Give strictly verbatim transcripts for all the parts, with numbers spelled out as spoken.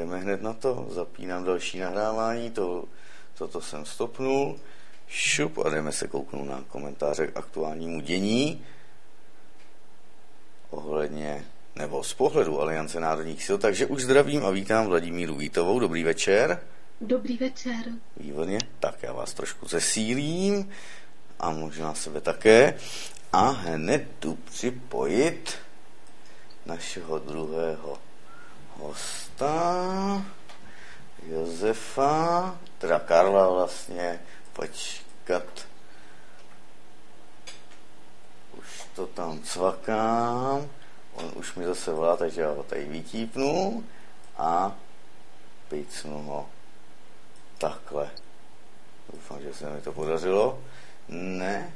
jdeme hned na to, zapínám další nahrávání, to, toto jsem stopnul, šup a jdeme se kouknout na komentáře k aktuálnímu dění ohledně, nebo z pohledu Aliance národních sil, takže už zdravím a vítám Vladimíru Vítovou, dobrý večer. Dobrý večer. Výborně, tak já vás trošku zesílím a možná sebe také a hned tu připojit našeho druhého hosta, Josefa, teda Karla vlastně, počkat, už to tam cvakám, on už mi zase volá, takže já ho tady vytípnu a picnu ho takhle. Doufám, že se mi to podařilo. Ne.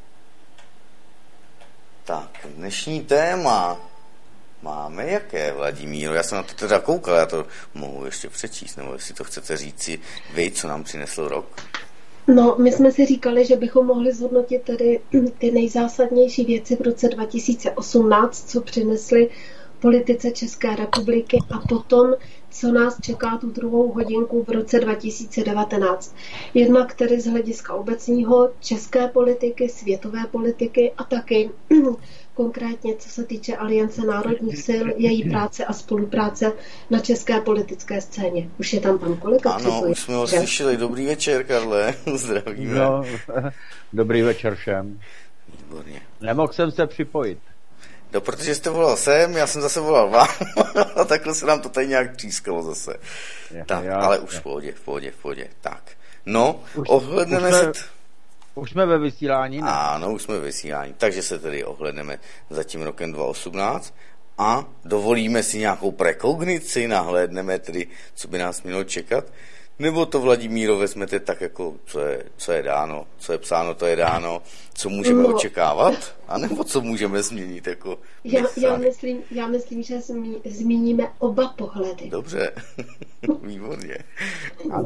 Tak, dnešní téma máme jaké, Vladimíro? Já jsem na to teda koukal, já to mohu ještě přečíst, nebo jestli to chcete říci vy, co nám přinesl rok. No, my jsme si říkali, že bychom mohli zhodnotit tedy ty nejzásadnější věci v roce dva tisíce osmnáct, co přinesly politice České republiky a potom, co nás čeká tu druhou hodinku v roce dva tisíce devatenáct. Jednak tedy z hlediska obecního české politiky, světové politiky a taky konkrétně, co se týče Aliance národních sil, její práce a spolupráce na české politické scéně. Už je tam pan kolega? Ano, připojí. Už jsme ho slyšeli. Dobrý večer, Karle. Zdravíme. No, dobrý večer všem. Výborně. Nemohl jsem se připojit. No, protože jste volal sem, já jsem zase volal vám a takhle se nám to tady nějak třískalo zase. Já, tak, já, ale už já. v pohodě, v pohodě, v pohodě. Tak, no, už, ohledneme už jsme, se... T... Už jsme ve vysílání, ne? Ano, už jsme ve vysílání, takže se tedy ohledneme za tím rokem dva tisíce osmnáct a dovolíme si nějakou prekognici, nahlédneme tedy, co by nás mělo čekat, nebo to, Vladimíro, vezmete tak jako, co je, co je dáno, co je psáno, to je dáno, co můžeme no. očekávat, anebo co můžeme změnit jako já, já, myslím, já myslím, že zmí, zmíníme oba pohledy. Dobře, výborně. Ano.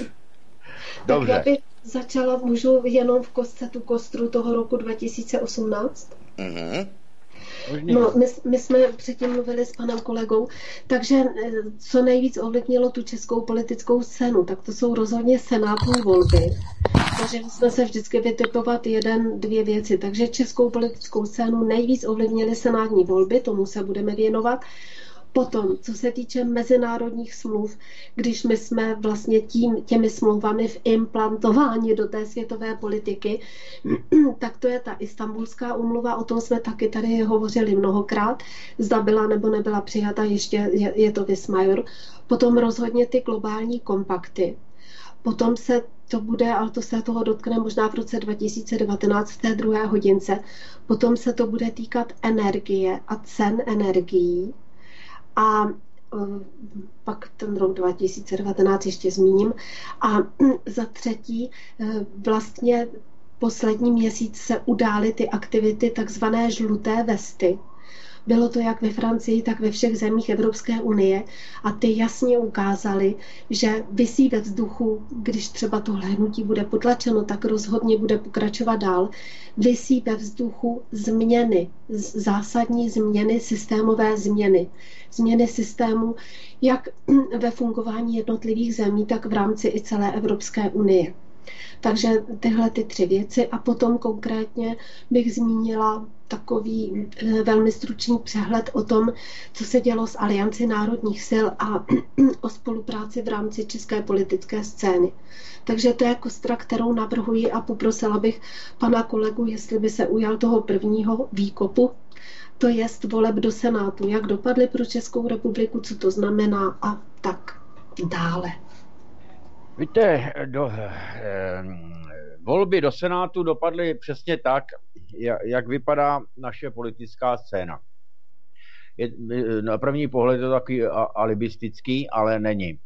Dobře. Tak já bych začala, můžu jenom v kostce tu kostru toho roku dva tisíce osmnáct? Mhm. No, my, my jsme předtím mluvili s panem kolegou, takže co nejvíc ovlivnilo tu českou politickou scénu, tak to jsou rozhodně senátní volby. Takže jsme se vždycky vytipovat jeden, dvě věci. Takže českou politickou scénu nejvíc ovlivnily senátní volby, tomu se budeme věnovat. Potom, co se týče mezinárodních smluv, když my jsme vlastně tím, těmi smlouvami v implantování do té světové politiky, tak to je ta Istanbulská úmluva, o tom jsme taky tady hovořili mnohokrát, zda byla nebo nebyla přijata, ještě je, je to vis major. Potom rozhodně ty globální kompakty. Potom se to bude, ale to se toho dotkne možná v roce dva tisíce devatenáct v té druhé hodince, potom se to bude týkat energie a cen energií. A pak ten rok dva tisíce devatenáct ještě zmíním. A za třetí vlastně poslední měsíc se udály ty aktivity takzvané žluté vesty. Bylo to jak ve Francii, tak ve všech zemích Evropské unie a ty jasně ukázaly, že visí ve vzduchu, když třeba to hnutí bude potlačeno, tak rozhodně bude pokračovat dál, visí ve vzduchu změny, zásadní změny, systémové změny. Změny systému jak ve fungování jednotlivých zemí, tak v rámci i celé Evropské unie. Takže tyhle ty tři věci a potom konkrétně bych zmínila takový velmi stručný přehled o tom, co se dělo s Aliancí národních sil a o spolupráci v rámci české politické scény. Takže to je kostra, kterou navrhuji a poprosila bych pana kolegu, jestli by se ujal toho prvního výkopu, to jest voleb do Senátu, jak dopadly pro Českou republiku, co to znamená a tak dále. Víte, do, eh, volby do Senátu dopadly přesně tak, jak vypadá naše politická scéna. Je, na první pohled je to takový alibistický, ale není.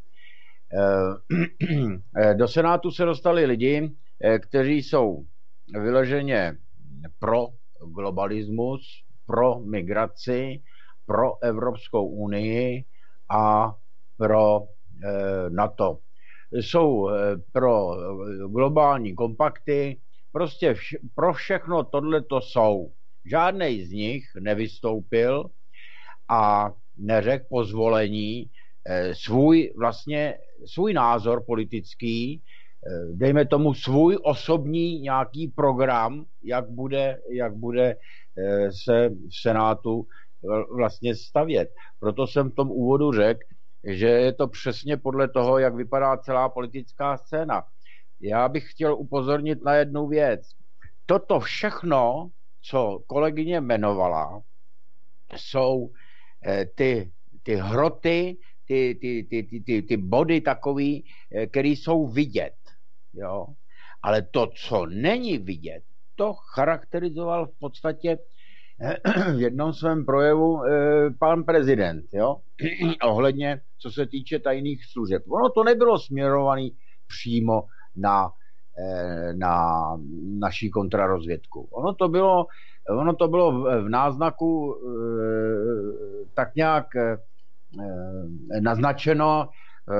Eh, do Senátu se dostali lidi, eh, kteří jsou vyloženě pro globalismus, pro migraci, pro Evropskou unii a pro eh, NATO. Jsou pro globální kompakty, prostě vš- pro všechno tohleto jsou. Žádnej z nich nevystoupil a neřekl po zvolení, svůj vlastně svůj názor politický, dejme tomu svůj osobní nějaký program, jak bude, jak bude se v Senátu vlastně stavět. Proto jsem v tom úvodu řekl, že je to přesně podle toho, jak vypadá celá politická scéna. Já bych chtěl upozornit na jednu věc. Toto všechno, co kolegyně jmenovala, jsou ty, ty hroty, ty, ty, ty, ty, ty, ty body takový, které jsou vidět. Jo? Ale to, co není vidět, to charakterizoval v podstatě v jednom svém projevu pan prezident, jo? Ohledně, co se týče tajných služeb. Ono to nebylo směrované přímo na, na naší kontrarozvědku. Ono to bylo, ono to bylo v náznaku tak nějak naznačeno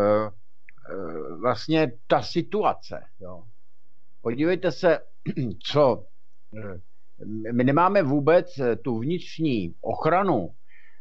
vlastně ta situace. Jo. Podívejte se, co my nemáme vůbec tu vnitřní ochranu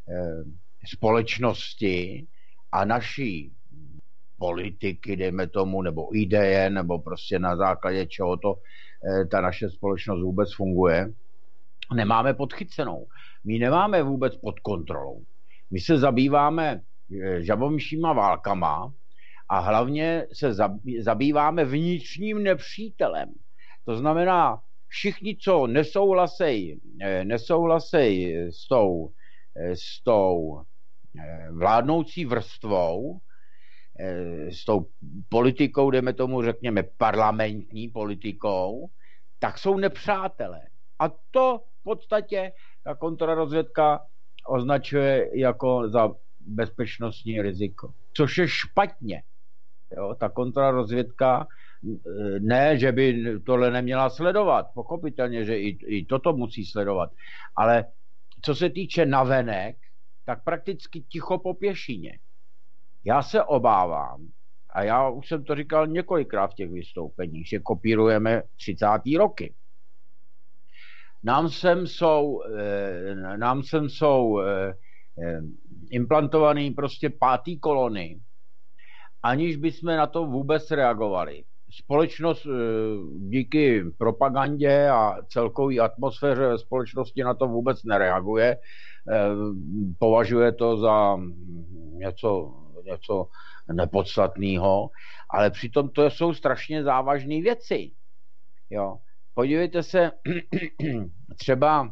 společnosti a naší politiky, dejme tomu, nebo ideje, nebo prostě na základě čeho to ta naše společnost vůbec funguje, nemáme podchycenou. My nemáme vůbec pod kontrolou. My se zabýváme žabomyšíma válkama a hlavně se zabýváme vnitřním nepřítelem. To znamená, všichni, co nesouhlasej, nesouhlasej s tou, s tou vládnoucí vrstvou, s tou politikou, dejme tomu, řekněme, parlamentní politikou, tak jsou nepřátelé. A to v podstatě ta kontrarozvědka označuje jako za bezpečnostní riziko. Což je špatně. Jo, ta kontrarozvědka ne, že by tohle neměla sledovat. Pochopitelně, že i, i toto musí sledovat. Ale co se týče navenek, tak prakticky ticho po pěšině. Já se obávám, a já už jsem to říkal několikrát v těch vystoupeních, že kopírujeme třicáté roky. Nám sem jsou, nám sem jsou implantovaný prostě pátý kolony, aniž bychom na to vůbec reagovali. Společnost díky propagandě a celkové atmosféře ve společnosti na to vůbec nereaguje. Považuje to za něco, něco nepodstatného, ale přitom to jsou strašně závažné věci. Jo. Podívejte se třeba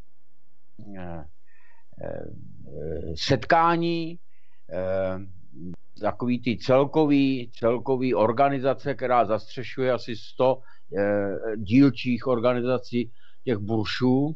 setkání takový ty celkový, celkový organizace, která zastřešuje asi sto dílčích organizací těch buršů.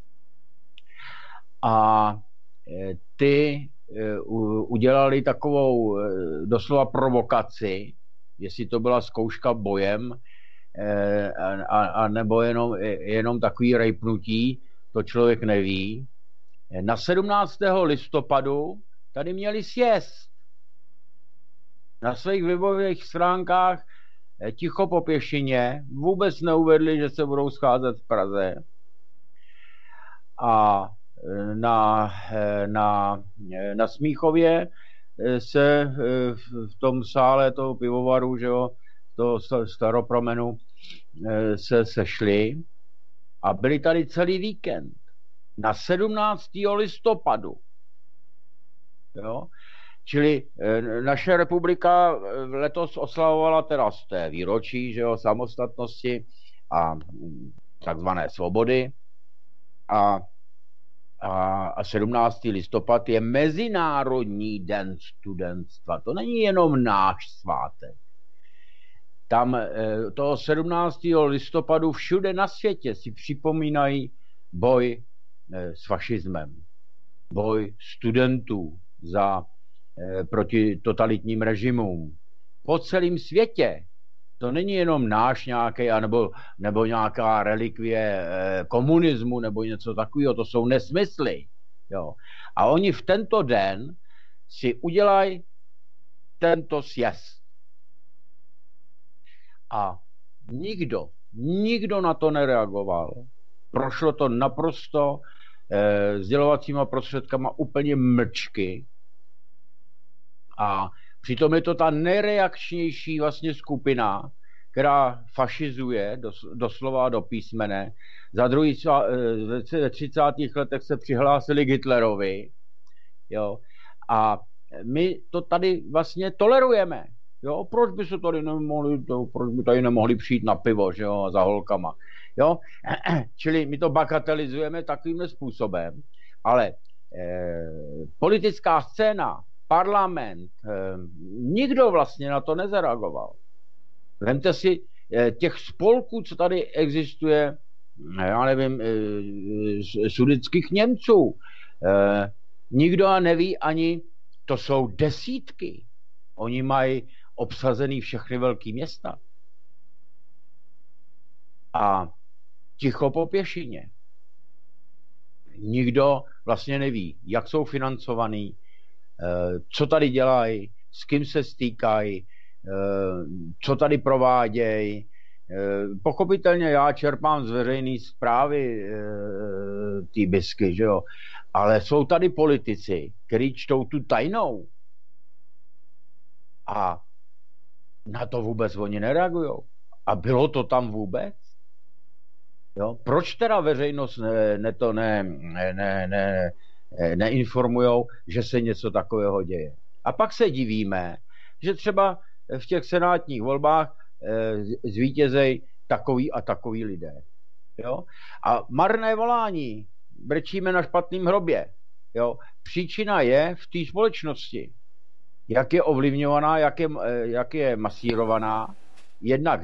A ty udělali takovou doslova provokaci, jestli to byla zkouška bojem, a, a nebo jenom, jenom takový rejpnutí, to člověk neví. Na sedmnáctého listopadu tady měli sjezd. Na svých webových stránkách ticho po pěšině vůbec neuvedli, že se budou scházet v Praze. A na, na, na Smíchově se v tom sále toho pivovaru, že jo, toho staropromenu se sešli a byli tady celý víkend. Na sedmnáctého listopadu. Jo? Čili naše republika letos oslavovala teda z té výročí, že jo, samostatnosti a takzvané svobody. A, a, a sedmnáctého listopad je Mezinárodní den studentstva. To není jenom náš svátek. Tam toho sedmnáctého listopadu všude na světě si připomínají boj s fašismem. Boj studentů za, proti totalitním režimům. Po celém světě. To není jenom náš nějaký, nebo, nebo nějaká relikvie komunismu, nebo něco takového. To jsou nesmysly. Jo. A oni v tento den si udělají tento sjezd. A nikdo, nikdo na to nereagoval. Prošlo to naprosto eh, sdělovacíma prostředkama úplně mlčky. A přitom je to ta nejreakčnější vlastně skupina, která fašizuje doslova do písmene. Za druhý, ve třicátých letech se přihlásili k Hitlerovi. Jo? A my to tady vlastně tolerujeme. Jo? Proč by se tady nemohli, to, proč by tady nemohli přijít na pivo, že jo, za holkama. Jo? Čili my to bagatelizujeme takovým způsobem, ale eh, politická scéna, parlament, eh, nikdo vlastně na to nezareagoval. Vemte si eh, těch spolků, co tady existuje, já nevím, eh, sudetských Němců. Eh, nikdo neví ani, to jsou desítky. Oni mají obsazený všechny velké města. A ticho po pěšině. Nikdo vlastně neví, jak jsou financovaný, co tady dělají, s kým se stýkají, co tady provádějí. Pochopitelně já čerpám z veřejné zprávy té bisky, že jo? Ale jsou tady politici, kteří čtou tu tajnou. A na to vůbec oni nereagují. A bylo to tam vůbec? Jo? Proč teda veřejnost ne, ne to ne, ne, ne, ne, neinformujou, že se něco takového děje? A pak se divíme, že třeba v těch senátních volbách e, zvítězejí takový a takový lidé. Jo? A marné volání, brečíme na špatném hrobě. Jo? Příčina je v té společnosti. Jak je ovlivňovaná, jak je, jak je masírovaná, jednak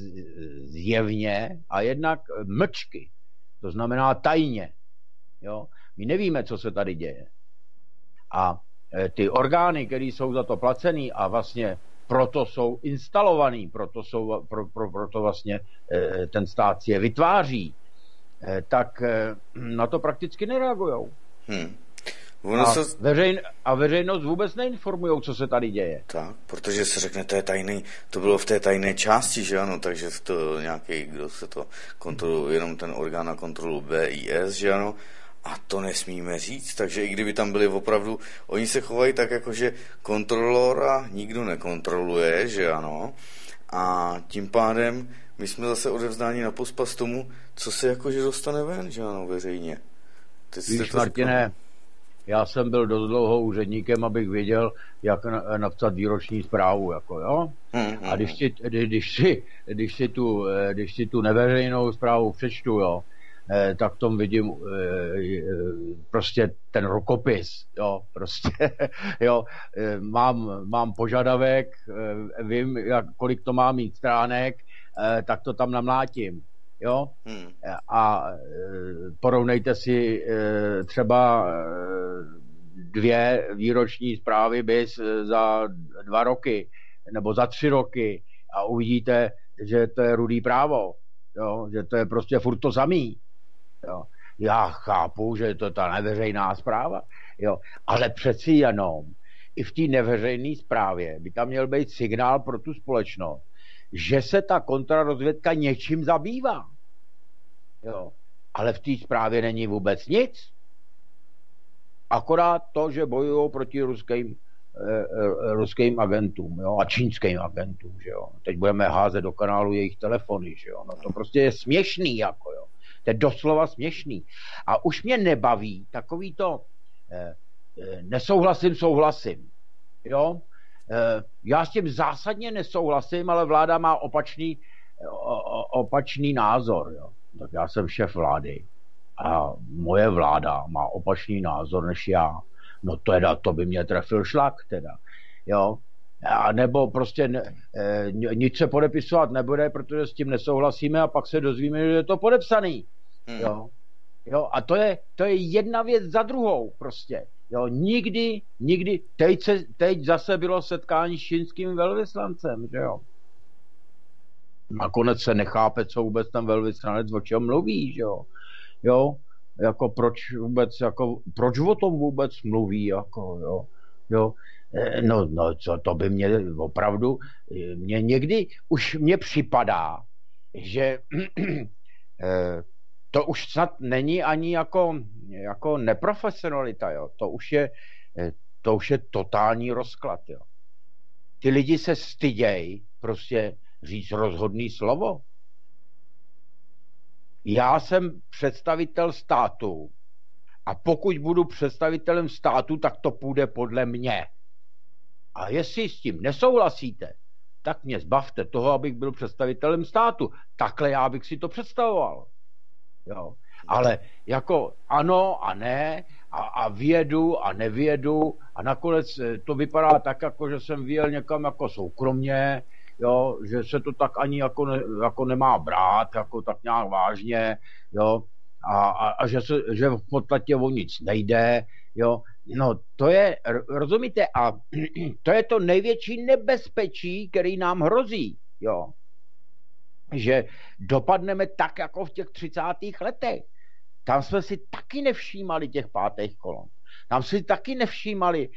zjevně a jednak mlčky. To znamená tajně. Jo? My nevíme, co se tady děje. A ty orgány, které jsou za to placený a vlastně proto jsou instalovaný, proto, jsou, pro, pro, proto vlastně ten stát si je vytváří, tak na to prakticky nereagujou. Hmm. A, se... veřejn, a veřejnost vůbec neinformujou, co se tady děje. Tak, protože se řekne, to je tajný, to bylo v té tajné části, že ano, takže to nějaký, kdo se to kontroluje, jenom ten orgán na kontrolu B I S, že ano, a to nesmíme říct, takže i kdyby tam byli opravdu, oni se chovají tak, jako že kontrolora nikdo nekontroluje, že ano, a tím pádem my jsme zase odevzdáni na pospas tomu, co se jakože dostane ven, že ano, veřejně. Víš, Martine, já jsem byl dost dlouho úředníkem, abych věděl, jak napsat výroční zprávu, jako jo. Hmm, a když si, když, si, když, si tu, když si tu neveřejnou zprávu přečtu, jo, tak tom vidím prostě ten rukopis, jo, prostě, jo, mám, mám požadavek, vím, jak, kolik to má mít stránek, tak to tam namlátím. Jo? Hmm. A porovnejte si třeba dvě výroční zprávy bys za dva roky nebo za tři roky a uvidíte, že to je rudý právo, jo? Že to je prostě furt to samý. Jo? Já chápu, že je to ta neveřejná zpráva, jo? Ale přeci jenom i v té neveřejné zprávě by tam měl být signál pro tu společnost, že se ta kontrarozvědka něčím zabývá. Jo. Ale v té zprávě není vůbec nic. Akorát to, že bojují proti ruským, eh, ruským agentům, jo, a čínským agentům, že jo. Teď budeme házet do kanálu jejich telefony, že jo. No to prostě je směšný, jako jo. To je doslova směšný. A už mě nebaví takový to eh, nesouhlasím, souhlasím. Jo. Eh, já s tím zásadně nesouhlasím, ale vláda má opačný, o, opačný názor, jo. Tak já jsem šéf vlády a moje vláda má opačný názor než já. No teda, to by mě trefil šlak teda. Jo? A nebo prostě ne, e, nic se podepisovat nebude, protože s tím nesouhlasíme a pak se dozvíme, že je to podepsaný. Hmm. Jo? Jo? A to je, to je jedna věc za druhou prostě. Jo? Nikdy, nikdy, teď, se, teď zase bylo setkání s čínským velvyslancem, že jo. Nakonec se nechápe, co vůbec ten velvyslanec o čem mluví, že jo. Jo, jako proč vůbec, jako, proč o tom vůbec mluví, jako, jo. Jo, no, no, co to by mě opravdu, mě někdy už mně připadá, že to už snad není ani jako, jako neprofesionalita, jo. To už je, to už je totální rozklad. Jo. Ty lidi se stydějí prostě říct rozhodný slovo. Já jsem představitel státu a pokud budu představitelem státu, tak to půjde podle mě. A jestli s tím nesouhlasíte, tak mě zbavte toho, abych byl představitelem státu. Takhle já bych si to představoval. Jo. Ale jako ano a ne a, a vědu a nevědu a nakonec to vypadá tak, jako že jsem vyjel někam jako soukromně, jo, že se to tak ani jako, ne, jako nemá brát, jako tak nějak vážně, jo, a, a, a že, se, že v podstatě o nic nejde, jo. No to je, rozumíte, a to je to největší nebezpečí, který nám hrozí, jo. Že dopadneme tak, jako v těch třicátých letech. Tam jsme si taky nevšímali těch pátých kolon. Tam si taky nevšímali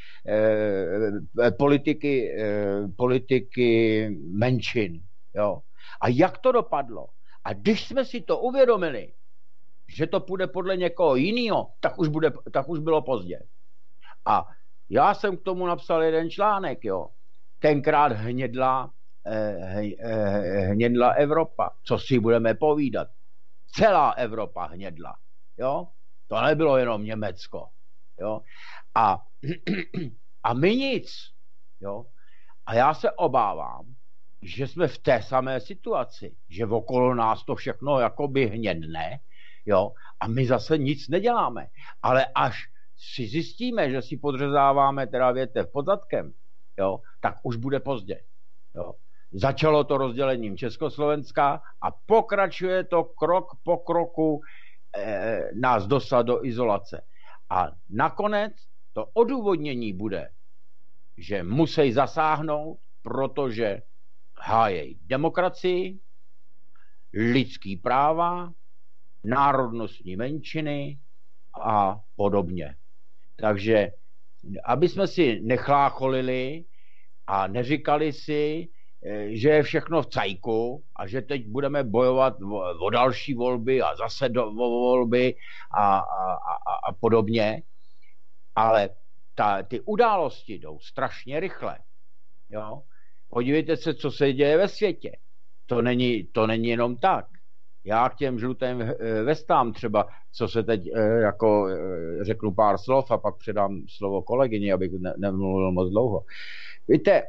eh, politiky, eh, politiky menšin. Jo. A jak to dopadlo? A když jsme si to uvědomili, že to půjde podle někoho jiného, tak už, bude, tak už bylo pozdě. A já jsem k tomu napsal jeden článek. Jo. Tenkrát hnědla, eh, eh, hnědla Evropa. Co si budeme povídat? Celá Evropa hnědla. Jo? To nebylo jenom Německo. Jo? A, a my nic. Jo? A já se obávám, že jsme v té samé situaci, že okolo nás to všechno jakoby hnědne, jo? A my zase nic neděláme. Ale až si zjistíme, že si podřezáváme teda větev pod zadkem, jo? Tak už bude pozdě. Jo? Začalo to rozdělením Československa a pokračuje to krok po kroku eh, nás dostat do izolace. A nakonec to odůvodnění bude, že musí zasáhnout, protože hájejí demokracii, lidský práva, národnostní menšiny a podobně. Takže aby jsme si nechlácholili a neříkali si, že je všechno v cajku a že teď budeme bojovat o, o další volby a zase do, o volby a, a, a, a podobně. Ale ta, ty události jdou strašně rychle. Jo? Podívejte se, co se děje ve světě. To není, to není jenom tak. Já k těm žlutým vestám třeba, co se teď jako řeknu pár slov a pak předám slovo kolegyni, abych ne, nemluvil moc dlouho. Víte,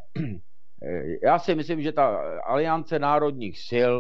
já si myslím, že ta Aliance národních sil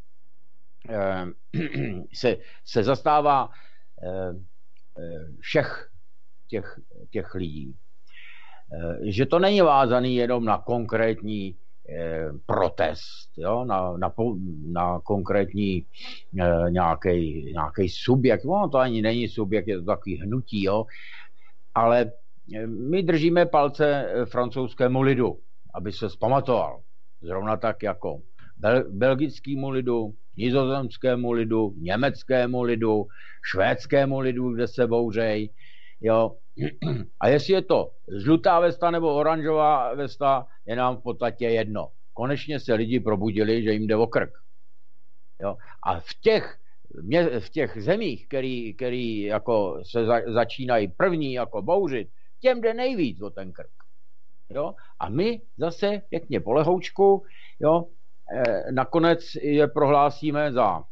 eh, se, se zastává eh, všech těch, těch lidí. Eh, že to není vázaný jenom na konkrétní eh, protest, jo? Na, na, na konkrétní eh, nějaký subjekt. No, to ani není subjekt, je to takový hnutí, jo? Ale my držíme palce francouzskému lidu, aby se zpamatoval. Zrovna tak jako bel- belgickému lidu, nizozemskému lidu, německému lidu, švédskému lidu, kde se bouřej. Jo. A jestli je to žlutá vesta nebo oranžová vesta, je nám v podstatě jedno. Konečně se lidi probudili, že jim jde o krk. Jo. A v těch, v těch zemích, který, který jako se za, začínají první jako bouřit, těm jde nejvíc o ten krk. Jo? A my zase pěkně po lehoučku, jo, e, nakonec je prohlásíme za,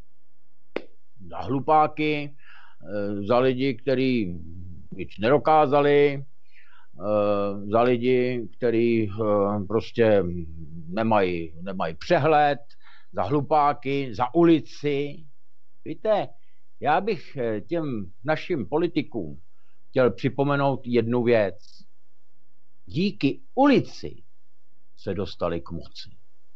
za hlupáky, e, za lidi, kteří nic nedokázali, e, za lidi, kteří e, prostě nemají, nemají přehled, za hlupáky, za ulici. Víte, já bych těm našim politikům chtěl připomenout jednu věc. Díky ulici se dostali k moci.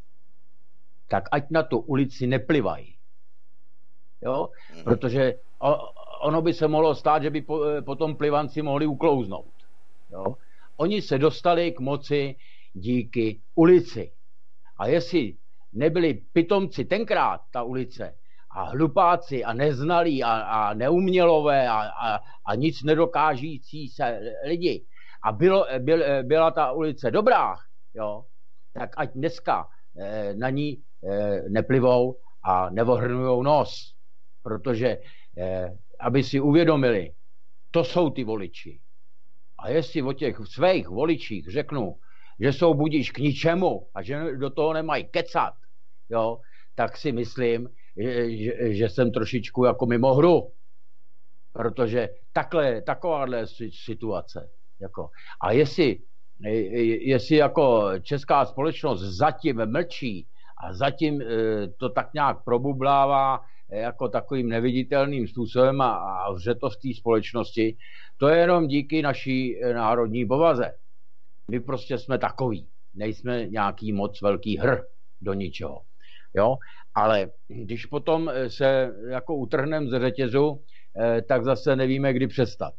Tak ať na tu ulici neplivají. Jo? Protože ono by se mohlo stát, že by potom plivanci mohli uklouznout. Jo? Oni se dostali k moci díky ulici. A jestli nebyli pitomci tenkrát, ta ulice, a hlupáci a neznalí a, a neumělové a, a, a nic nedokážící se lidi, a bylo, byl, byla ta ulice dobrá, jo, tak ať dneska eh, na ní eh, neplivou a nevohrnujou nos. Protože, eh, aby si uvědomili, to jsou ty voliči. A jestli o těch svých voličích řeknu, že jsou budíš k ničemu a že do toho nemají kecat, jo, tak si myslím, že, že, že jsem trošičku jako mimo hru. Protože takhle, takováhle situace. Jako. A jestli, jestli jako česká společnost zatím mlčí a zatím to tak nějak probublává jako takovým neviditelným způsobem a, a vře to v té společnosti, to je jenom díky naší národní povaze. My prostě jsme takový. Nejsme nějaký moc velký hr do ničeho. Jo? Ale když potom se jako utrhneme z řetězu, tak zase nevíme, kdy přestat.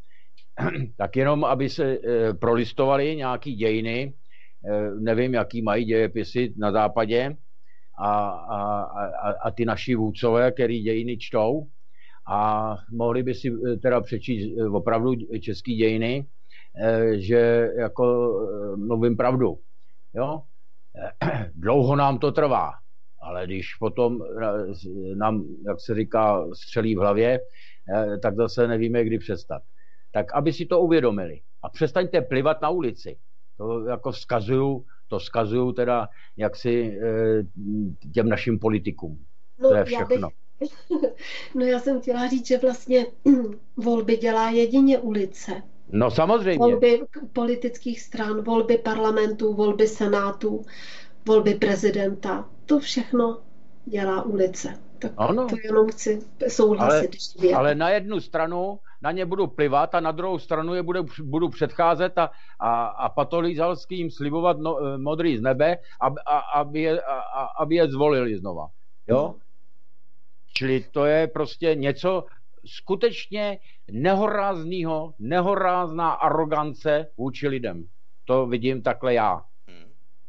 Tak jenom, aby se prolistovali nějaký dějiny, nevím, jaký mají dějepisy na západě, a, a, a, a ty naši vůdcové, který dějiny čtou, a mohli by si teda přečíst opravdu český dějiny, že jako mluvím pravdu. Jo? Dlouho nám to trvá, ale když potom nám, jak se říká, střelí v hlavě, tak zase nevíme, kdy přestat. Tak aby si to uvědomili. A přestaňte plivat na ulici. To jako vzkazuju, to vzkazuju teda jaksi těm našim politikům. No, to je všechno. Já bych, no já jsem chtěla říct, že vlastně volby dělá jedině ulice. No samozřejmě. Volby politických stran, volby parlamentů, volby senátů, volby prezidenta. To všechno dělá ulice. Tak ano. To jenom chci souhlasit. Ale, ale na jednu stranu na ně budu plivat a na druhou stranu je budu, budu předcházet a, a, a patolizalsky jim slibovat no, modrý z nebe, aby, a, aby, je, a, aby je zvolili znova. Jo? No. Čili to je prostě něco skutečně nehoráznýho, nehorázná arogance vůči lidem. To vidím takhle já. Hmm.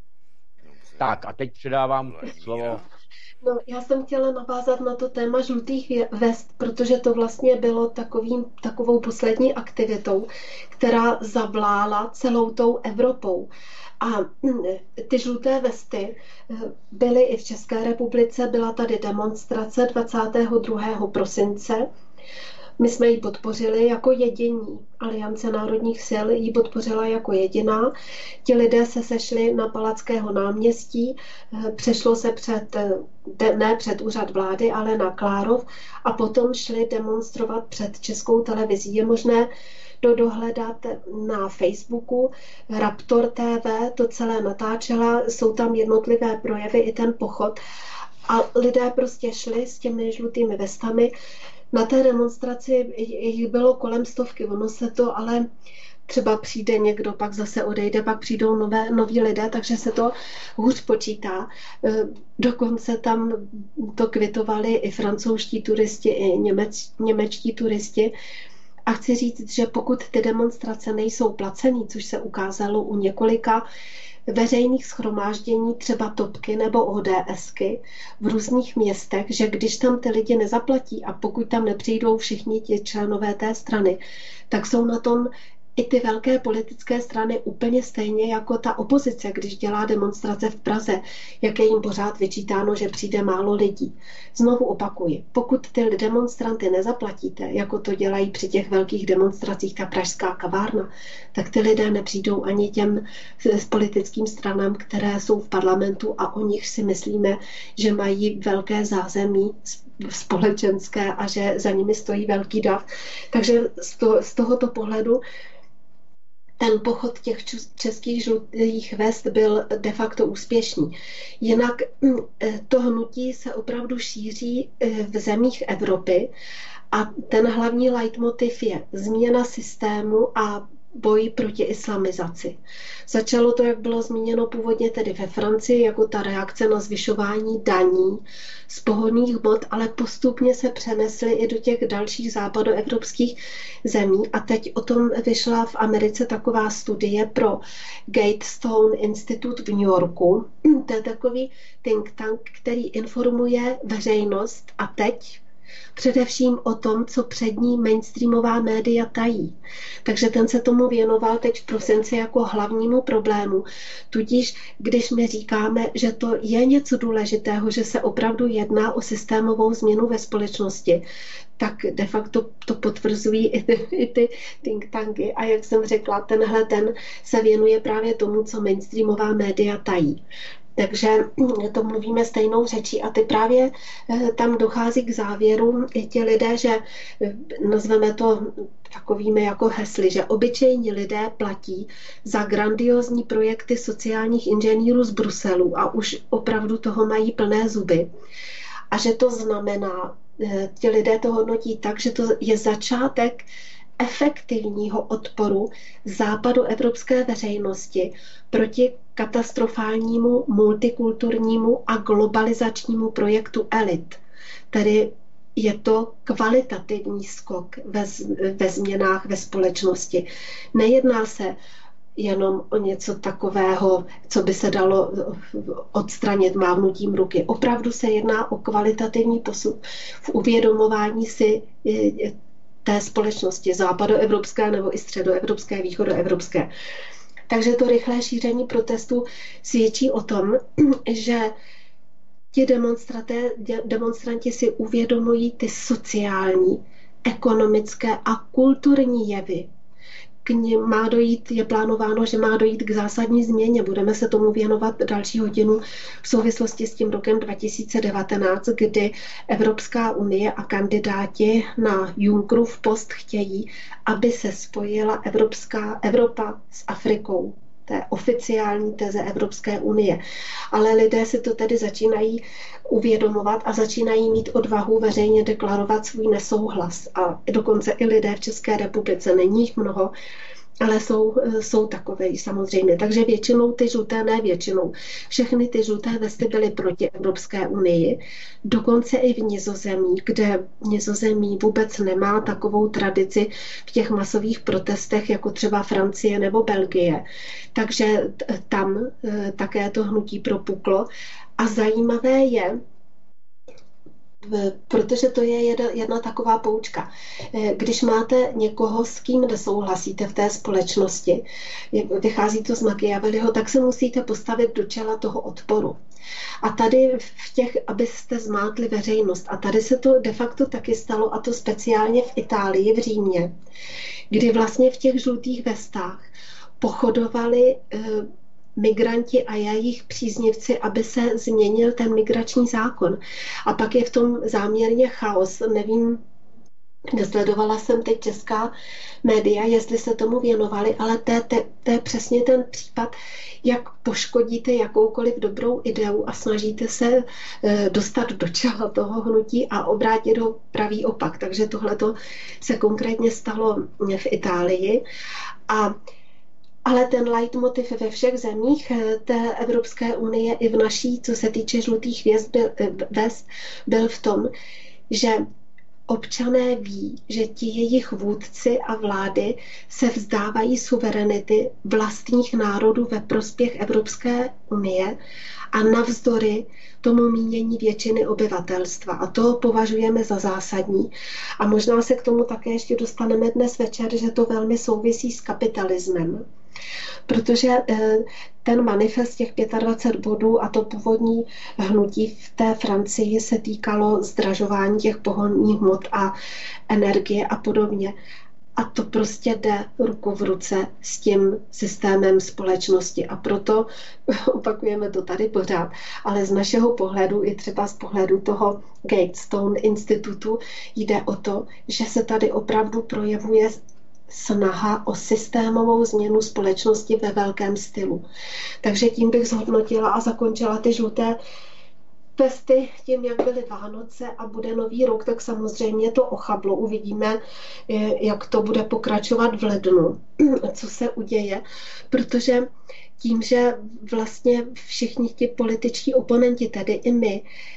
Tak a teď předávám slovo. No, já jsem chtěla navázat na to téma žlutých vest, protože to vlastně bylo takovým, takovou poslední aktivitou, která zavlála celou tou Evropou. A ty žluté vesty byly i v České republice, byla tady demonstrace dvacátého druhého prosince. My jsme ji podpořili jako jediní. Aliance národních sil ji podpořila jako jediná. Ti lidé se sešli na Palackého náměstí, přešlo se před, ne před úřad vlády, ale na Klárov a potom šli demonstrovat před Českou televizí. Je možné to dohledat na Facebooku. Raptor T V to celé natáčela, jsou tam jednotlivé projevy i ten pochod. A lidé prostě šli s těmi žlutými vestami. Na té demonstraci jich bylo kolem stovky, ono se to ale třeba přijde někdo, pak zase odejde, pak přijdou nové, noví lidé, takže se to hůř počítá. Dokonce tam to kvitovali i francouzští turisti, i němeč, němečtí turisti. A chci říct, že pokud ty demonstrace nejsou placený, což se ukázalo u několika veřejných shromáždění, třeba Topky nebo ODSky v různých městech, že když tam ty lidi nezaplatí a pokud tam nepřijdou všichni ti členové té strany, tak jsou na tom i ty velké politické strany úplně stejně jako ta opozice, když dělá demonstrace v Praze, jak je jim pořád vyčítáno, že přijde málo lidí. Znovu opakuji, pokud ty demonstranty nezaplatíte, jako to dělají při těch velkých demonstracích ta pražská kavárna, tak ty lidé nepřijdou ani těm politickým stranám, které jsou v parlamentu a o nich si myslíme, že mají velké zázemí společenské a že za nimi stojí velký dav. Takže z, to, z tohoto pohledu ten pochod těch českých žlutých vest byl de facto úspěšný. Jinak to hnutí se opravdu šíří v zemích Evropy a ten hlavní leitmotiv je změna systému a boj proti islamizaci. Začalo to, jak bylo zmíněno původně tedy ve Francii, jako ta reakce na zvyšování daní z pohonných hmot, ale postupně se přenesly i do těch dalších západoevropských zemí. A teď o tom vyšla v Americe taková studie pro Gatestone Institute v New Yorku. To je takový think tank, který informuje veřejnost a teď Především o tom, co přední mainstreamová média tají. Takže ten se tomu věnoval teď v prosinci jako hlavnímu problému. Tudíž, když my říkáme, že to je něco důležitého, že se opravdu jedná o systémovou změnu ve společnosti, tak de facto to potvrzují i ty, i ty think tanky. A jak jsem řekla, tenhle ten se věnuje právě tomu, co mainstreamová média tají. Takže to mluvíme stejnou řečí a ty právě tam dochází k závěru i ti lidé, že nazveme to takovými jako hesly, že obyčejní lidé platí za grandiozní projekty sociálních inženýrů z Bruselu a už opravdu toho mají plné zuby. A že to znamená, ti lidé to hodnotí tak, že to je začátek efektivního odporu západoevropské veřejnosti proti katastrofálnímu multikulturnímu a globalizačnímu projektu elit. Tedy je to kvalitativní skok ve, ve změnách ve společnosti. Nejedná se jenom o něco takového, co by se dalo odstranit mávnutím ruky. Opravdu se jedná o kvalitativní posun v uvědomování si té společnosti západoevropské nebo i středoevropské, východoevropské. Takže to rychlé šíření protestů svědčí o tom, že ti demonstranti si uvědomují ty sociální, ekonomické a kulturní jevy. K nim má dojít, je plánováno, že má dojít k zásadní změně. Budeme se tomu věnovat další hodinu v souvislosti s tím rokem dva tisíce devatenáct, kdy Evropská unie a kandidáti na Junckerův post chtějí, aby se spojila Evropská, Evropa s Afrikou. To je oficiální teze Evropské unie. Ale lidé si to tedy začínají uvědomovat a začínají mít odvahu veřejně deklarovat svůj nesouhlas. A dokonce i lidé v České republice, není jich mnoho, ale jsou, jsou takové samozřejmě. Takže většinou ty žluté, ne většinou, všechny ty žluté vesty byly proti Evropské unii. Dokonce i v Nizozemí, kde Nizozemí vůbec nemá takovou tradici v těch masových protestech, jako třeba Francie nebo Belgie. Takže tam také to hnutí propuklo. A zajímavé je, protože to je jedna, jedna taková poučka. Když máte někoho, s kým nesouhlasíte v té společnosti, vychází to z Machiavelliho, tak se musíte postavit do čela toho odporu. A tady v těch, abyste zmátli veřejnost. A tady se to de facto taky stalo, a to speciálně v Itálii, v Římě, kdy vlastně v těch žlutých vestách pochodovali migranti a jejich příznivci, aby se změnil ten migrační zákon. A pak je v tom záměrně chaos. Nevím, nesledovala jsem teď česká média, jestli se tomu věnovali, ale to je přesně ten případ, jak poškodíte jakoukoliv dobrou ideu a snažíte se e, dostat do čela toho hnutí a obrátit ho pravý opak. Takže tohleto se konkrétně stalo v Itálii. A Ale ten leitmotiv ve všech zemích té Evropské unie i v naší, co se týče žlutých vest, byl, vest, byl v tom, že občané ví, že ti jejich vůdci a vlády se vzdávají suverenity vlastních národů ve prospěch Evropské unie a navzdory tomu mínění většiny obyvatelstva. A to považujeme za zásadní. A možná se k tomu také ještě dostaneme dnes večer, že to velmi souvisí s kapitalismem. Protože ten manifest těch dvacet pět bodů a to původní hnutí v té Francii se týkalo zdražování těch pohonných hmot a energie a podobně. A to prostě jde ruku v ruce s tím systémem společnosti. A proto opakujeme to tady pořád. Ale z našeho pohledu, i třeba z pohledu toho Gatestone institutu, jde o to, že se tady opravdu projevuje snaha o systémovou změnu společnosti ve velkém stylu. Takže tím bych zhodnotila a zakončila ty žluté vesty tím, jak byly Vánoce a bude nový rok, tak samozřejmě to ochablo. Uvidíme, jak to bude pokračovat v lednu, co se uděje, protože tím, že vlastně všichni ti političtí oponenti, tedy i my,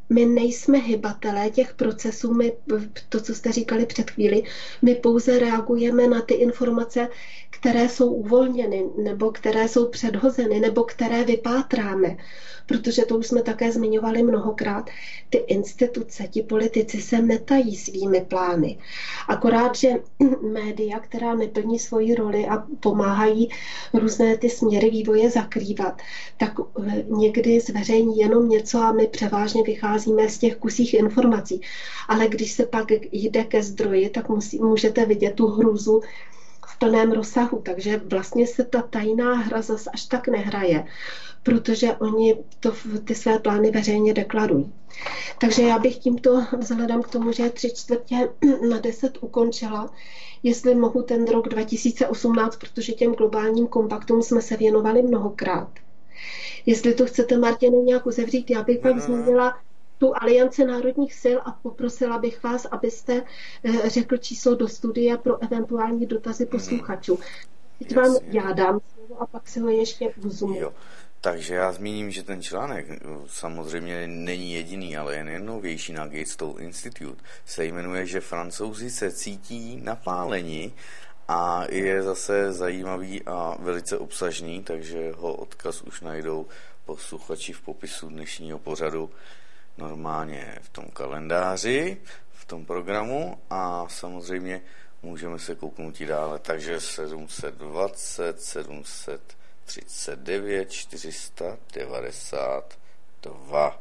my nejsme hybatelé těch procesů, my, to, co jste říkali před chvíli, my pouze reagujeme na ty informace, které jsou uvolněny, nebo které jsou předhozeny, nebo které vypátráme. Protože to už jsme také zmiňovali mnohokrát, ty instituce, ti politici se netají svými plány. Akorát, že média, která neplní svoji roli a pomáhají různé ty směry vývoje zakrývat, tak někdy zveřejní jenom něco a my převážně vycházíme z těch kusích informací. Ale když se pak jde ke zdroji, tak musí, můžete vidět tu hrůzu v plném rozsahu. Takže vlastně se ta tajná hra zas až tak nehraje, protože oni to, ty své plány veřejně deklarují. Takže já bych tímto, vzhledem k tomu, že je tři čtvrtě na deset ukončila, jestli mohu ten rok dva tisíce osmnáct, protože těm globálním kompaktům jsme se věnovali mnohokrát. Jestli to chcete, Martine, nějak uzavřít, já bych vám zmínila tu Alianci národních sil a poprosila bych vás, abyste řekl číslo do studia pro eventuální dotazy posluchačů. Teď vám já dám slovo a pak si ho ještě uzumu. Takže já zmíním, že ten článek samozřejmě není jediný, ale je nejnovější na Gatestone Institute. Se jmenuje, že Francouzi se cítí napáleni a je zase zajímavý a velice obsažný, takže ho odkaz už najdou posluchači v popisu dnešního pořadu normálně v tom kalendáři, v tom programu a samozřejmě můžeme se kouknout i dále. Takže sedm set dvacet, sedm set třicet devět, čtyři sta devadesát dva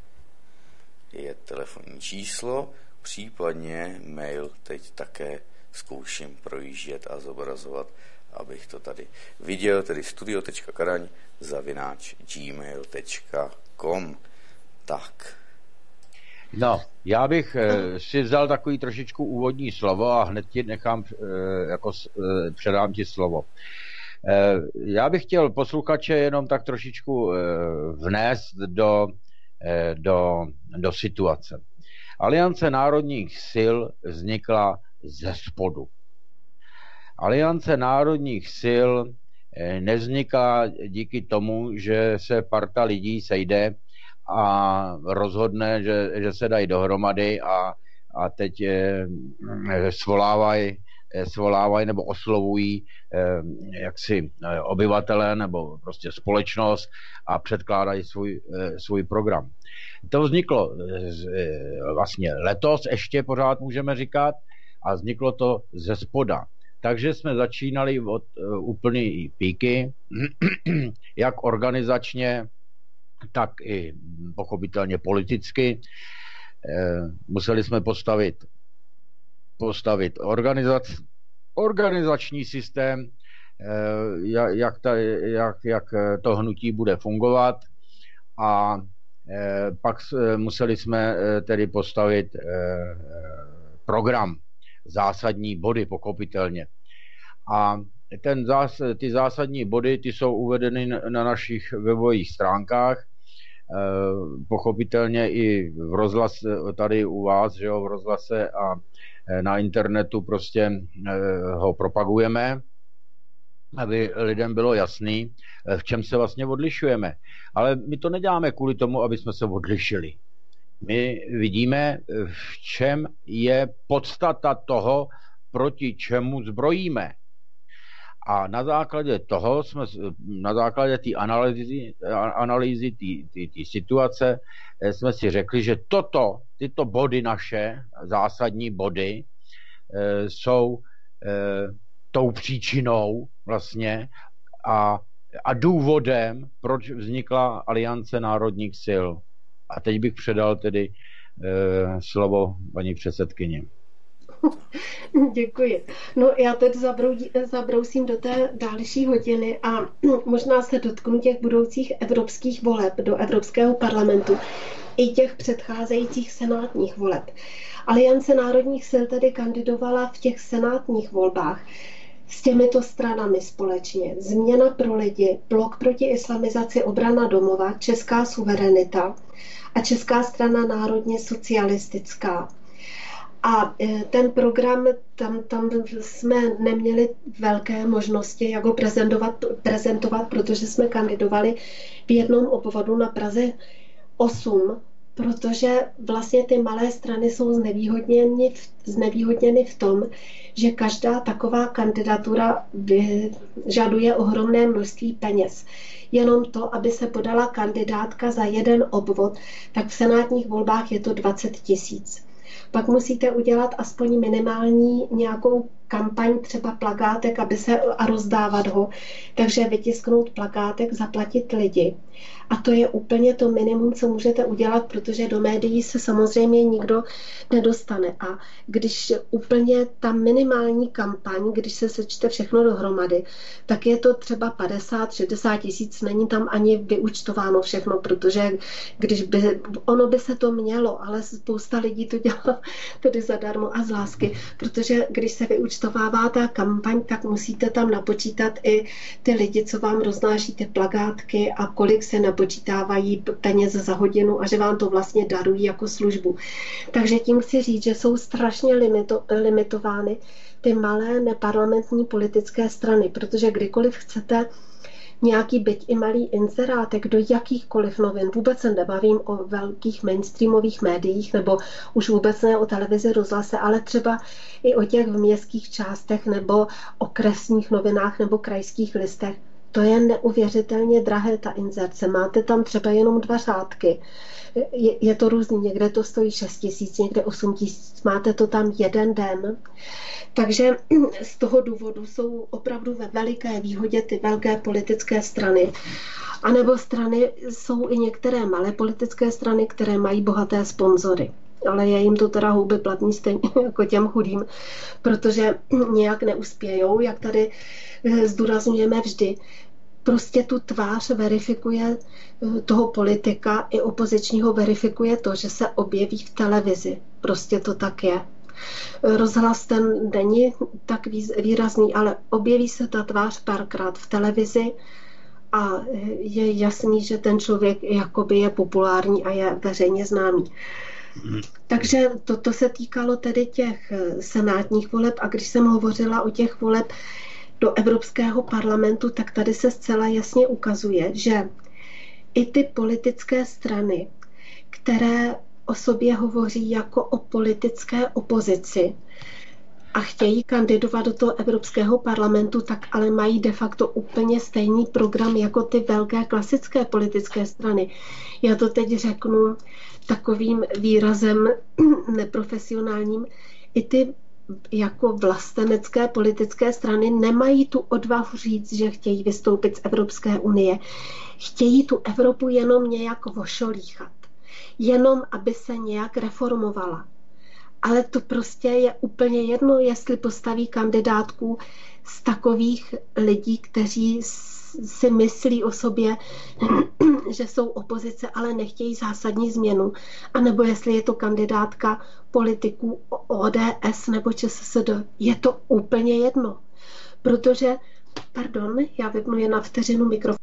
je telefonní číslo, případně mail teď také zkouším projíždět a zobrazovat, abych to tady viděl, tedy studio tečka karaň zavináč gmail tečka com. Tak. No, já bych eh, si vzal takový trošičku úvodní slovo a hned ti nechám, eh, jako eh, předám ti slovo. Eh, já bych chtěl posluchače jenom tak trošičku eh, vnést do, eh, do, do situace. Aliance národních sil vznikla ze spodu. Aliance národních sil eh, nevzniká díky tomu, že se parta lidí sejde a rozhodne, že, že se dají dohromady a, a teď eh, svolávají svolávají nebo oslovují eh, jaksi eh, obyvatele nebo prostě společnost a předkládají svůj, eh, svůj program. To vzniklo eh, vlastně letos, ještě pořád můžeme říkat, a vzniklo to ze spoda. Takže jsme začínali od eh, úplné píky, jak organizačně, tak i pochopitelně politicky. Eh, museli jsme postavit postavit organizac, organizační systém, jak, ta, jak, jak to hnutí bude fungovat a pak museli jsme tedy postavit program, zásadní body pochopitelně. A ten zás, ty zásadní body ty jsou uvedeny na našich webových stránkách, pochopitelně i v rozhlase, tady u vás, že jo, v rozhlase a na internetu prostě ho propagujeme, aby lidem bylo jasný, v čem se vlastně odlišujeme. Ale my to neděláme kvůli tomu, aby jsme se odlišili. My vidíme, v čem je podstata toho, proti čemu zbrojíme. A na základě toho jsme, na základě té analýzy, analýzy té situace jsme si řekli, že toto, tyto body naše, zásadní body, e, jsou e, tou příčinou vlastně a, a důvodem, proč vznikla Aliance národních sil. A teď bych předal tedy e, slovo paní předsedkyni. Děkuji. No já teď zabrousím do té další hodiny a možná se dotknu těch budoucích evropských voleb do Evropského parlamentu i těch předcházejících senátních voleb. Aliance národních sil tedy kandidovala v těch senátních volbách s těmito stranami společně. Změna pro lidi, Blok proti islamizaci, Obrana domova, Česká suverenita a Česká strana národně socialistická. A ten program, tam, tam jsme neměli velké možnosti, jak ho prezentovat, prezentovat, protože jsme kandidovali v jednom obvodu na Praze osm protože vlastně ty malé strany jsou znevýhodněny, znevýhodněny v tom, že každá taková kandidatura vyžaduje ohromné množství peněz. Jenom to, aby se podala kandidátka za jeden obvod, tak v senátních volbách je to dvacet tisíc. Pak musíte udělat aspoň minimální nějakou kampaň, třeba plakátek, aby se a rozdávat ho. Takže vytisknout plakátek, zaplatit lidi. A to je úplně to minimum, co můžete udělat, protože do médií se samozřejmě nikdo nedostane. A když úplně ta minimální kampaň, když se sečte všechno dohromady, tak je to třeba padesát šedesát tisíc, není tam ani vyúčtováno všechno, protože když by, ono by se to mělo, ale spousta lidí to dělá tedy zadarmo a z lásky, protože když se vyúčtovává ta kampaň, tak musíte tam napočítat i ty lidi, co vám roznáší ty plakátky a kolik se napočítávají peněz za hodinu a že vám to vlastně darují jako službu. Takže tím chci říct, že jsou strašně limito, limitovány ty malé neparlamentní politické strany, protože kdykoliv chcete nějaký byť i malý inzerátek do jakýchkoliv novin, vůbec se nebavím o velkých mainstreamových médiích nebo už vůbec ne o televizi, rozhlase, ale třeba i o těch v městských částech nebo okresních novinách nebo krajských listech. To je neuvěřitelně drahé, ta inzerce. Máte tam třeba jenom dva řádky. Je, je to různý, někde to stojí šest tisíc, někde osm tisíc. Máte to tam jeden den. Takže z toho důvodu jsou opravdu ve veliké výhodě ty velké politické strany. A nebo strany jsou i některé malé politické strany, které mají bohaté sponzory. Ale je jim to teda houby platný stejně jako těm chudým, protože nějak neuspějou, jak tady zdůrazňujeme vždy. Prostě tu tvář verifikuje toho politika i opozičního verifikuje to, že se objeví v televizi. Prostě to tak je. Rozhlas ten není tak výrazný, ale objeví se ta tvář párkrát v televizi a je jasný, že ten člověk jakoby je populární a je veřejně známý. Takže toto se týkalo tedy těch senátních voleb a když jsem hovořila o těch voleb do Evropského parlamentu, tak tady se zcela jasně ukazuje, že i ty politické strany, které o sobě hovoří jako o politické opozici a chtějí kandidovat do toho Evropského parlamentu, tak ale mají de facto úplně stejný program jako ty velké klasické politické strany. Já to teď řeknu takovým výrazem neprofesionálním. I ty jako vlastenecké politické strany nemají tu odvahu říct, že chtějí vystoupit z Evropské unie. Chtějí tu Evropu jenom nějak vošolíchat. Jenom, aby se nějak reformovala. Ale to prostě je úplně jedno, jestli postaví kandidátku z takových lidí, kteří si myslí o sobě, že jsou opozice, ale nechtějí zásadní změnu. A nebo jestli je to kandidátka politiků O D S nebo ČSSD. Je to úplně jedno. Protože, pardon, já vypnu jen na vteřinu mikrofon.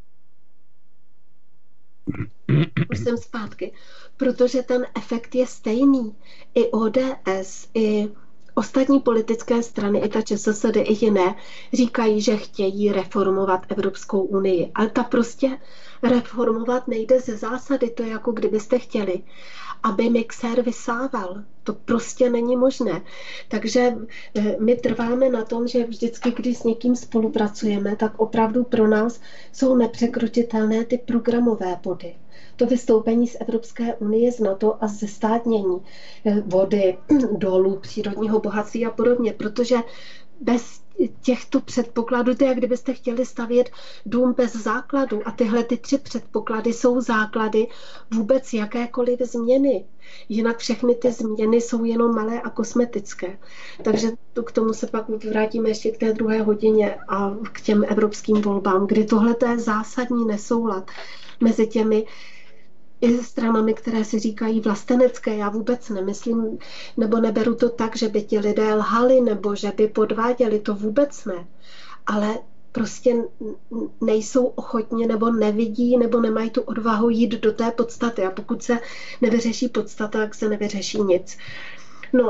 Už jsem zpátky. Protože ten efekt je stejný. I O D S, i ostatní politické strany, i ta ČSSD, i jiné, říkají, že chtějí reformovat Evropskou unii. Ale ta prostě reformovat nejde ze zásady. To je jako kdybyste chtěli, aby mixér vysával. To prostě není možné. Takže my trváme na tom, že vždycky, když s někým spolupracujeme, tak opravdu pro nás jsou nepřekročitelné ty programové body. To vystoupení z Evropské unie, z NATO a ze státnění vody, dolů, přírodního bohatství a podobně, protože bez těchto předpokladů, to je, jak kdybyste chtěli stavět dům bez základu a tyhle ty tři předpoklady jsou základy vůbec jakékoliv změny. Jinak všechny ty změny jsou jenom malé a kosmetické. Takže to, k tomu se pak vrátíme ještě k té druhé hodině a k těm evropským volbám, kdy tohle je zásadní nesoulad mezi těmi i stranami, které si říkají vlastenecké. Já vůbec nemyslím, nebo neberu to tak, že by ti lidé lhali, nebo že by podváděli, to vůbec ne. Ale prostě nejsou ochotně, nebo nevidí, nebo nemají tu odvahu jít do té podstaty. A pokud se nevyřeší podstata, tak se nevyřeší nic. No,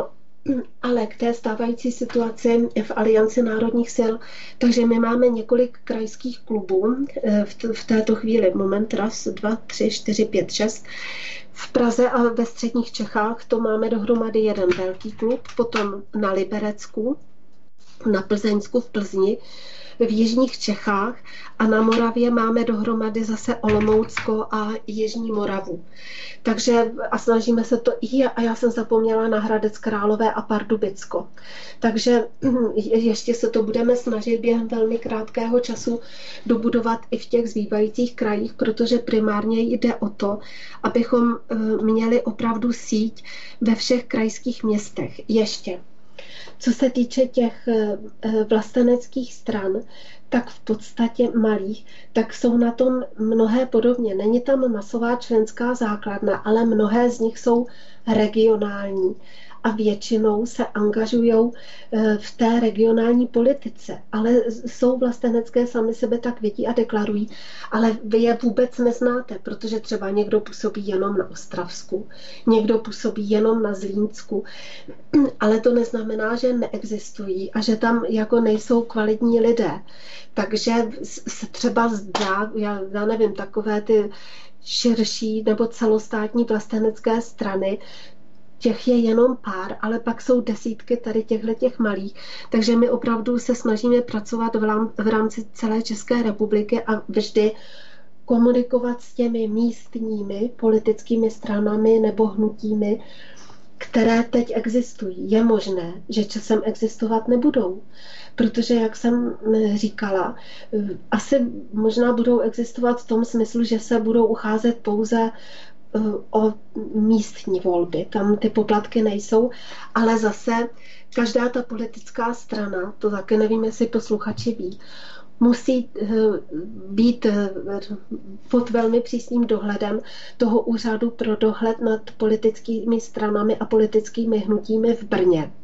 Ale k té stávající situaci v Alianci národních sil, takže my máme několik krajských klubů v této chvíli, moment raz, dva, tři, čtyři, pět, šest. V Praze a ve středních Čechách to máme dohromady jeden velký klub, potom na Liberecku, na Plzeňsku v Plzni, v jižních Čechách a na Moravě máme dohromady zase Olomoucko a Jižní Moravu. Takže a snažíme se to i, a já jsem zapomněla na Hradec Králové a Pardubicko. Takže ještě se to budeme snažit během velmi krátkého času dobudovat i v těch zbývajících krajích, protože primárně jde o to, abychom měli opravdu síť ve všech krajských městech ještě. Co se týče těch vlasteneckých stran, tak v podstatě malých, tak jsou na tom mnohé podobně. Není tam masová členská základna, ale mnohé z nich jsou regionální a většinou se angažují v té regionální politice. Ale jsou vlastenecké, sami sebe tak vědí a deklarují, ale vy je vůbec neznáte, protože třeba někdo působí jenom na Ostravsku, někdo působí jenom na Zlínsku, ale to neznamená, že neexistují a že tam jako nejsou kvalitní lidé. Takže se třeba zdá, já, já nevím, takové ty širší nebo celostátní vlastenecké strany, těch je jenom pár, ale pak jsou desítky tady těchto těch malých. Takže my opravdu se snažíme pracovat v rámci celé České republiky a vždy komunikovat s těmi místními politickými stranami nebo hnutími, které teď existují. Je možné, že časem existovat nebudou. Protože, jak jsem říkala, asi možná budou existovat v tom smyslu, že se budou ucházet pouze o místní volby. Tam ty poplatky nejsou, ale zase každá ta politická strana, to také nevím, jestli posluchači ví, musí být pod velmi přísným dohledem toho úřadu pro dohled nad politickými stranami a politickými hnutími v Brně.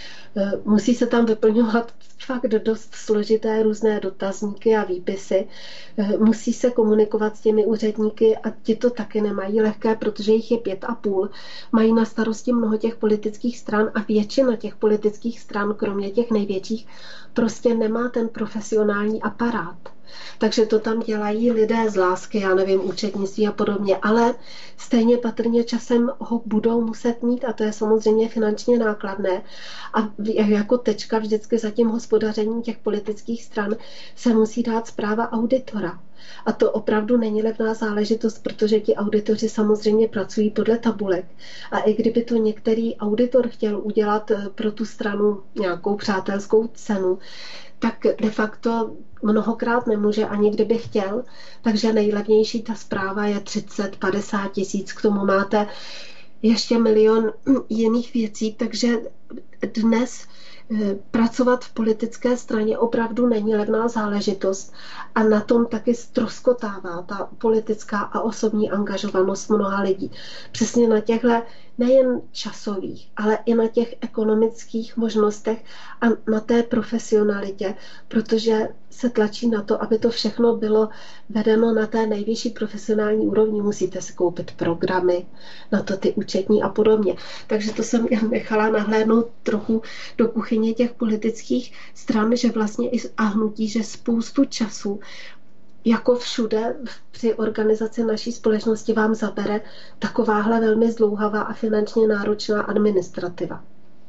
Musí se tam vyplňovat fakt dost složité různé dotazníky a výpisy. Musí se komunikovat s těmi úředníky a ti to taky nemají lehké, protože jich je pět a půl. Mají na starosti mnoho těch politických stran a většina těch politických stran, kromě těch největších, prostě nemá ten profesionální aparát. Takže to tam dělají lidé z lásky, já nevím, účetnictví a podobně, ale stejně patrně časem ho budou muset mít a to je samozřejmě finančně nákladné. A jako tečka vždycky za tím hospodařením těch politických stran se musí dát zpráva auditora. A to opravdu není levná záležitost, protože ti auditoři samozřejmě pracují podle tabulek. A i kdyby to některý auditor chtěl udělat pro tu stranu nějakou přátelskou cenu, tak de facto mnohokrát nemůže, ani kdyby chtěl. Takže nejlevnější ta zpráva je třicet padesát tisíc. K tomu máte ještě milion jiných věcí. Takže dnes pracovat v politické straně opravdu není levná záležitost a na tom taky ztroskotává ta politická a osobní angažovanost mnoha lidí. Přesně na těchto nejen časových, ale i na těch ekonomických možnostech a na té profesionalitě, protože se tlačí na to, aby to všechno bylo vedeno na té nejvyšší profesionální úrovni. Musíte si koupit programy, na to ty účetní a podobně. Takže to jsem jen nechala nahlédnout trochu do kuchyně těch politických stran, že vlastně i a hnutí, že spoustu času jako všude při organizaci naší společnosti vám zabere takováhle velmi zdlouhavá a finančně náročná administrativa.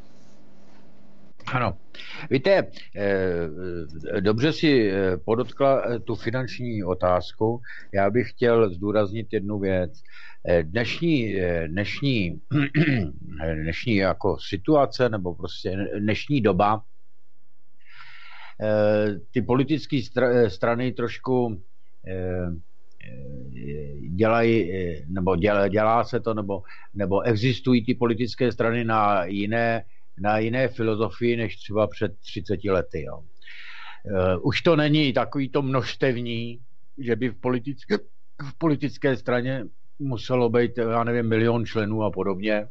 Ano. Víte, dobře si podotkla tu finanční otázku. Já bych chtěl zdůraznit jednu věc. Dnešní, dnešní, dnešní jako situace nebo prostě dnešní doba ty politické strany trošku dělají, nebo dělá, dělá se to, nebo, nebo existují ty politické strany na jiné, na jiné filozofii, než třeba před třiceti lety. Jo. Už to není takový to množstevní, že by v politické, v politické straně muselo být, já nevím, milion členů a podobně.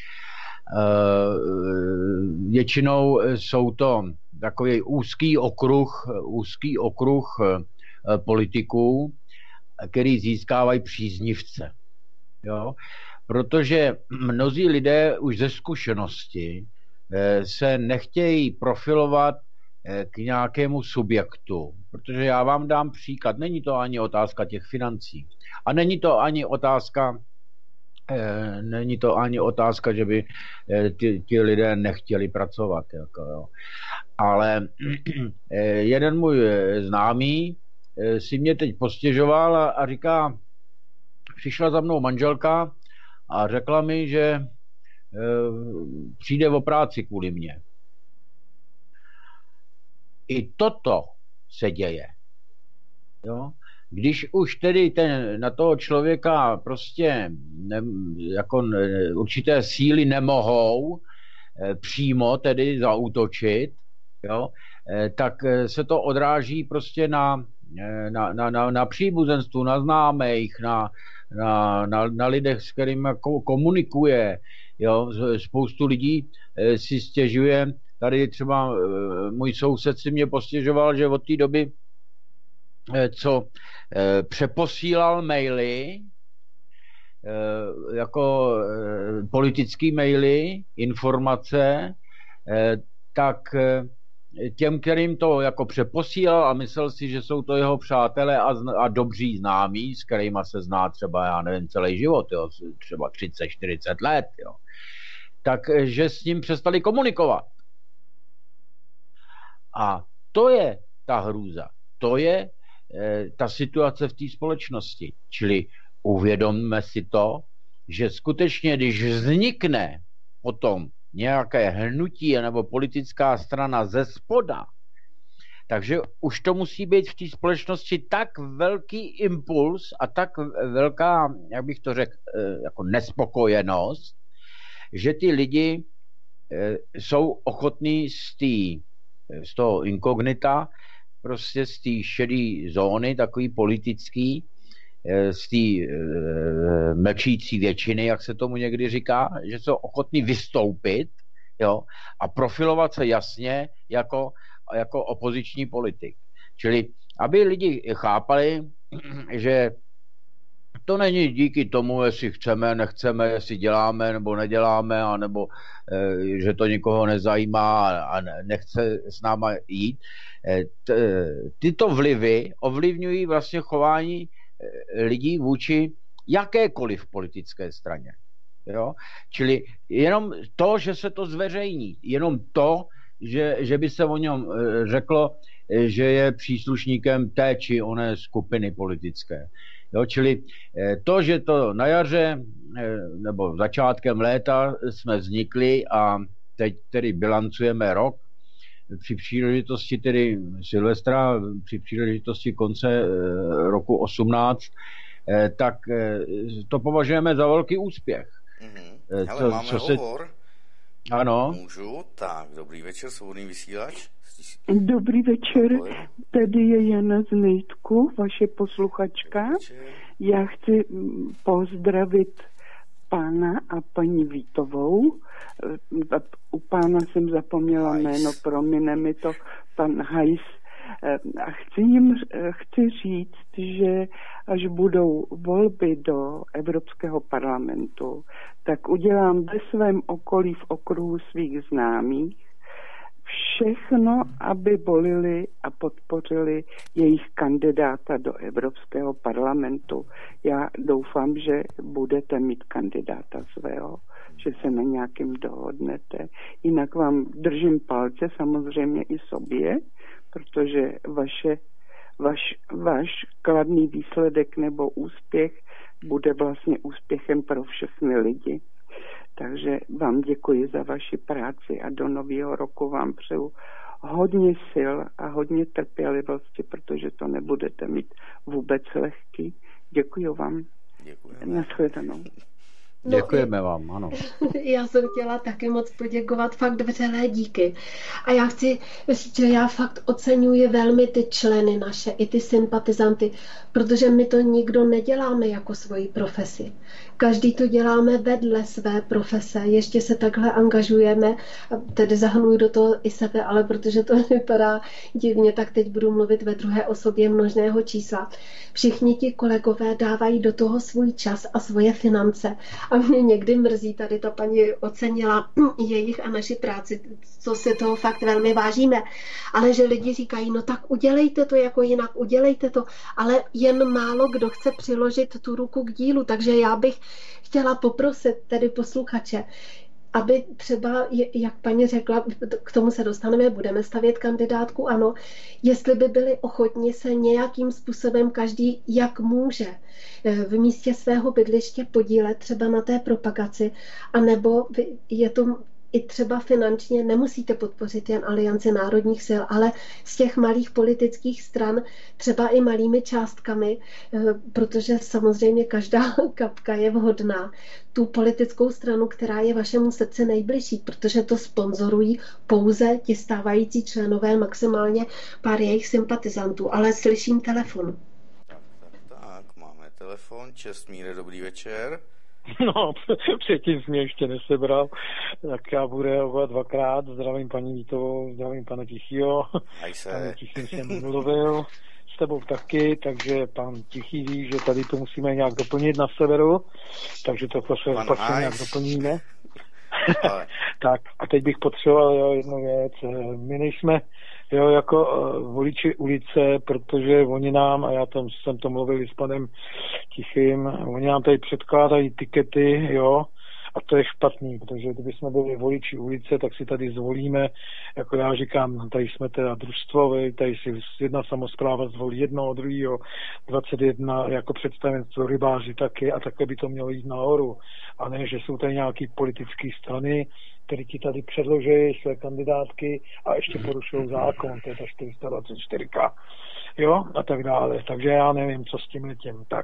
Většinou jsou to takový úzký okruh, úzký okruh politiků, který získávají příznivce. Jo? Protože mnozí lidé už ze zkušenosti se nechtějí profilovat k nějakému subjektu. Protože já vám dám příklad, není to ani otázka těch financí. A není to ani otázka, není to ani otázka, že by ti, ti lidé nechtěli pracovat. Jako, jo. Ale jeden můj známý si mě teď postěžoval a, a říká, přišla za mnou manželka a řekla mi, že e, přijde o práci kvůli mně. I toto se děje. Jo? Když už tedy ten, na toho člověka prostě ne, jako ne, určité síly nemohou e, přímo tedy zaútočit, jo, e, tak se to odráží prostě na, na, na, na, na příbuzenstvu, na známých, na, na, na, na lidech, s kterými komunikuje. Jo. Spoustu lidí si stěžuje, tady třeba můj soused si mě postěžoval, že od té doby, co přeposílal maily, jako politické maily, informace, tak těm, kterým to jako přeposílal a myslel si, že jsou to jeho přátelé a, a dobří známí, s kterými se zná třeba, já nevím, celý život, jo, třeba třicet čtyřicet let, jo, takže s ním přestali komunikovat. A to je ta hrůza, to je e, ta situace v té společnosti. Čili uvědomme si to, že skutečně, když vznikne potom nějaké hnutí nebo politická strana ze spoda, takže už to musí být v té společnosti tak velký impuls a tak velká, jak bych to řekl, jako nespokojenost, že ty lidi jsou ochotní z, tý, z toho inkognita, prostě z té šedé zóny, takový politický, z té mlčící většiny, jak se tomu někdy říká, že jsou ochotní vystoupit, jo, a profilovat se jasně jako, jako opoziční politik. Čili aby lidi chápali, že to není díky tomu, jestli chceme, nechceme, jestli děláme nebo neděláme, anebo že to nikoho nezajímá a nechce s náma jít. Tyto vlivy ovlivňují vlastně chování lidí vůči jakékoliv politické straně. Jo? Čili jenom to, že se to zveřejní, jenom to, že, že by se o něm řeklo, že je příslušníkem té či oné skupiny politické. Jo? Čili to, že to na jaře nebo začátkem léta jsme vznikli a teď tedy bilancujeme rok, při příležitosti tedy Silvestra, při příležitosti konce roku osmnáct, tak to považujeme za velký úspěch. Mm-hmm. Hele, to, máme co hovor. Se... Ano. Můžu? Tak, dobrý večer, svobodný vysílač. Dobrý večer, tady je Jana z Nejtku, vaše posluchačka. Já chci pozdravit pána a paní Vítovou. U pána jsem zapomněla Hajs. Jméno, promine mi to, pan Hajs. A chci jim chci říct, že až budou volby do Evropského parlamentu, tak udělám ve svém okolí, v okruhu svých známých, všechno, aby volili a podpořili jejich kandidáta do Evropského parlamentu. Já doufám, že budete mít kandidáta svého, že se na nějakým dohodnete. Jinak vám držím palce, samozřejmě i sobě, protože vaše, vaš, váš kladný výsledek nebo úspěch bude vlastně úspěchem pro všechny lidi. Takže vám děkuji za vaši práci a do nového roku vám přeju hodně sil a hodně trpělivosti, protože to nebudete mít vůbec lehký. Děkuji vám. Děkujeme. Nashledanou. No, děkujeme vám, ano. Já jsem chtěla taky moc poděkovat, fakt vřelé díky. A já chci říct, že já fakt oceňuji velmi ty členy naše, i ty sympatizanty, protože my to nikdo neděláme jako svoji profesi. Každý to děláme vedle své profese, ještě se takhle angažujeme, tedy zahrnuji do toho i sebe, ale protože to vypadá divně, tak teď budu mluvit ve druhé osobě množného čísla. Všichni ti kolegové dávají do toho svůj čas a svoje finance A mě někdy mrzí, tady ta paní ocenila jejich a naši práci, co si toho fakt velmi vážíme. Ale že lidi říkají, no tak udělejte to jako jinak, udělejte to. Ale jen málo kdo chce přiložit tu ruku k dílu. Takže já bych chtěla poprosit tedy posluchače, aby třeba, jak paní řekla, k tomu se dostaneme, budeme stavět kandidátku, ano, jestli by byli ochotni se nějakým způsobem každý, jak může, v místě svého bydliště podílet třeba na té propagaci, anebo je to i třeba finančně, nemusíte podpořit jen Alianci národních sil, ale z těch malých politických stran třeba i malými částkami, protože samozřejmě každá kapka je vhodná. Tu politickou stranu, která je vašemu srdci nejbližší, protože to sponzorují pouze ti stávající členové, maximálně pár jejich sympatizantů. Ale slyším telefon. Tak, tak, tak, máme telefon. Čestmíre, dobrý večer. No, předtím jsi mě ještě nesebral, tak já budu reagovat dvakrát. Zdravím paní Vítovou, zdravím pana Tichýho. Pane Tichým jsem mluvil s tebou taky, takže pan Tichý ví, že tady to musíme nějak doplnit na severu, takže to prostě nějak doplníme. Tak a teď bych potřeboval jo, jednu věc. My nejsme jo, jako uh, voliči ulice, protože oni nám, a já tam jsem to mluvil s panem Tichým, oni nám tady předkládají tikety, jo, a to je špatný, protože kdyby jsme byli voliči ulice, tak si tady zvolíme, jako já říkám, tady jsme teda družstvo, tady si jedna samospráva zvolí jednoho, druhýho, dvacet jedna jako představenstvo rybáři taky a takhle by to mělo jít nahoru. A ne, že jsou tady nějaký politické strany, které ti tady předloží své kandidátky a ještě porušují zákon, to je ta čtyři sta dvacet čtyři, jo, a tak dále. Takže já nevím, co s tím letím. Tak,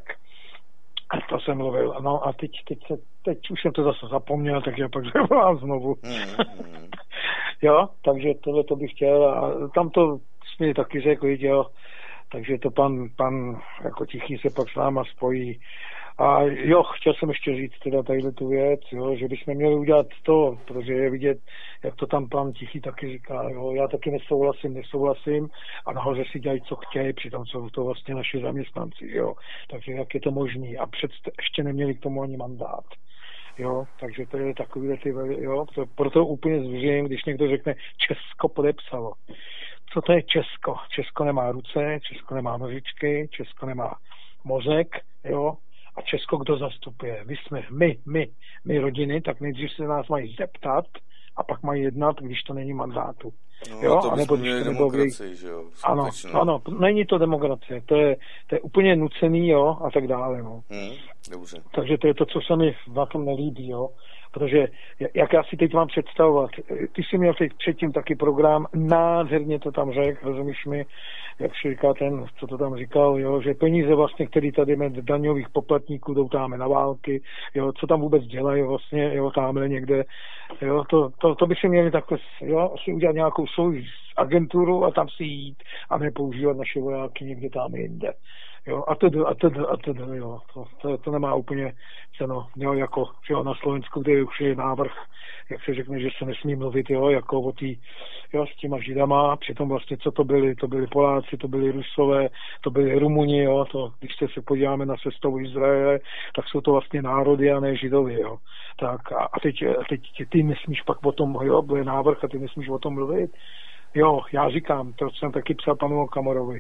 a to jsem mluvil. No a teď, teď, se, teď už jsem to zase zapomněl, takže pak zavolám znovu. Mm-hmm. Jo, takže tohle to bych chtěl a tam to jsme taky řekli, jo, takže to pan, pan jako Tichý se pak s náma spojí. A jo, chtěl jsem ještě říct teda tadyhle tu věc, jo, že bychom měli udělat to, protože je vidět, jak to tam pan Tichý taky říká, jo, já taky nesouhlasím, nesouhlasím a nahoře si dělají, co chtějí, přitom jsou to vlastně naši zaměstnanci, jo, takže jak je to možný a před, ještě neměli k tomu ani mandát. Jo, takže to je takový, ty, jo, to, proto úplně zvěřím, když někdo řekne, Česko podepsalo. Co to je Česko? Česko nemá ruce, Česko nemá nožičky, Česko nemá mozek, jo, a Česko kdo zastupuje? My jsme, my, my, my rodiny, tak nejdřív se nás mají zeptat a pak mají jednat, když to není mandátu. No, jo, to anebo měli demokracii, že jo? Ano, ano, není to demokracie, to je, to je úplně nucený, jo, a tak dále, no. Hmm, dobře. Takže to je to, co se mi na tom nelíbí, jo. Protože, jak já si teď mám představovat, ty jsi měl teď předtím taky program, nádherně to tam řekl, rozumíš mi, jak si říká ten, co to tam říkal, jo, že peníze vlastně, které tady med daňových poplatníků jdou táme na války, jo, co tam vůbec dělají vlastně, jo, támhle někde, jo, to, to, to by si měli takhle, jo, si udělat nějakou svou agenturu a tam si jít a nepoužívat naše vojáky někde tam jinde. Jo, a to, a to, a to, jo, to, to, to nemá úplně ceno, jo, jako, jo, na Slovensku, kde už je návrh, jak se řekne, že se nesmí mluvit, jo, jako o tý, jo, s těma Židama, přitom vlastně, co to byli, to byli Poláci, to byli Rusové, to byli Rumuni, jo, to, když se podíváme na sestavu Izraele, tak jsou to vlastně národy a ne Židovi, jo, tak a, a teď, teď ty nesmíš pak o tom, jo, byl návrh a ty nesmíš o tom mluvit. Jo, já říkám, to jsem taky psal panu Okamurovi.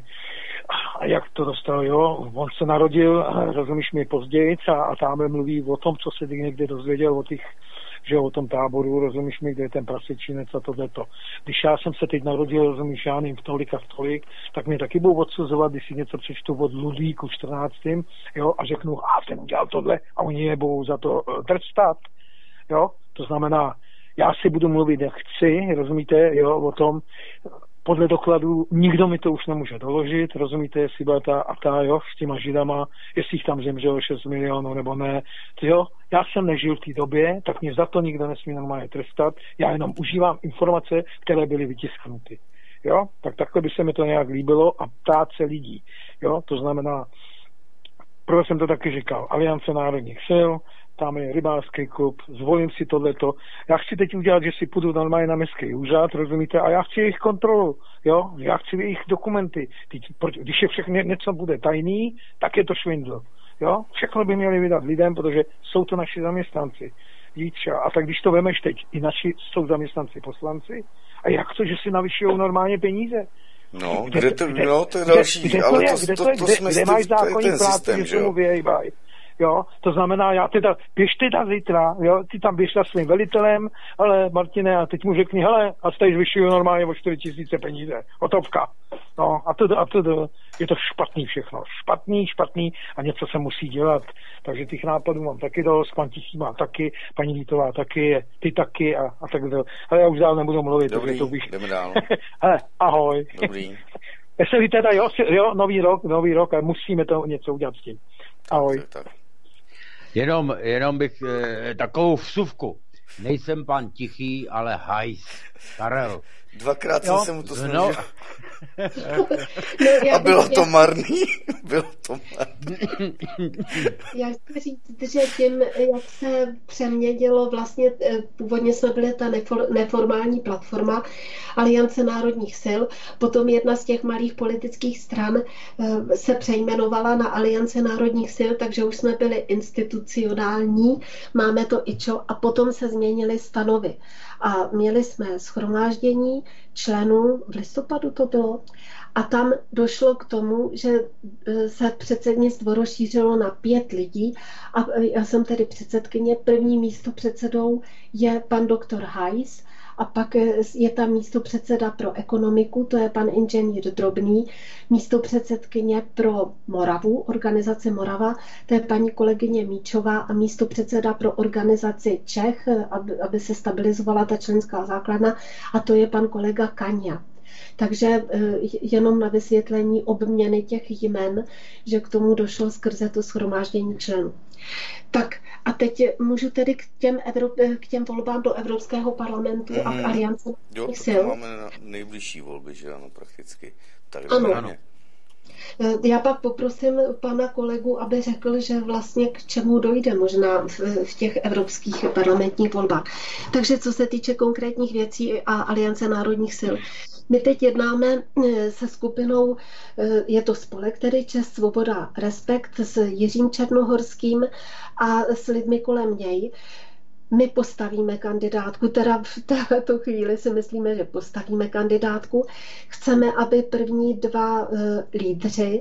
A jak to dostal, jo, on se narodil, rozumíš mi, později a, a tamhle mluví o tom, co se někde dozvěděl o těch, že o tom táboru, rozumíš mi, kde je ten prasečinec a tohleto. Když já jsem se teď narodil, rozumíš, já nevím, v tolik a v tolik, tak mě taky budou odsuzovat, když si něco přečtu od Ludvíku čtrnáctým, jo, a řeknu, a ten udělal tohle a oni je budou za to trestat, jo, to znamená, já si budu mluvit, jak chci, rozumíte, jo, o tom, podle dokladů, nikdo mi to už nemůže doložit, rozumíte, jestli byla ta a ta, jo, s těma Židama, jestli jich tam zemřelo šest milionů nebo ne, to jo, já jsem nežil v té době, tak mě za to nikdo nesmí normálně trestat, já jenom užívám informace, které byly vytisknuty, jo, tak takhle by se mi to nějak líbilo a ptát se lidí, jo, to znamená, proto jsem to taky říkal, Aliance národních sil, tam je rybářský klub, zvolím si tohleto. Já chci teď udělat, že si půjdu normálně na městský úřad, rozumíte, a já chci jejich kontrolu, jo, já chci jejich dokumenty. Když je všechno něco bude tajný, tak je to švindl, Jo? Všechno by měli vydat lidem, protože jsou to naši zaměstnanci. Třeba. A tak když to vemeš teď, i naši jsou zaměstnanci poslanci, a jak to, že si navyšují normálně peníze? No, kde, kde to, no, to je další, kde, kde ale je, to, kde, to, to, to, to kde, jsme kde máš zákonní práci, že se mu vyhejbají. Jo, to znamená, já teda, běž teda zítra, jo, ty tam běž za svým velitelem, ale Martine, a teď mu řekni, hele, a tady zvyšuju normálně o čtyři tisíce peníze, hotovka. No, a to, a to, je to špatný všechno, špatný, špatný a něco se musí dělat. Takže těch nápadů mám taky dost, pan Tichý má taky, paní Lítová taky, ty taky a, a tak dále. Ale já už dál nebudu mluvit. Dobrý, to bych... jdeme dál. Hele, ahoj. Dobrý. Jestli teda, jo, jo, nový rok, nový rok a musíme to něco udělat s tím. Ahoj. Tak, tak. Jenom, jenom bych e, takovou vsuvku. Nejsem pan Tichý, ale hajs. Karel. Dvakrát jsem se mu to snažil. No. No, a bylo to marný. Bylo to marný. Já chci říct, že tím, jak se přeměnilo, vlastně původně jsme byli ta nefor, neformální platforma Aliance národních sil, potom jedna z těch malých politických stran se přejmenovala na Aliance národních sil, takže už jsme byli institucionální, máme to ičo a potom se změnily stanovy. A měli jsme shromáždění členů, v listopadu to bylo, a tam došlo k tomu, že se předsednictvo rozšířilo na pět lidí a já jsem tedy předsedkyně. První místopředsedou je pan doktor Hajs a pak je tam místopředseda pro ekonomiku, to je pan inženýr Drobný, místopředsedkyně pro Moravu, organizaci Morava, to je paní kolegyně Míčová a místopředseda pro organizaci Čech, aby, aby se stabilizovala ta členská základna, a to je pan kolega Kaňa. Takže jenom na vysvětlení obměny těch jmen, že k tomu došlo skrze to shromáždění členů. Tak a teď můžu tedy k těm, Evrop- k těm volbám do Evropského parlamentu mm. a k Aliance národních sil. Jo, máme na nejbližší volby, že ano, prakticky. Tak ano. ano. Já pak poprosím pana kolegu, aby řekl, že vlastně k čemu dojde možná v, v těch evropských parlamentních volbách. Takže co se týče konkrétních věcí a Aliance národních sil. My teď jednáme se skupinou, je to spolek, tedy Čest, Svoboda, Respekt, s Jiřím Černohorským a s lidmi kolem něj. My postavíme kandidátku, teda v této chvíli si myslíme, že postavíme kandidátku. Chceme, aby první dva uh, lídři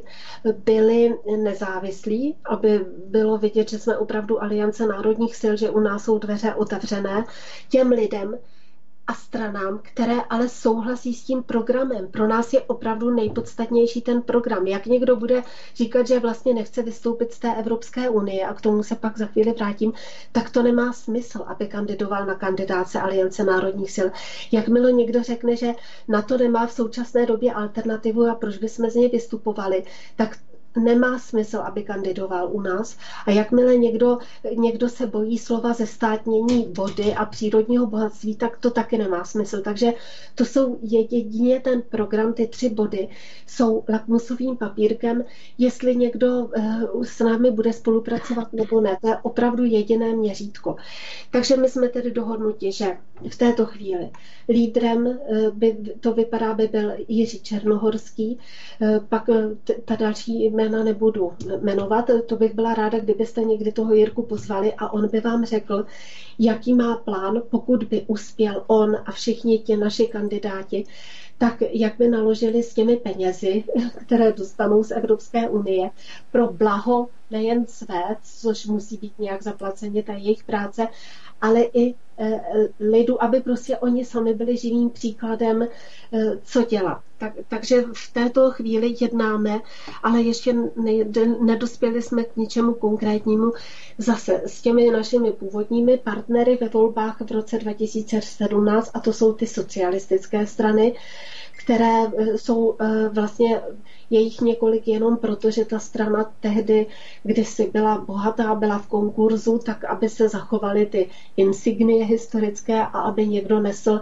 byli nezávislí, aby bylo vidět, že jsme opravdu Aliance národních sil, že u nás jsou dveře otevřené těm lidem a stranám, které ale souhlasí s tím programem. Pro nás je opravdu nejpodstatnější ten program. Jak někdo bude říkat, že vlastně nechce vystoupit z té Evropské unie, a k tomu se pak za chvíli vrátím, tak to nemá smysl, aby kandidoval na kandidáce Aliance národních sil. Jakmile někdo řekne, že na to nemá v současné době alternativu a proč bychom z něj vystupovali, tak nemá smysl, aby kandidoval u nás. A jakmile někdo, někdo se bojí slova zestátnění vody a přírodního bohatství, tak to taky nemá smysl. Takže to jsou jedině ten program, ty tři body jsou lakmusovým papírkem, jestli někdo s námi bude spolupracovat nebo ne. To je opravdu jediné měřítko. Takže my jsme tedy dohodnuti, že v této chvíli lídrem by, to vypadá, by byl Jiří Černohorský, pak ta další jména nebudu jmenovat, to bych byla ráda, kdybyste někdy toho Jirku pozvali a on by vám řekl, jaký má plán, pokud by uspěl on a všichni ti naši kandidáti, tak jak by naložili s těmi penězi, které dostanou z Evropské unie pro blaho nejen své, což musí být nějak zaplaceně, ta jejich práce, ale i e, lidu, aby prostě oni sami byli živým příkladem, e, co dělat. Tak, takže v této chvíli jednáme, ale ještě ne, nedospěli jsme k ničemu konkrétnímu. Zase s těmi našimi původními partnery ve volbách v roce dva tisíce sedmnáct, a to jsou ty socialistické strany, které jsou vlastně, je jich několik jenom proto, že ta strana tehdy, kdysi byla bohatá, byla v konkurzu, tak aby se zachovaly ty insignie historické a aby někdo nesl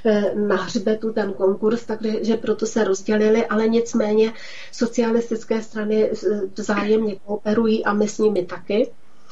na hřbetu ten konkurs, takže proto se rozdělili, ale nicméně socialistické strany vzájemně kooperují a my s nimi taky.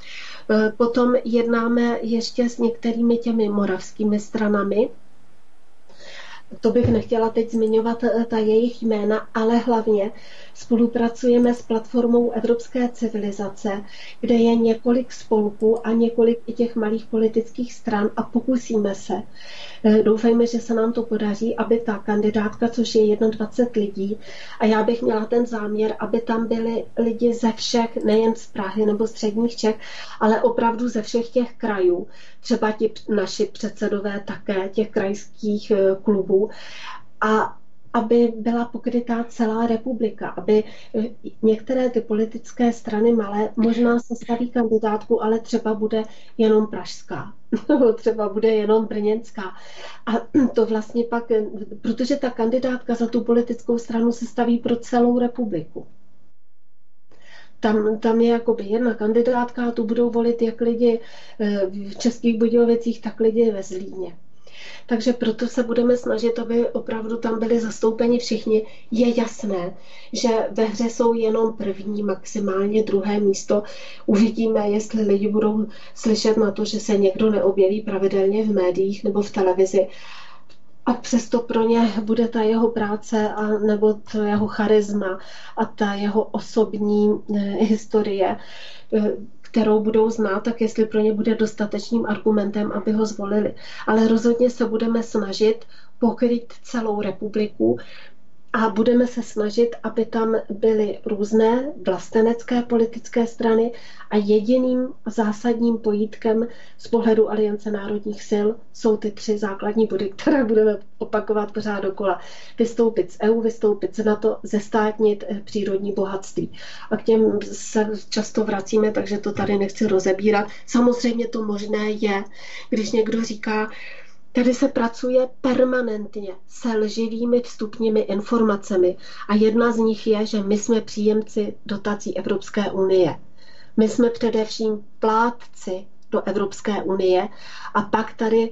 Potom jednáme ještě s některými těmi moravskými stranami. To bych nechtěla teď zmiňovat ta jejich jména, ale hlavně spolupracujeme s platformou Evropské civilizace, kde je několik spolků a několik i těch malých politických stran a pokusíme se. Doufejme, že se nám to podaří, aby ta kandidátka, což je dvacet jedna lidí, a já bych měla ten záměr, aby tam byli lidi ze všech, nejen z Prahy nebo středních Čech, ale opravdu ze všech těch krajů, třeba ti naši předsedové také těch krajských klubů, a aby byla pokrytá celá republika, aby některé ty politické strany malé možná se staví kandidátku, ale třeba bude jenom pražská, nebo třeba bude jenom brněnská. A to vlastně pak, protože ta kandidátka za tu politickou stranu se staví pro celou republiku. Tam, tam je jakoby jedna kandidátka a tu budou volit jak lidi v Českých Budějovicích, tak lidi ve Zlíně. Takže proto se budeme snažit, aby opravdu tam byli zastoupeni všichni. Je jasné, že ve hře jsou jenom první, maximálně druhé místo. Uvidíme, jestli lidi budou slyšet na to, že se někdo neobjeví pravidelně v médiích nebo v televizi. A přesto pro ně bude ta jeho práce a nebo to jeho charisma a ta jeho osobní eh, historie, eh, kterou budou znát, tak jestli pro ně bude dostatečným argumentem, aby ho zvolili. Ale rozhodně se budeme snažit pokryt celou republiku a budeme se snažit, aby tam byly různé vlastenecké politické strany a jediným zásadním pojítkem z pohledu Aliance národních sil jsou ty tři základní body, které budeme opakovat pořád dokola. Vystoupit z E U, vystoupit z NATO, zestátnit přírodní bohatství. A k těm se často vracíme, takže to tady nechci rozebírat. Samozřejmě to možné je, když někdo říká, tady se pracuje permanentně se lživými vstupními informacemi a jedna z nich je, že my jsme příjemci dotací Evropské unie. My jsme především plátci do Evropské unie a pak tady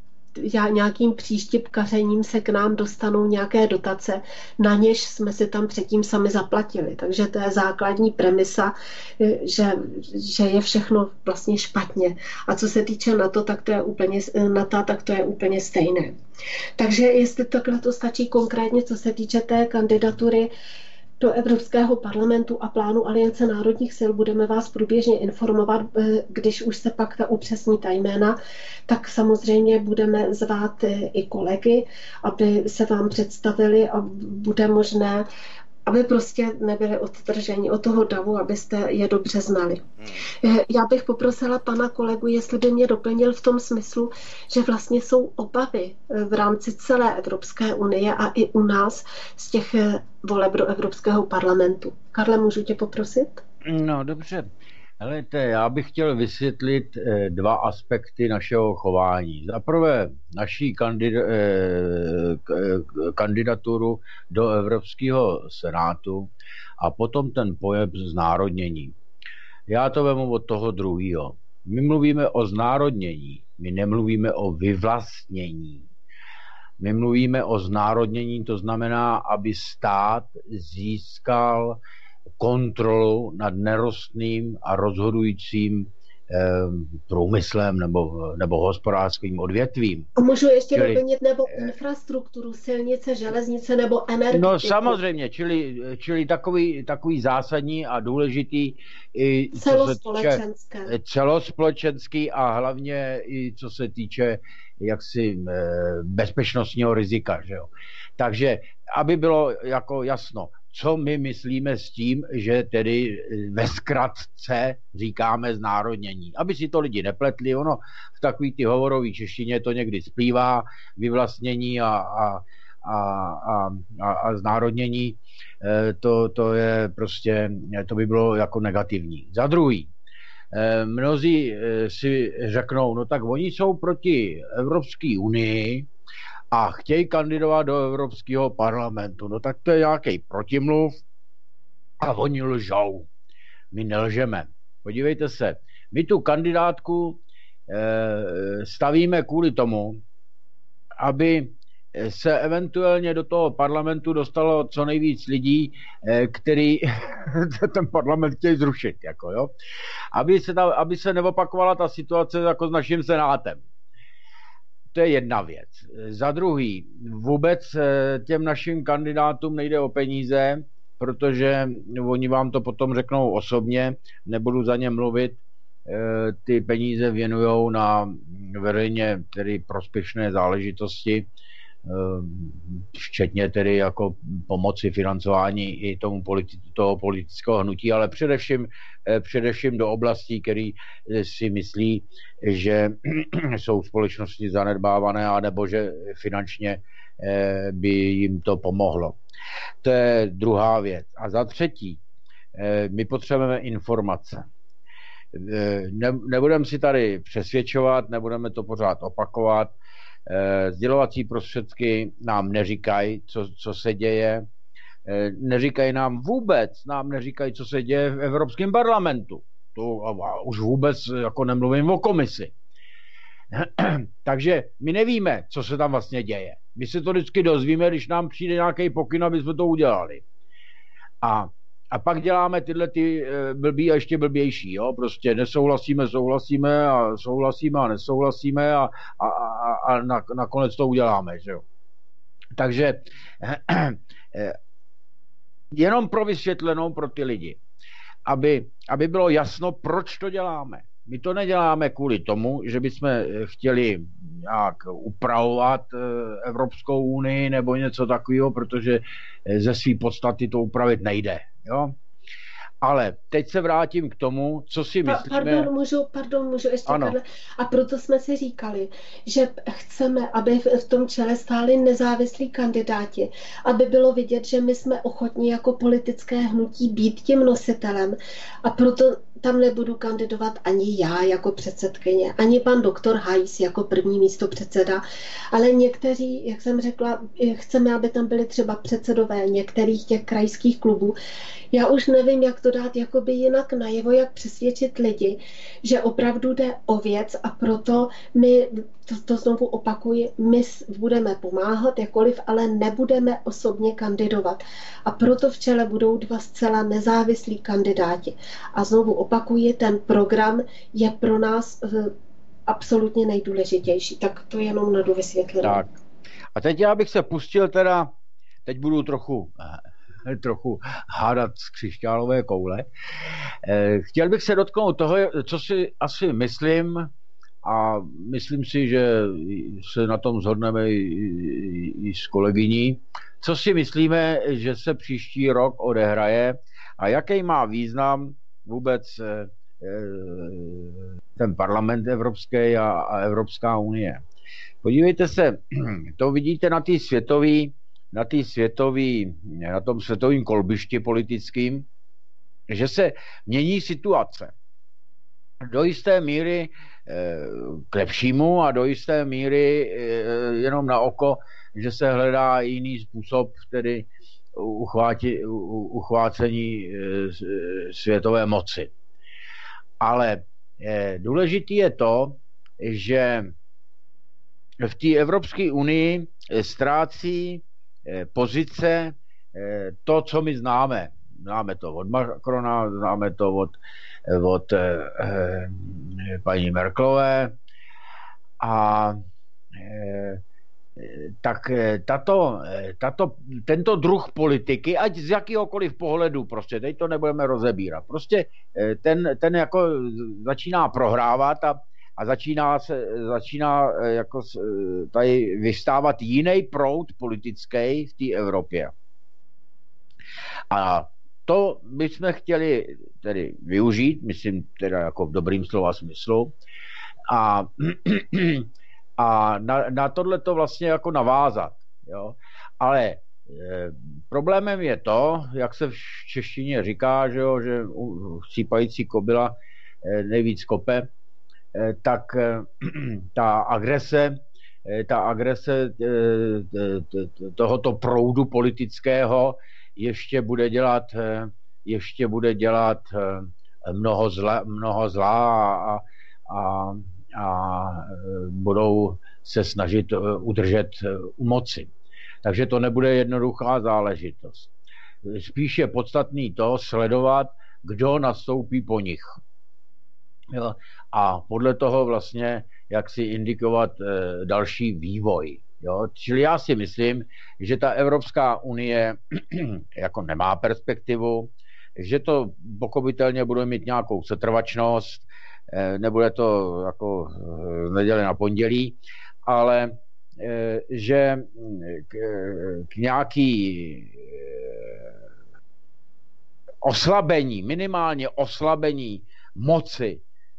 nějakým příštipkařením se k nám dostanou nějaké dotace, na něž jsme si tam předtím sami zaplatili. Takže to je základní premisa, že, že je všechno vlastně špatně. A co se týče NATO, tak to je úplně, NATO, tak to je úplně stejné. Takže jestli takhle to stačí konkrétně, co se týče té kandidatury do Evropského parlamentu a plánu Aliance národních sil, budeme vás průběžně informovat, když už se pak ta upřesní ta jména, tak samozřejmě budeme zvát i kolegy, aby se vám představili a bude možné, aby prostě nebyli odtrženi od toho davu, abyste je dobře znali. Já bych poprosila pana kolegu, jestli by mě doplnil v tom smyslu, že vlastně jsou obavy v rámci celé Evropské unie a i u nás z těch voleb do Evropského parlamentu. Karle, můžu tě poprosit? No dobře. Helejte, já bych chtěl vysvětlit dva aspekty našeho chování. Za prvé naší kandid- kandidaturu do Evropského senátu a potom ten pojem znárodnění. Já to vemu od toho druhého. My mluvíme o znárodnění, my nemluvíme o vyvlastnění. My mluvíme o znárodnění, to znamená, aby stát získal kontrolu nad nerostným a rozhodujícím eh, průmyslem nebo, nebo hospodářským odvětvím. A můžu ještě čili, doplnit nebo infrastrukturu, silnice, železnice nebo energetiku? No samozřejmě, čili, čili takový, takový zásadní a důležitý i celospolečenské. Co se týče, celospolečenský a hlavně i co se týče jaksi eh, bezpečnostního rizika. Že jo? Takže aby bylo jako jasno, co my myslíme s tím, že tedy ve zkratce říkáme znárodnění. Aby si to lidi nepletli, ono v takový ty hovorové češtině to někdy splývá, vyvlastnění a, a, a, a, a, a znárodnění, to, to je prostě, to by bylo jako negativní. Za druhý, mnozí si řeknou, no tak oni jsou proti Evropské unii, a chtějí kandidovat do Evropského parlamentu. No tak to je nějaký protimluv a oni lžou. My nelžeme. Podívejte se, my tu kandidátku e, stavíme kvůli tomu, aby se eventuálně do toho parlamentu dostalo co nejvíc lidí, e, který ten parlament chtějí zrušit. Jako, jo? Aby, se ta, aby se neopakovala ta situace jako s naším senátem. To je jedna věc. Za druhý, vůbec těm našim kandidátům nejde o peníze, protože oni vám to potom řeknou osobně, nebudu za ně mluvit, ty peníze věnujou na veřejně tedy prospěšné záležitosti, včetně tedy jako pomoci financování i tomu politi- toho politického hnutí, ale především, především do oblastí, které si myslí, že jsou společnosti zanedbávané, anebo že finančně by jim to pomohlo. To je druhá věc. A za třetí, my potřebujeme informace. Ne, nebudeme si tady přesvědčovat, nebudeme to pořád opakovat. Sdělovací prostředky nám neříkají, co, co se děje. Neříkají nám vůbec, nám neříkají, co se děje v Evropském parlamentu. To a už vůbec jako nemluvím o komisi. Takže my nevíme, co se tam vlastně děje. My se to vždycky dozvíme, když nám přijde nějaký pokyn, aby jsme to udělali. A A pak děláme tyhle ty blbý a ještě blbější. Jo? Prostě nesouhlasíme, souhlasíme a souhlasíme a nesouhlasíme a, a, a, a na, nakonec to uděláme. Že jo? Takže jenom pro vysvětlenou pro ty lidi, aby, aby bylo jasno, proč to děláme. My to neděláme kvůli tomu, že bychom chtěli nějak upravovat Evropskou unii nebo něco takového, protože ze své podstaty to upravit nejde. Jo? Ale teď se vrátím k tomu, co si myslíme... Pardon, můžu, pardon, můžu ještě tady. A proto jsme si říkali, že chceme, aby v tom čele stáli nezávislí kandidáti, aby bylo vidět, že my jsme ochotní jako politické hnutí být tím nositelem. A proto tam nebudu kandidovat ani já jako předsedkyně, ani pan doktor Hajs jako první místopředseda, ale někteří, jak jsem řekla, chceme, aby tam byli třeba předsedové některých těch krajských klubů. Já už nevím, jak to dát jakoby jinak najevo, jak přesvědčit lidi, že opravdu jde o věc a proto my, to, to znovu opakuji, my budeme pomáhat jakoliv, ale nebudeme osobně kandidovat. A proto v čele budou dva zcela nezávislí kandidáti. A znovu opakuji, ten program je pro nás absolutně nejdůležitější. Tak to jenom na dovysvětlení. Tak. A teď já bych se pustil teda, teď budu trochu... trochu hádat z křišťálové koule. Chtěl bych se dotknout toho, co si asi myslím, a myslím si, že se na tom shodneme i, i, i s kolegyní, co si myslíme, že se příští rok odehraje a jaký má význam vůbec ten parlament evropský a, a Evropská unie. Podívejte se, to vidíte na té světové na té světový, na tom světovém kolbišti politickým, že se mění situace. Do jisté míry k lepšímu a do jisté míry jenom na oko, že se hledá jiný způsob tedy uchváti, uchvácení světové moci. Ale důležitý je to, že v té Evropské unii ztrácí pozice to, co my známe. Známe to od Macrona, známe to od, od eh, paní Merkelové a eh, tak tato, tato, tento druh politiky, ať z jakýhokoliv pohledu, prostě teď to nebudeme rozebírat, prostě ten, ten jako začíná prohrávat a A začíná se začíná jako tady vystávat jiný proud politický v té Evropě. A to bychom chtěli tedy využít, myslím teda jako v dobrým slova smyslu. A, a na, na tohle to vlastně jako navázat. Jo? Ale e, problémem je to, jak se v češtině říká, že, jo, že chcípající kobila e, nejvíc kope, tak ta agrese, ta agrese tohoto proudu politického ještě bude dělat, ještě bude dělat mnoho zla, mnoho zla a, a, a budou se snažit udržet u moci. Takže to nebude jednoduchá záležitost. Spíš je podstatný to sledovat, kdo nastoupí po nich. Jo. A podle toho vlastně, jak si indikovat e, další vývoj. Jo? Čili já si myslím, že ta Evropská unie jako nemá perspektivu, že to pochopitelně bude mít nějakou setrvačnost, nebude to jako z neděle na pondělí, ale že k, k nějaký oslabení, minimálně oslabení moci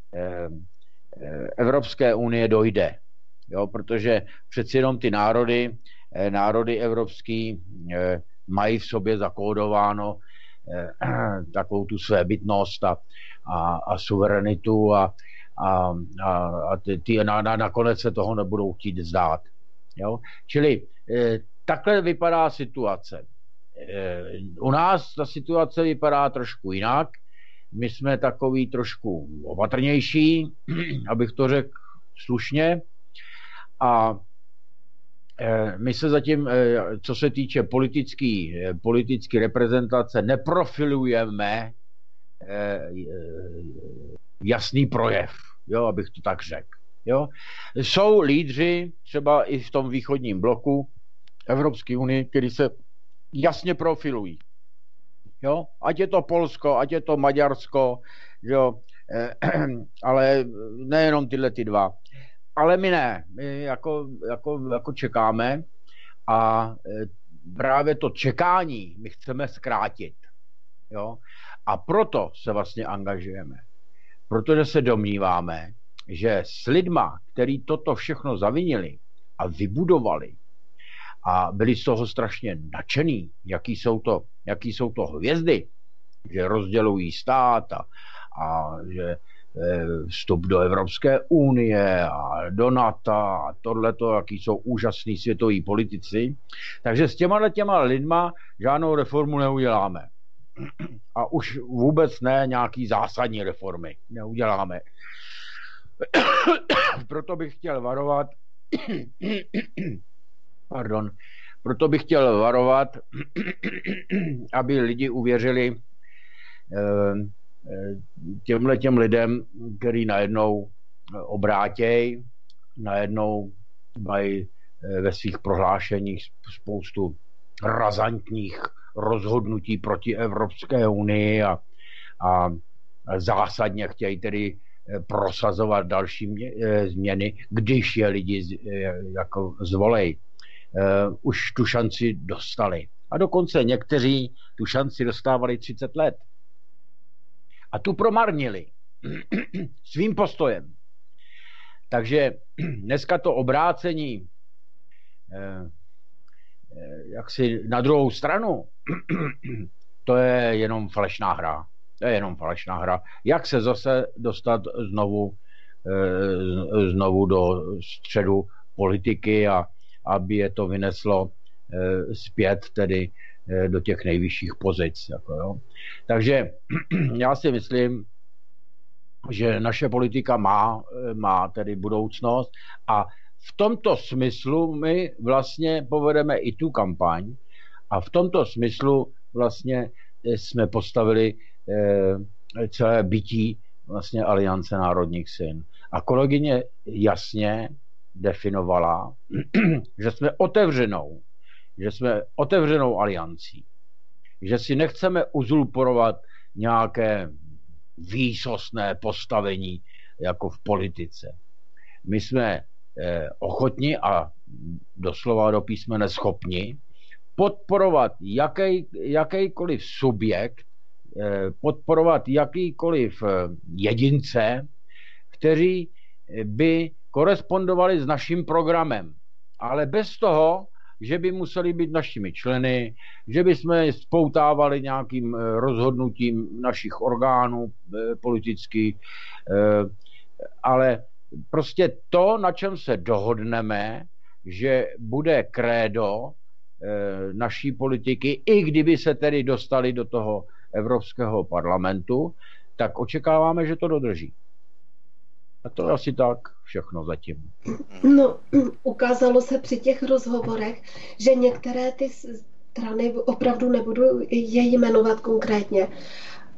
Evropské unie dojde. Jo, protože přeci jenom ty národy, národy evropský mají v sobě zakódováno takovou tu svébytnost a, a, a suverenitu a, a, a, a ty, ty na, na, nakonec se toho nebudou chtít vzdát. Jo? Čili eh, takhle vypadá situace. Eh, u nás ta situace vypadá trošku jinak. My jsme takový trošku opatrnější, abych to řekl slušně. A eh, my se zatím, eh, co se týče politický, eh, politický reprezentace, neprofilujeme eh, jasný projev, jo, abych to tak řekl. Jo? Jsou lídři, třeba i v tom východním bloku Evropské unie, kteří se jasně profilují. Jo? Ať je to Polsko, ať je to Maďarsko, jo? Ale nejenom tyhle ty dva. Ale my ne, my jako, jako, jako čekáme a právě to čekání my chceme zkrátit. Jo? A proto se vlastně angažujeme. Protože se domníváme, že s lidma, který toto všechno zavinili a vybudovali a byli z toho strašně nadšený, jaký jsou to, jaký jsou to hvězdy, že rozdělují stát a, a že vstup do Evropské unie a do NATO a tohleto, jaký jsou úžasní světoví politici. Takže s těma těma lidma žádnou reformu neuděláme. A už vůbec ne nějaký zásadní reformy neuděláme. Proto bych chtěl varovat pardon, proto bych chtěl varovat, aby lidi uvěřili těmhle těm lidem, který najednou obrátěj, najednou mají ve svých prohlášeních spoustu razantních rozhodnutí proti Evropské unii a, a zásadně chtějí tedy prosazovat další mě, změny, když je lidi jako zvolej. Už tu šanci dostali. A dokonce někteří tu šanci dostávali třicet let. A tu promarnili svým postojem. Takže dneska to obrácení jaksi na druhou stranu, to je jenom falešná hra. To je jenom falešná hra. Jak se zase dostat znovu, znovu do středu politiky a aby je to vyneslo zpět tedy do těch nejvyšších pozic. Jako jo. Takže já si myslím, že naše politika má, má tedy budoucnost a v tomto smyslu my vlastně povedeme i tu kampaň a v tomto smyslu vlastně jsme postavili celé bytí vlastně Aliance národních sil. A kolegyně jasně definovala, že jsme otevřenou, že jsme otevřenou aliancí, že si nechceme uzurpovat nějaké výsostné postavení jako v politice. My jsme eh, ochotni a doslova do písmene schopni podporovat jaký, jakýkoliv subjekt, eh, podporovat jakýkoliv jedince, kteří by korespondovali s naším programem. Ale bez toho, že by museli být našimi členy, že by jsme spoutávali nějakým rozhodnutím našich orgánů politických, ale prostě to, na čem se dohodneme, že bude krédo naší politiky, i kdyby se tedy dostali do toho Evropského parlamentu, tak očekáváme, že to dodrží. A to je asi tak všechno zatím. No, ukázalo se při těch rozhovorech, že některé ty strany, opravdu nebudu je jmenovat konkrétně,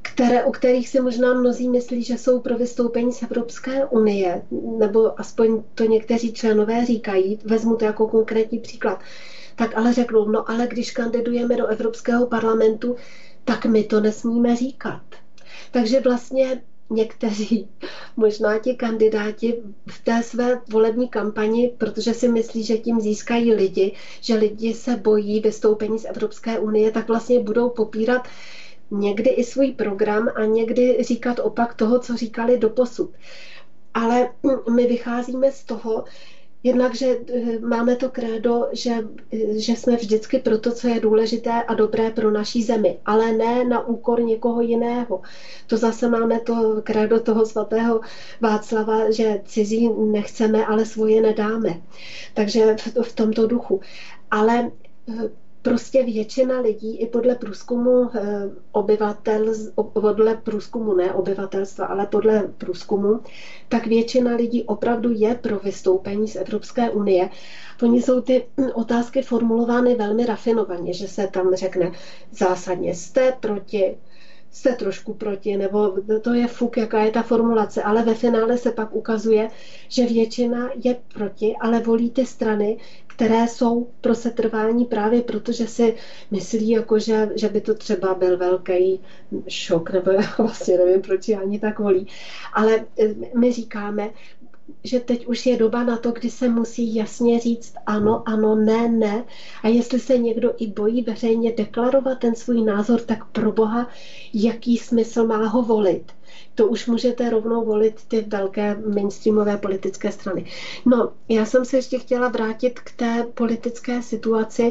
které, o kterých si možná mnozí myslí, že jsou pro vystoupení z Evropské unie, nebo aspoň to někteří členové říkají, vezmu to jako konkrétní příklad, tak ale řeknou, no ale když kandidujeme do Evropského parlamentu, tak my to nesmíme říkat. Takže vlastně někteří, možná ti kandidáti v té své volební kampani, protože si myslí, že tím získají lidi, že lidi se bojí vystoupení z Evropské unie, tak vlastně budou popírat někdy i svůj program a někdy říkat opak toho, co říkali doposud. Ale my vycházíme z toho, jednak, že máme to krédo, že, že jsme vždycky pro to, co je důležité a dobré pro naší zemi, ale ne na úkor někoho jiného. To zase máme to krédo toho svatého Václava, že cizí nechceme, ale svoje nedáme. Takže v, v tomto duchu. Ale prostě většina lidí i podle průzkumu obyvatel, podle průzkumu ne obyvatelstva, ale podle průzkumu, tak většina lidí opravdu je pro vystoupení z Evropské unie. Oni jsou ty otázky formulovány velmi rafinovaně, že se tam řekne zásadně jste proti, jste trošku proti, nebo to je fuk, jaká je ta formulace, ale ve finále se pak ukazuje, že většina je proti, ale volí ty strany, které jsou pro setrvání právě proto, že si myslí, jako že, že by to třeba byl velký šok, nebo já vlastně nevím, proč je ani tak volí. Ale my říkáme, že teď už je doba na to, kdy se musí jasně říct ano, ano, ne, ne. A jestli se někdo i bojí veřejně deklarovat ten svůj názor, tak pro Boha, jaký smysl má ho volit? To už můžete rovnou volit ty velké mainstreamové politické strany. No, já jsem se ještě chtěla vrátit k té politické situaci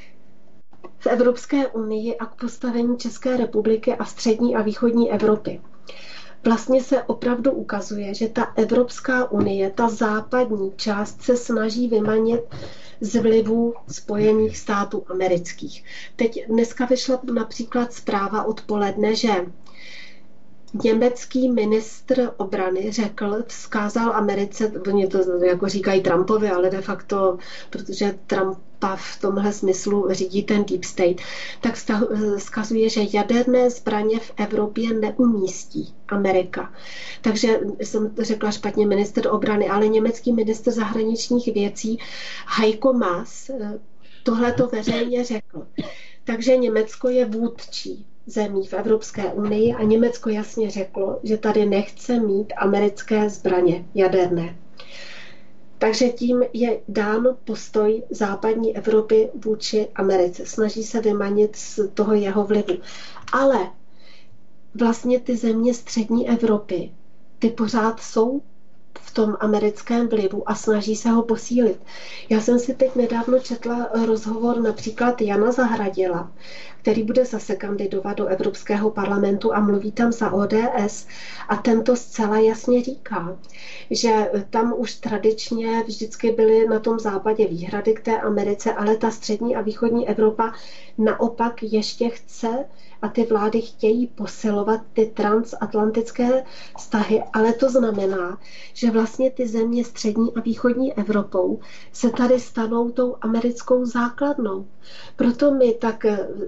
v Evropské unii a k postavení České republiky a střední a východní Evropy. Vlastně se opravdu ukazuje, že ta Evropská unie, ta západní část se snaží vymanit z vlivu Spojených států amerických. Teď dneska vyšla například zpráva odpoledne, že německý ministr obrany řekl, vzkázal Americe, oni to jako říkají Trumpovi, ale de facto, protože Trumpa v tomhle smyslu řídí ten deep state, tak vzkazuje, že jaderné zbraně v Evropě neumístí Amerika. Takže jsem řekla špatně ministr obrany, ale německý ministr zahraničních věcí Heiko Maas tohle to veřejně řekl. Takže Německo je vůdčí zemí v Evropské unii a Německo jasně řeklo, že tady nechce mít americké zbraně jaderné. Takže tím je dán postoj západní Evropy vůči Americe. Snaží se vymanit z toho jeho vlivu. Ale vlastně ty země střední Evropy, ty pořád jsou v tom americkém vlivu a snaží se ho posílit. Já jsem si teď nedávno četla rozhovor například Jana Zahradila, který bude zase kandidovat do Evropského parlamentu a mluví tam za O D S a tento zcela jasně říká, že tam už tradičně vždycky byly na tom západě výhrady k té Americe, ale ta střední a východní Evropa naopak ještě chce a ty vlády chtějí posilovat ty transatlantické vztahy, ale to znamená, že vlastně ty země střední a východní Evropou se tady stanou tou americkou základnou. Proto my tak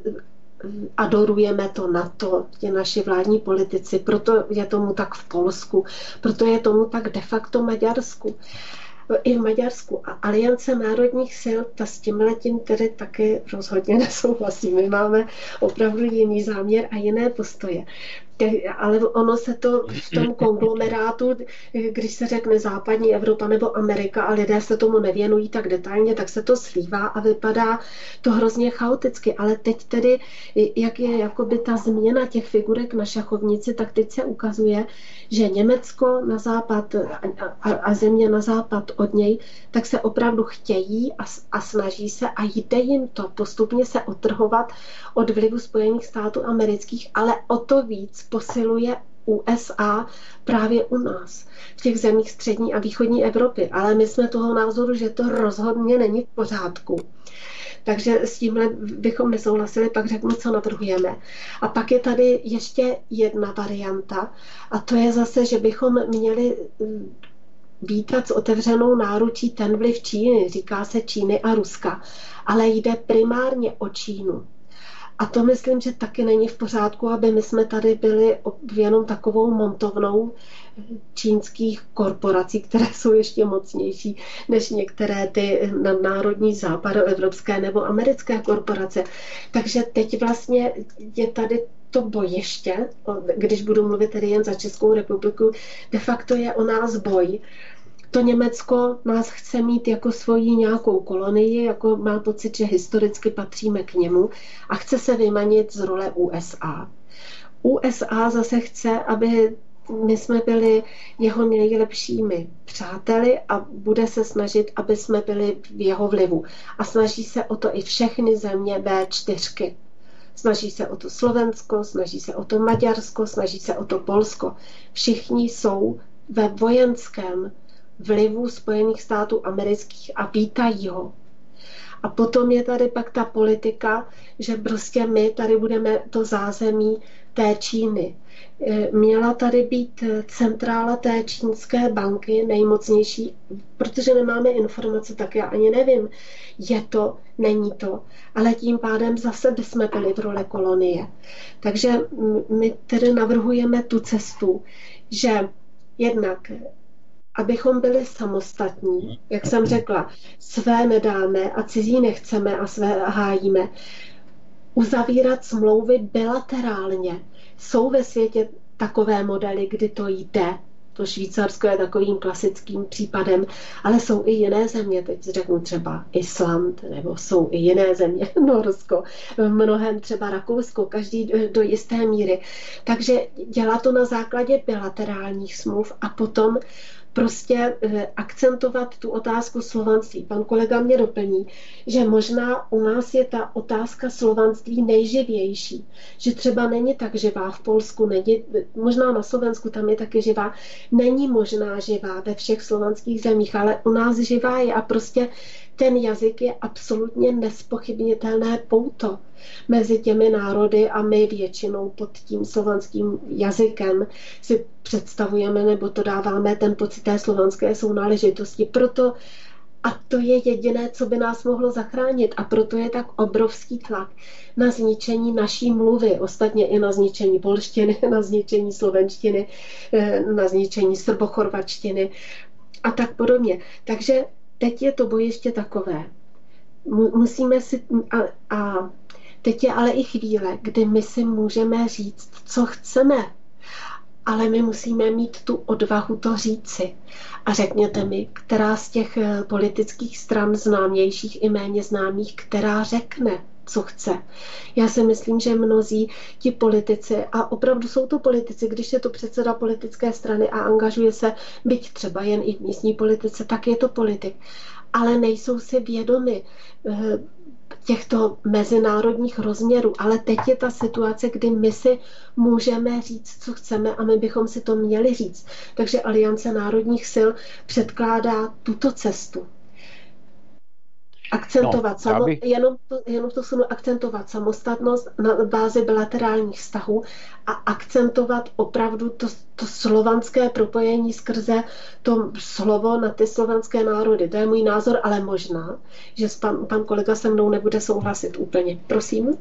adorujeme to NATO, ti naši vládní politici, proto je tomu tak v Polsku, proto je tomu tak de facto Maďarsku. I v Maďarsku. A Aliance národních sil, ta s tímhletím tedy taky rozhodně nesouhlasí. My máme opravdu jiný záměr a jiné postoje. Ale ono se to v tom konglomerátu, když se řekne západní Evropa nebo Amerika a lidé se tomu nevěnují tak detailně, tak se to slívá a vypadá to hrozně chaoticky. Ale teď tedy, jak je jakoby ta změna těch figurek na šachovnici, tak teď se ukazuje, že Německo na západ a, a země na západ od něj, tak se opravdu chtějí a, a snaží se a jde jim to postupně se otrhovat od vlivu Spojených států amerických, ale o to víc posiluje U S A právě u nás, v těch zemích střední a východní Evropy. Ale my jsme toho názoru, že to rozhodně není v pořádku. Takže s tímhle bychom nesouhlasili, pak řeknu, co navrhujeme. A pak je tady ještě jedna varianta a to je zase, že bychom měli vítat s otevřenou náručí ten vliv Číny, říká se Číny a Ruska, ale jde primárně o Čínu. A to myslím, že taky není v pořádku, aby my jsme tady byli jenom takovou montovnou čínských korporací, které jsou ještě mocnější než některé ty nadnárodní západoevropské nebo americké korporace. Takže teď vlastně je tady to bojiště, když budu mluvit tedy jen za Českou republiku, de facto je o nás boj. To Německo nás chce mít jako svoji nějakou kolonii, jako má pocit, že historicky patříme k němu a chce se vymanit z role U S A. U S A zase chce, aby my jsme byli jeho nejlepšími přáteli a bude se snažit, aby jsme byli v jeho vlivu. A snaží se o to i všechny země bé čtyři. Snaží se o to Slovensko, snaží se o to Maďarsko, snaží se o to Polsko. Všichni jsou ve vojenském vlivu Spojených států amerických a vítají ho. A potom je tady pak ta politika, že prostě my tady budeme to zázemí té Číny. Měla tady být centrála té čínské banky, nejmocnější, protože nemáme informace, tak já ani nevím, je to, není to, ale tím pádem zase bychom byli v roli kolonie. Takže my tedy navrhujeme tu cestu, že jednak abychom byli samostatní, jak jsem řekla, své nedáme a cizí nechceme a své hájíme, uzavírat smlouvy bilaterálně. Jsou ve světě takové modely, kdy to jde. To Švýcarsko je takovým klasickým případem, ale jsou i jiné země, teď řeknu třeba Island, nebo jsou i jiné země, Norsko, mnohem třeba Rakousko, každý do jisté míry. Takže dělá to na základě bilaterálních smluv a potom prostě akcentovat tu otázku slovanství. Pan kolega mě doplní, že možná u nás je ta otázka slovanství nejživější. Že třeba není tak živá v Polsku, není, možná na Slovensku tam je taky živá, není možná živá ve všech slovanských zemích, ale u nás živá je a prostě ten jazyk je absolutně nespochybnitelné pouto mezi těmi národy a my většinou pod tím slovanským jazykem si představujeme nebo to dáváme ten pocit té slovanské sounáležitosti. Proto a to je jediné, co by nás mohlo zachránit a proto je tak obrovský tlak na zničení naší mluvy, ostatně i na zničení polštiny, na zničení slovenštiny, na zničení srbochorvačtiny a tak podobně. Takže teď je to bojiště takové. Musíme si... A, a teď je ale i chvíle, kdy my si můžeme říct, co chceme. Ale my musíme mít tu odvahu to říci. A řekněte mi, která z těch politických stran známějších i méně známých, která řekne, co chce. Já si myslím, že mnozí ti politici, a opravdu jsou to politici, když je to předseda politické strany a angažuje se, byť třeba jen i v místní politice, tak je to politik. Ale nejsou si vědomi těchto mezinárodních rozměrů. Ale teď je ta situace, kdy my si můžeme říct, co chceme a my bychom si to měli říct. Takže Aliance národních sil předkládá tuto cestu. Akcentovat, no, samo, bych... jenom, to, jenom to sunu akcentovat samostatnost na bázi bilaterálních vztahů a akcentovat opravdu to, to slovanské propojení skrze to slovo na ty slovanské národy. To je můj názor, ale možná, že pan, pan kolega se mnou nebude souhlasit úplně. Prosím.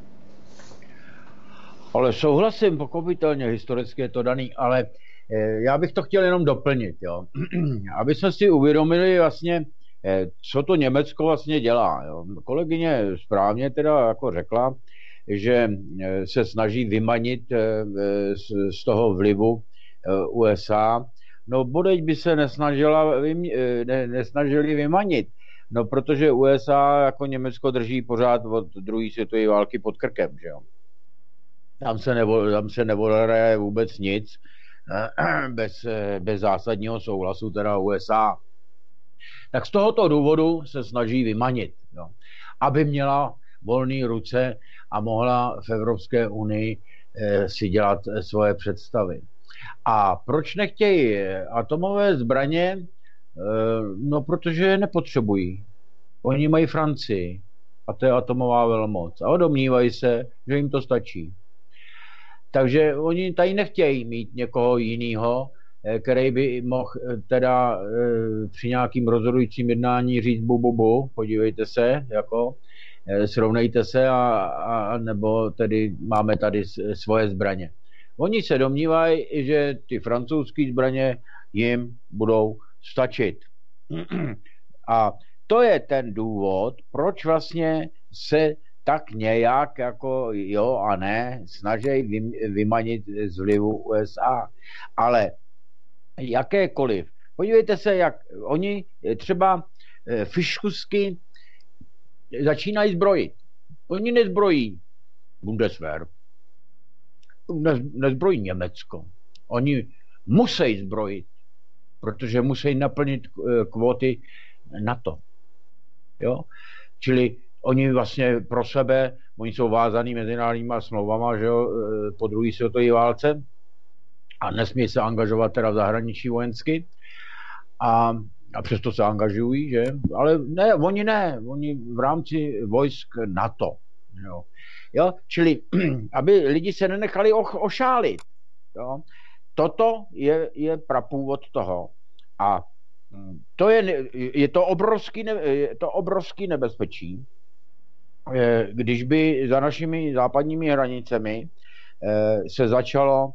Ale souhlasím, pochopitelně, historicky je to daný, ale já bych to chtěl jenom doplnit, jo. Aby jsme si uvědomili vlastně, co to Německo vlastně dělá. Jo. Kolegyně správně teda jako řekla, že se snaží vymanit z toho vlivu U S A. No bodeď by se nesnažila, ne, nesnažili vymanit. No protože U S A jako Německo drží pořád od druhé světové války pod krkem. Že jo. Tam se, nevo, tam se neodehraje vůbec nic bez, bez zásadního souhlasu teda U S A. Tak z tohoto důvodu se snaží vymanit, jo, aby měla volné ruce a mohla v Evropské unii e, si dělat e, svoje představy. A proč nechtějí atomové zbraně? E, no, protože je nepotřebují. Oni mají Francii a to je atomová velmoc. A domnívají se, že jim to stačí. Takže oni tady nechtějí mít někoho jiného, který by mohl teda při nějakým rozhodujícím jednání říct bu, bu, bu, podívejte se, jako srovnejte se a, a nebo tedy máme tady svoje zbraně. Oni se domnívají, že ty francouzské zbraně jim budou stačit. A to je ten důvod, proč vlastně se tak nějak jako jo a ne snaží vymanit z vlivu U S A. Ale jakékoliv. Podívejte se, jak oni třeba fiškusky začínají zbrojit. Oni nezbrojí Bundeswehr, nezbrojí Německo. Oni musí zbrojit, protože musí naplnit kvóty NATO. Jo? Čili oni vlastně pro sebe, oni jsou vázaný mezinárodníma smlouvama, že jo, po druhé světové válce a nesmí se angažovat teda v zahraničí vojensky a, a přesto se angažují, že? Ale ne, oni ne, oni v rámci vojsk NATO. Jo? Jo? Čili, aby lidi se nenechali ošálit. Jo? Toto je, je prapůvod toho. A to je, je, to obrovský, je to obrovský nebezpečí, když by za našimi západními hranicemi se začalo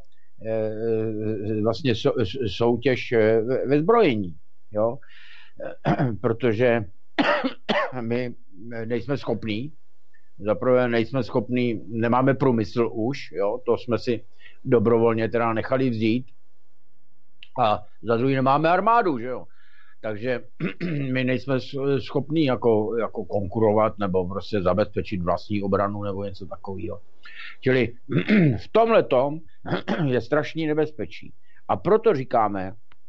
vlastně soutěž ve zbrojení. Jo? Protože my nejsme schopní, zaprvé nejsme schopní, nemáme průmysl už, jo? To jsme si dobrovolně teda nechali vzít, a za druhý nemáme armádu, že jo. Takže my nejsme schopní jako, jako konkurovat nebo prostě zabezpečit vlastní obranu nebo něco takového. Čili v tomhletom je strašný nebezpečí. A proto říkáme,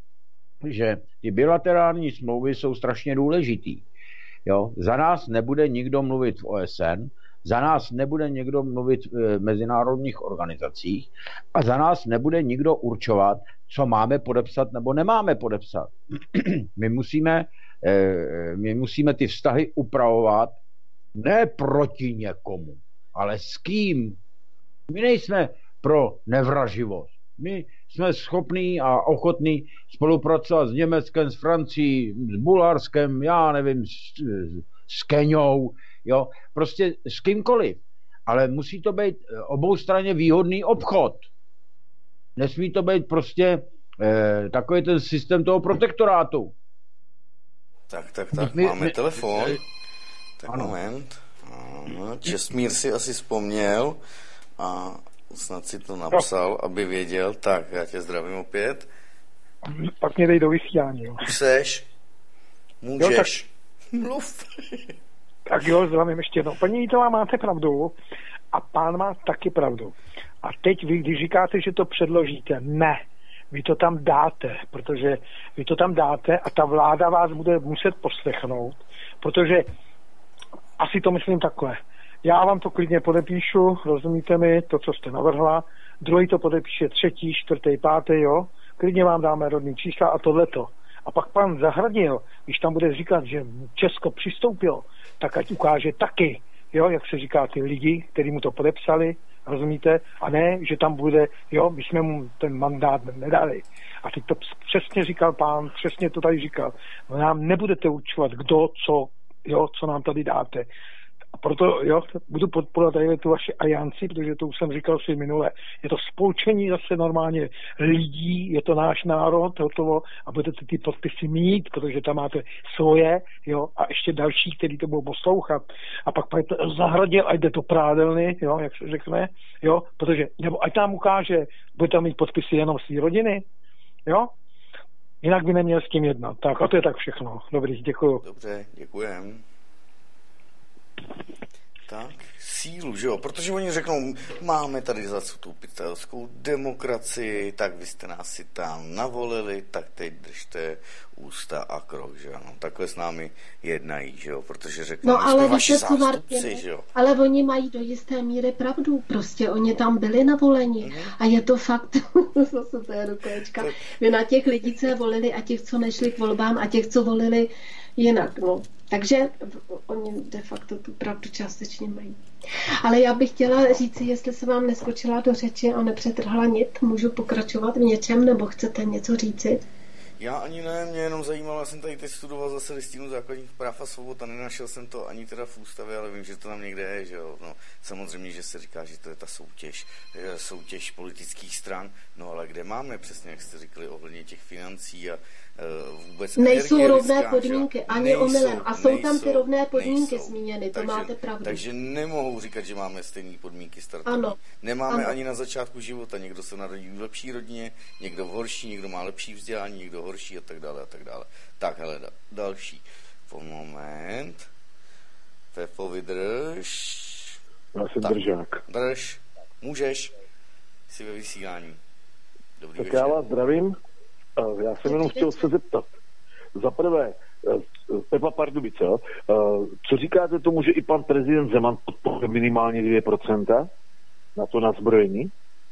že ty bilaterální smlouvy jsou strašně důležitý. Jo? Za nás nebude nikdo mluvit v O S N, za nás nebude někdo mluvit v mezinárodních organizacích a za nás nebude nikdo určovat, co máme podepsat nebo nemáme podepsat. My musíme, my musíme ty vztahy upravovat ne proti někomu, ale s kým. My nejsme pro nevraživost. My jsme schopní a ochotní spolupracovat s Německem, s Francií, s Bulharskem, já nevím, s, s Keňou, jo, prostě s kýmkoliv. Ale musí to být oboustranně výhodný obchod. Nesmí to být prostě eh, takový ten systém toho protektorátu. Tak, tak, tak, my, máme my, telefon. My, tak ano. Moment. Ano, Česmír si asi vzpomněl a snad si to napsal, no. Aby věděl. Tak, já tě zdravím opět. Pak mě dej do vysílání. Jo. Už seš? Můžeš. Jo, tak... Mluv. Tak jo, zdravím ještě jednou. Paní Vítová, máte pravdu a pán má taky pravdu. A teď vy, když říkáte, že to předložíte, ne, vy to tam dáte, protože vy to tam dáte a ta vláda vás bude muset poslechnout, protože asi to myslím takhle. Já vám to klidně podepíšu, rozumíte mi, to, co jste navrhla, druhý to podepíše třetí, čtvrtý, pátý, jo, klidně vám dáme rodný čísla a tohleto. A pak pan Zahradil, když tam bude říkat, že Česko přistoupilo, tak ať ukáže taky, jo, jak se říká, ty lidi, kteří mu to podepsali, rozumíte? A ne, že tam bude, jo, my jsme mu ten mandát nedali. A teď to přesně říkal pán, přesně to tady říkal. No, nám nebudete určovat, kdo, co, jo, co nám tady dáte. A proto, jo, budu podporovat tady tu vaši alianci, protože to už jsem říkal si minule. Je to spolčení zase normálně lidí, je to náš národ, hotovo, a budete ty podpisy mít, protože tam máte svoje, jo, a ještě další, kteří to budou poslouchat. A pak pak to Zahradil, ať jde to prádelny, jo, jak se řekne, jo, protože, nebo ať tam ukáže, bude tam mít podpisy jenom své rodiny, jo, jinak by neměl s tím jednat. Tak a to je tak všechno. Dobrý, děkuju. Dobře, děkujem. Tak, sílu, že jo, protože oni řeknou, máme tady zastupitelskou demokracii, tak vy jste nás si tam navolili, tak teď držte ústa a krok, že ano, takhle s námi jednají, že jo, protože řeknou, no, ale vaši zástupci, že jo. Ale oni mají do jisté míry pravdu, prostě oni tam byli navoleni mm-hmm. a je to fakt, zase to je do kolečka, tak... vy na těch lidí, co je volili a těch, co nešli k volbám a těch, co volili jinak, no. Takže oni de facto tu pravdu částečně mají. Ale já bych chtěla říct, jestli se vám neskočila do řeči a nepřetrhla nit, můžu pokračovat v něčem, nebo chcete něco říci? Já ani ne, mě jenom zajímalo, já jsem tady teď studoval zase listinu základních práv a svobod a nenašel jsem to ani teda v ústavě, ale vím, že to tam někde je, že jo. No, samozřejmě, že se říká, že to je ta soutěž, soutěž politických stran, no ale kde máme, přesně jak jste říkali, ohledně těch financí a uh, vůbec nejsou rovné podmínky, že? ani nejsou, omylem. A jsou nejsou, tam ty rovné podmínky nejsou. zmíněny, to takže, máte pravdu. Takže nemohou říkat, že máme stejné podmínky startovní. Ano. Nemáme ano. ani na začátku života, někdo se narodí v lepší rodině, někdo v horší, někdo má lepší vzdělání, někdo horší a tak dále a tak dále. Tak, hele, další. Po moment. Pepo, vydrž. Já jsem tak, držák. Drž. Můžeš. Jsi ve vysílání. Dobrý tak večer. Já vás zdravím. Já jsem jenom chtěl se zeptat. Za prvé, Pepa Pardubice, co říkáte tomu, že i pan prezident Zeman podporuje minimálně dvě procenta na to nadzbrojení?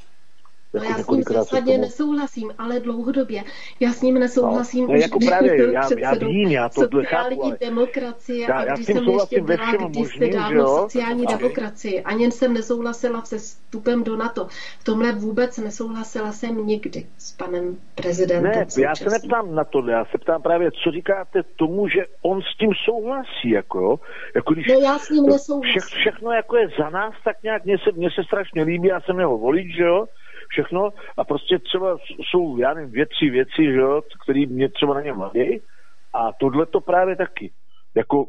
No já s ním zásadně nesouhlasím, ale dlouhodobě. Já s ním nesouhlasím. No, ne, jako právě, já, já vím, já to chápu, ale... demokracie já, a já když jsem ještě byla kdysi dávno sociální okay. demokracii. Ani jsem nesouhlasila se vstupem do NATO. V tomhle vůbec nesouhlasila jsem nikdy s panem prezidentem. Ne, já se neptám na to, já se ptám právě, co říkáte tomu, že on s tím souhlasí, jako jo? Jako když no já s ním nesouhlasím. Vše, všechno jako je za nás, tak nějak mně se, mně se strašně líbí, já jsem jeho volič, že jo? Všechno a prostě třeba jsou, já nevím, dvě, tři věci, že jo, které mě třeba na něm vadí a tohleto právě taky, jako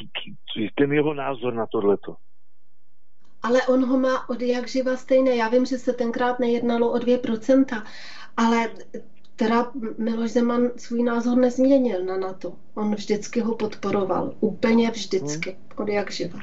ten jeho názor na tohleto. Ale on ho má od jak živa stejné, já vím, že se tenkrát nejednalo o dvě procenta, ale teda Miloš Zeman svůj názor nezměnil na NATO, on vždycky ho podporoval, úplně vždycky, hmm. od jak živa.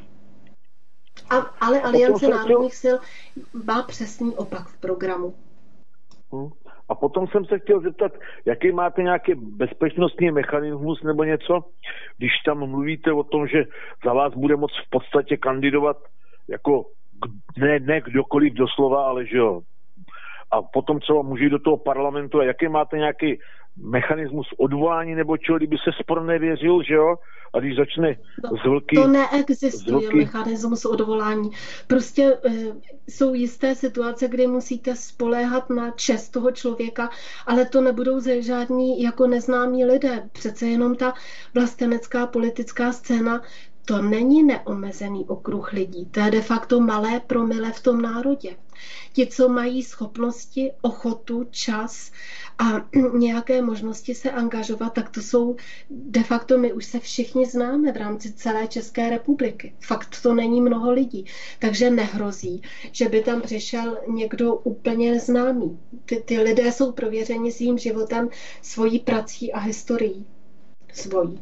A, ale Aliance národních sil má přesný opak v programu. Hmm. A potom jsem se chtěl zeptat, jaký máte nějaký bezpečnostní mechanismus nebo něco, když tam mluvíte o tom, že za vás bude moct v podstatě kandidovat jako ne, ne kdokoliv doslova, ale že jo. A potom třeba může jít do toho parlamentu a jaký máte nějaký mechanismus odvolání nebo čeho, kdyby se spor nevěřil, že jo? A když začne no, z vlky... To neexistuje zvlky... mechanismus odvolání. Prostě e, jsou jisté situace, kdy musíte spoléhat na čest toho člověka, ale to nebudou žádní jako neznámí lidé. Přece jenom ta vlastenecká politická scéna, to není neomezený okruh lidí. To je de facto malé promile v tom národě. Ti, co mají schopnosti, ochotu, čas a nějaké možnosti se angažovat, tak to jsou de facto, my už se všichni známe v rámci celé České republiky. Fakt to není mnoho lidí. Takže nehrozí, že by tam přišel někdo úplně neznámý. Ty, ty lidé jsou prověřeni svým životem, svojí prací a historií. Svojí.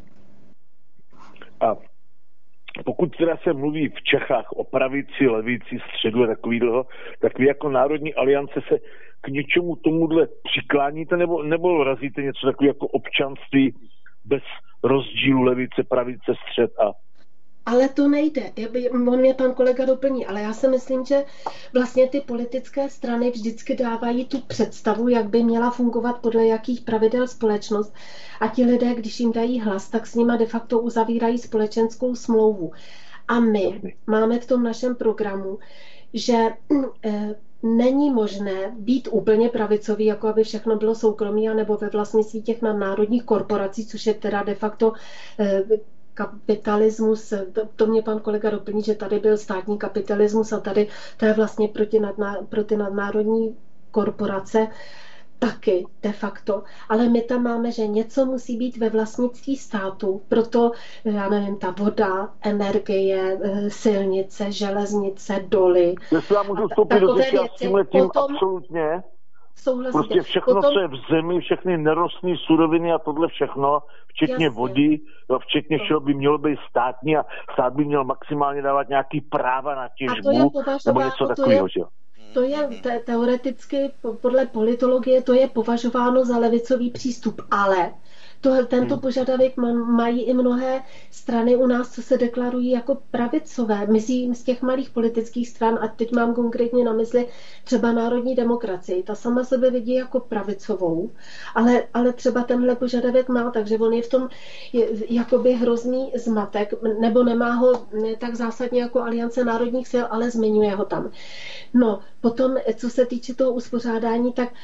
A pokud teda se mluví v Čechách o pravici, levici, středu a takovýhle, tak vy jako Národní aliance se k něčemu tomuhle přikláníte nebo, nebo razíte něco takové jako občanství bez rozdílu levice, pravice, střed a... Ale to nejde. On mě pan kolega doplní, ale já si myslím, že vlastně ty politické strany vždycky dávají tu představu, jak by měla fungovat podle jakých pravidel společnost a ti lidé, když jim dají hlas, tak s nima de facto uzavírají společenskou smlouvu. A my máme v tom našem programu, že eh, není možné být úplně pravicový, jako aby všechno bylo soukromí, anebo ve vlastnictví těch nadnárodních korporací, což je teda de facto eh, kapitalismus, to, to mě pan kolega doplní, že tady byl státní kapitalismus a tady to je vlastně proti nadná, pro ty nadnárodní korporace taky de facto. Ale my tam máme, že něco musí být ve vlastnictví státu, proto, já nevím, ta voda, energie, silnice, železnice, doly. Jestli já můžu vstoupit do řeči a s tímhletím absolutně. Souhlasíte. Prostě všechno, Potom... co je v zemi, všechny nerostné suroviny a tohle všechno, včetně Jasně. vody, jo, včetně všeho by mělo být státní a stát by měl maximálně dávat nějaký práva na těžbu nebo něco takového. Je... To je te- teoreticky, podle politologie, to je považováno za levicový přístup, ale to, tento hmm. požadavek mají i mnohé strany u nás, co se deklarují jako pravicové. Myslím z těch malých politických stran, a teď mám konkrétně na mysli třeba národní demokracii. Ta sama sebe vidí jako pravicovou, ale, ale třeba tenhle požadavek má, takže on je v tom je, jakoby hrozný zmatek, nebo nemá ho ne tak zásadně jako Aliance národních sil, ale zmiňuje ho tam. No, potom, co se týče toho uspořádání, tak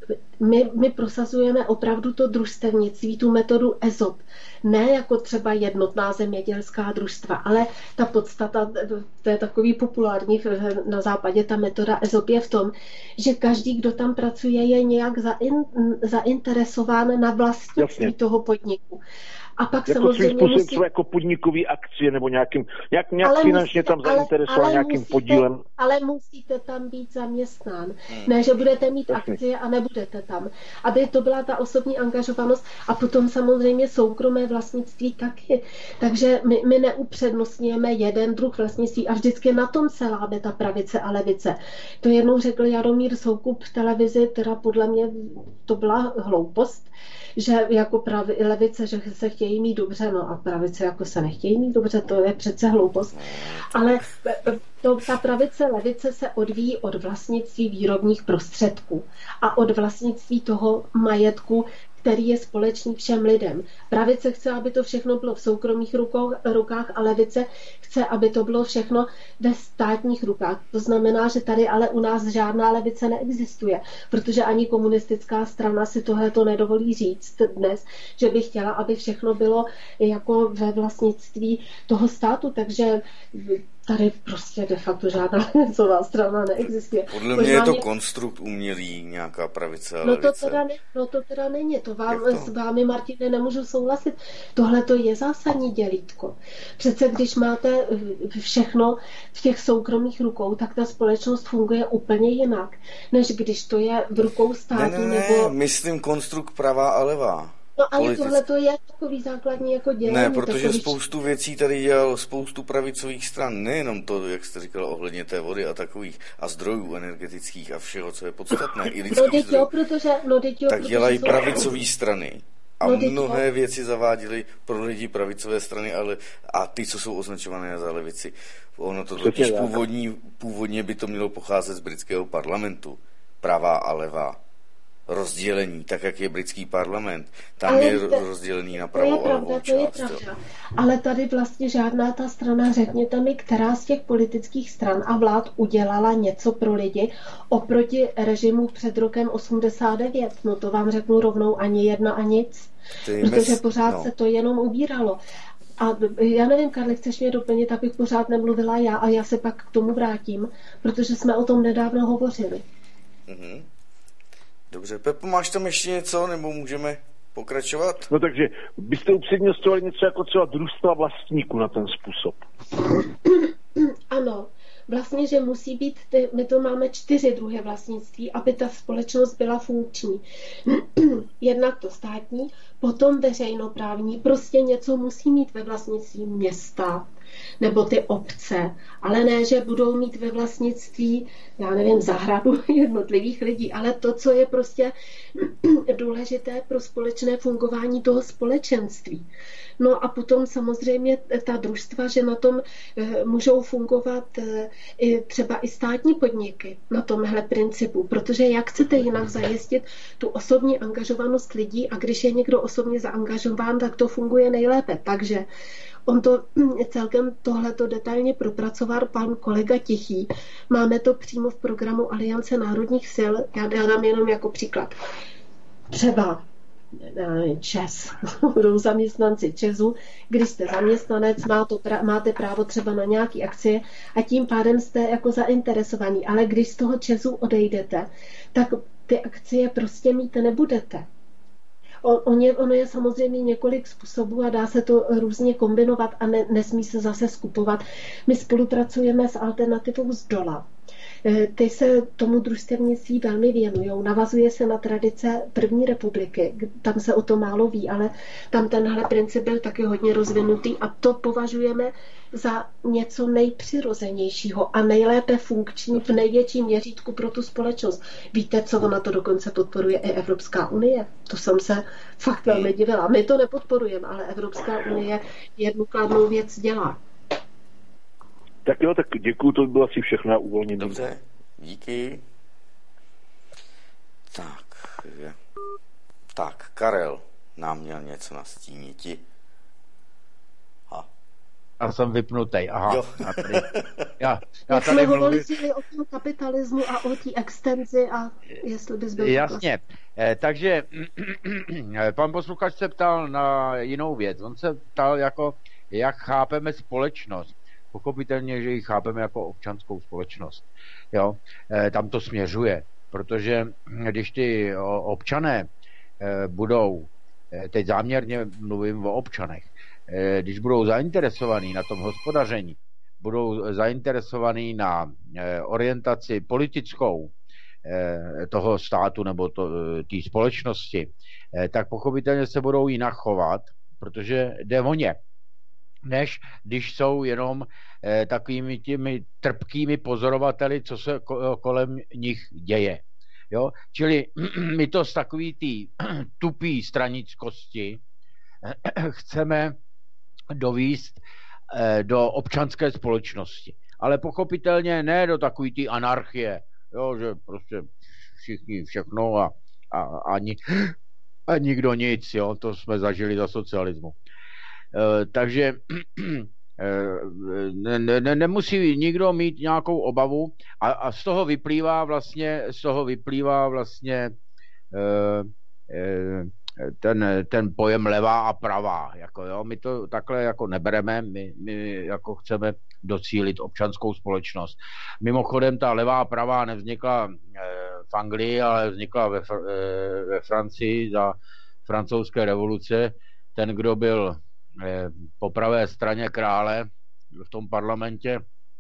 my, my prosazujeme opravdu to družstevnictví, tu metodu E Z O P. Ne jako třeba jednotná zemědělská družstva, ale ta podstata, to je takový populární na západě, ta metoda E Z O P je v tom, že každý, kdo tam pracuje, je nějak zain, zainteresován na vlastnictví Jasně. toho podniku. A pak jako samozřejmě musí... jako podnikový akcie nebo nějakým, nějak, nějak finančně musíte, tam zainteresovat nějakým musíte, podílem. Ale musíte tam být zaměstnán. Hmm. Ne, že budete mít Jasně. akcie a nebudete tam. Aby to byla ta osobní angažovanost a potom samozřejmě soukromé vlastnictví taky. Takže my, my neupřednostňujeme jeden druh vlastnictví a vždycky na tom se lábe ta pravice a levice. To jednou řekl Jaromír Soukup v televizi, teda podle mě to byla hloupost, že jako pravi, levice, že se chtějí mít dobře, no a pravice jako se nechtějí mít dobře, to je přece hloupost. Ale to, ta pravice, levice se odvíjí od vlastnictví výrobních prostředků a od vlastnictví toho majetku, který je společný všem lidem. Pravice chce, aby to všechno bylo v soukromých rukou, rukách a levice chce, aby to bylo všechno ve státních rukách. To znamená, že tady ale u nás žádná levice neexistuje, protože ani komunistická strana si tohleto nedovolí říct dnes, že by chtěla, aby všechno bylo jako ve vlastnictví toho státu, takže tady prostě de facto žádná levicová strana neexistuje. Podle mě je to mě... konstrukt umělý, nějaká pravice a no levice. To teda ne, no to teda není. To vám, to? S vámi, Martine, nemůžu souhlasit. Tohle to je zásadní dělítko. Přece když máte všechno v těch soukromých rukou, tak ta společnost funguje úplně jinak, než když to je v rukou státu. Ne, ne, ne, nebo... myslím konstrukt pravá a levá. No ale tohle to je takový základní jako dělení. Ne, protože takový... spoustu věcí tady dělal spoustu pravicových stran, nejenom to, jak jste říkal, ohledně té vody a takových a zdrojů energetických a všeho, co je podstatné, i lidských no, zdrojů, protože, no, jo, tak dělají jsou... pravicové strany. A no, mnohé jo. věci zaváděly pro lidi pravicové strany, ale a ty, co jsou označované za levici. Ono to totiž původní, původně by to mělo pocházet z britského parlamentu. Pravá a levá. Rozdělení, tak jak je britský parlament. Tam ale je to, rozdělený na pravou a levou část. To je pravda. Ale tady vlastně žádná ta strana, řekněte mi, která z těch politických stran a vlád udělala něco pro lidi oproti režimu před rokem osmdesát devět. No to vám řeknu rovnou, ani jedna a nic. Ty protože mes... pořád no. se to jenom ubíralo. A já nevím, Karli, chceš mě doplnit, abych pořád nemluvila já a já se pak k tomu vrátím, protože jsme o tom nedávno hovořili. Mhm. Dobře, Pepo, máš tam ještě něco, nebo můžeme pokračovat? No takže byste upřednostňovali něco jako třeba družstva vlastníků na ten způsob. Ano, vlastně, že musí být, ty, my to máme čtyři druhy vlastnictví, aby ta společnost byla funkční. Jednak to státní, potom veřejnoprávní, prostě něco musí mít ve vlastnictví města, nebo ty obce, ale ne, že budou mít ve vlastnictví, já nevím, zahradu jednotlivých lidí, ale to, co je prostě důležité pro společné fungování toho společenství. No a potom samozřejmě ta družstva, že na tom můžou fungovat i třeba i státní podniky na tomhle principu, protože jak chcete jinak zajistit tu osobní angažovanost lidí a když je někdo osobně zaangažován, tak to funguje nejlépe. Takže on to celkem tohleto detailně propracoval pan kolega Tichý. Máme to přímo v programu Aliance národních sil. Já dám jenom jako příklad. Třeba ČES, budou zaměstnanci ČESu, když jste zaměstnanec, máte právo třeba na nějaký akcie a tím pádem jste jako zainteresovaní, ale když z toho ČESu odejdete, tak ty akcie prostě mít nebudete. On je, ono je samozřejmě několik způsobů a dá se to různě kombinovat a ne, nesmí se zase skupovat. My spolupracujeme s Alternativou z dola. Ty se tomu družstevnictví velmi věnují. Navazuje se na tradice první republiky. Tam se o to málo ví, ale tam tenhle princip byl taky hodně rozvinutý a to považujeme za něco nejpřirozenějšího a nejlépe funkční v největším měřítku pro tu společnost. Víte, co ona to dokonce podporuje i Evropská unie? To jsem se fakt velmi divila. My to nepodporujeme, ale Evropská unie jednu kladnou věc dělá. Tak jo, tak děkuju, to by bylo asi všechno na uvolnění. Dobře, díky. Tak, tak, Karel nám měl něco nastíniti. A A jsem vypnutý. Aha. Jo. Já tady, já, já Jak tady jsme mluvím. hovořili o tom kapitalismu a o té extenzi a jestli bys byl... Jasně. Eh, takže pan posluchač se ptal na jinou věc. On se ptal, jako, jak chápeme společnost. Pochopitelně, že ji chápeme jako občanskou společnost. Jo? Eh, tam to směřuje. Protože když ty občané eh, budou, eh, teď záměrně mluvím o občanech, eh, když budou zainteresovaní na tom hospodaření, budou zainteresovaní na eh, orientaci politickou eh, toho státu nebo té společnosti, eh, tak pochopitelně se budou jinak chovat, protože jde o ně, než když jsou jenom eh, takovými těmi trpkými pozorovateli, co se ko- kolem nich děje. Jo? Čili my to z takový tý tupý stranickosti chceme dovíst eh, do občanské společnosti. Ale pochopitelně ne do takový té anarchie, jo, že prostě všichni všechno a, a, a, ni, a nikdo nic, jo, to jsme zažili za socialismu. E, takže ne, ne, nemusí nikdo mít nějakou obavu a, a z toho vyplývá vlastně, z toho vyplývá vlastně e, e, ten, ten pojem levá a pravá. Jako, jo, my to takhle jako nebereme, my, my jako chceme docílit občanskou společnost. Mimochodem ta levá a pravá nevznikla v Anglii, ale vznikla ve, ve Francii za francouzské revoluce. Ten, kdo byl po pravé straně krále v tom parlamentě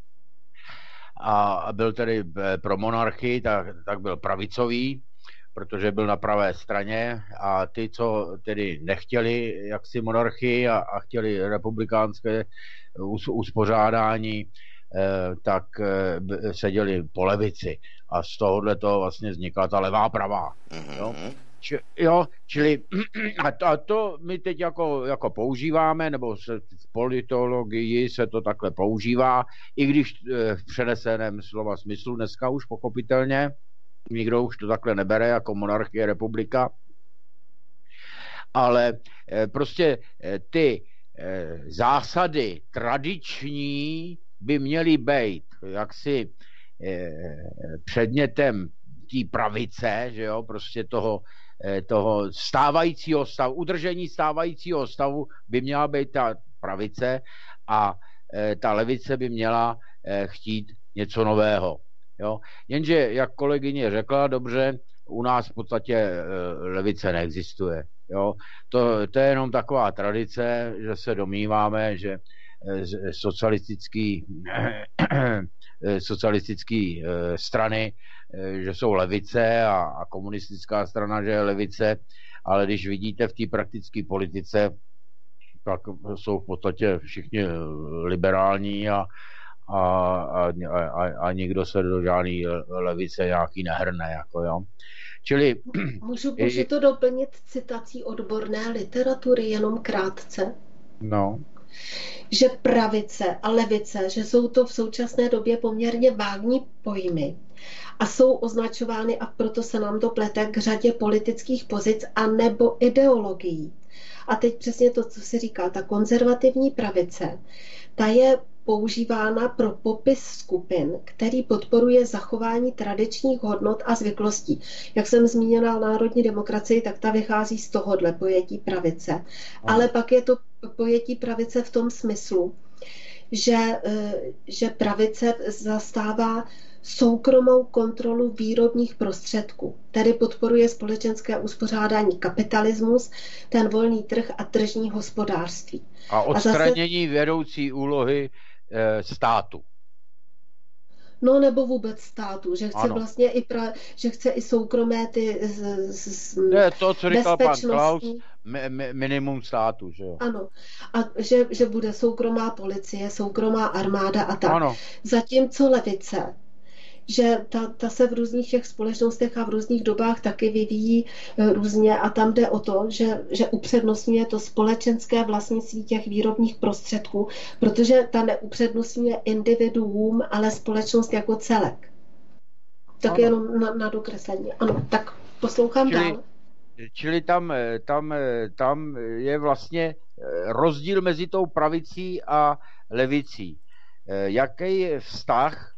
a byl tedy pro monarchii, tak, tak byl pravicový, protože byl na pravé straně, a ty, co tedy nechtěli jaksi monarchii a, a chtěli republikánské uspořádání, eh, tak eh, seděli po levici. A z tohohle toho vlastně vznikla ta levá pravá. Jo? Či, jo, čili a to, a to my teď jako, jako používáme, nebo se, v politologii se to takhle používá, i když eh, v přeneseném slova smyslu dneska už pochopitelně, nikdo už to takhle nebere jako monarchie, republika, ale eh, prostě eh, ty eh, zásady tradiční by měly být jaksi eh, předmětem té pravice, že jo, prostě toho, eh, toho stávajícího stavu, udržení stávajícího stavu by měla být ta pravice a eh, ta levice by měla eh, chtít něco nového. Jo? Jenže, jak kolegyně řekla dobře, u nás v podstatě levice neexistuje. Jo? To, to je jenom taková tradice, že se domníváme, že socialistický, socialistický strany, že jsou levice a, a komunistická strana, že je levice, ale když vidíte v té praktické politice, tak jsou v podstatě všichni liberální a A, a, a, a nikdo se do žádný levice nějaký nehrne. Jako, jo. Čili... Můžu, můžu to doplnit citací odborné literatury jenom krátce? No. Že pravice a levice, že jsou to v současné době poměrně vágní pojmy a jsou označovány, a proto se nám to plete, k řadě politických pozic a nebo ideologií. A teď přesně to, co si říká, ta konzervativní pravice, ta je používána pro popis skupin, který podporuje zachování tradičních hodnot a zvyklostí. Jak jsem zmínila národní demokracii, tak ta vychází z tohohle pojetí pravice. Ale pak je to pojetí pravice v tom smyslu, že, že pravice zastává soukromou kontrolu výrobních prostředků, tedy podporuje společenské uspořádání, kapitalismus, ten volný trh a tržní hospodářství. A odstranění a zase... vedoucí úlohy e, státu. No nebo vůbec státu, že chce ano. vlastně i pra, že chce i soukromé ty z, z, je to, co říkal pan Klaus, mi, mi, minimum státu, že jo? Ano. A že, že bude soukromá policie, soukromá armáda a tak. Ano. Zatímco levice, že ta, ta se v různých těch společnostech a v různých dobách taky vyvíjí různě a tam jde o to, že, že upřednostňuje to společenské vlastnictví těch výrobních prostředků, protože ta neupřednostňuje individuum, ale společnost jako celek. Tak ano. Jenom na, na dokreslení. Ano, tak poslouchám čili, dál. Čili tam, tam, tam je vlastně rozdíl mezi tou pravicí a levicí. Jaký je vztah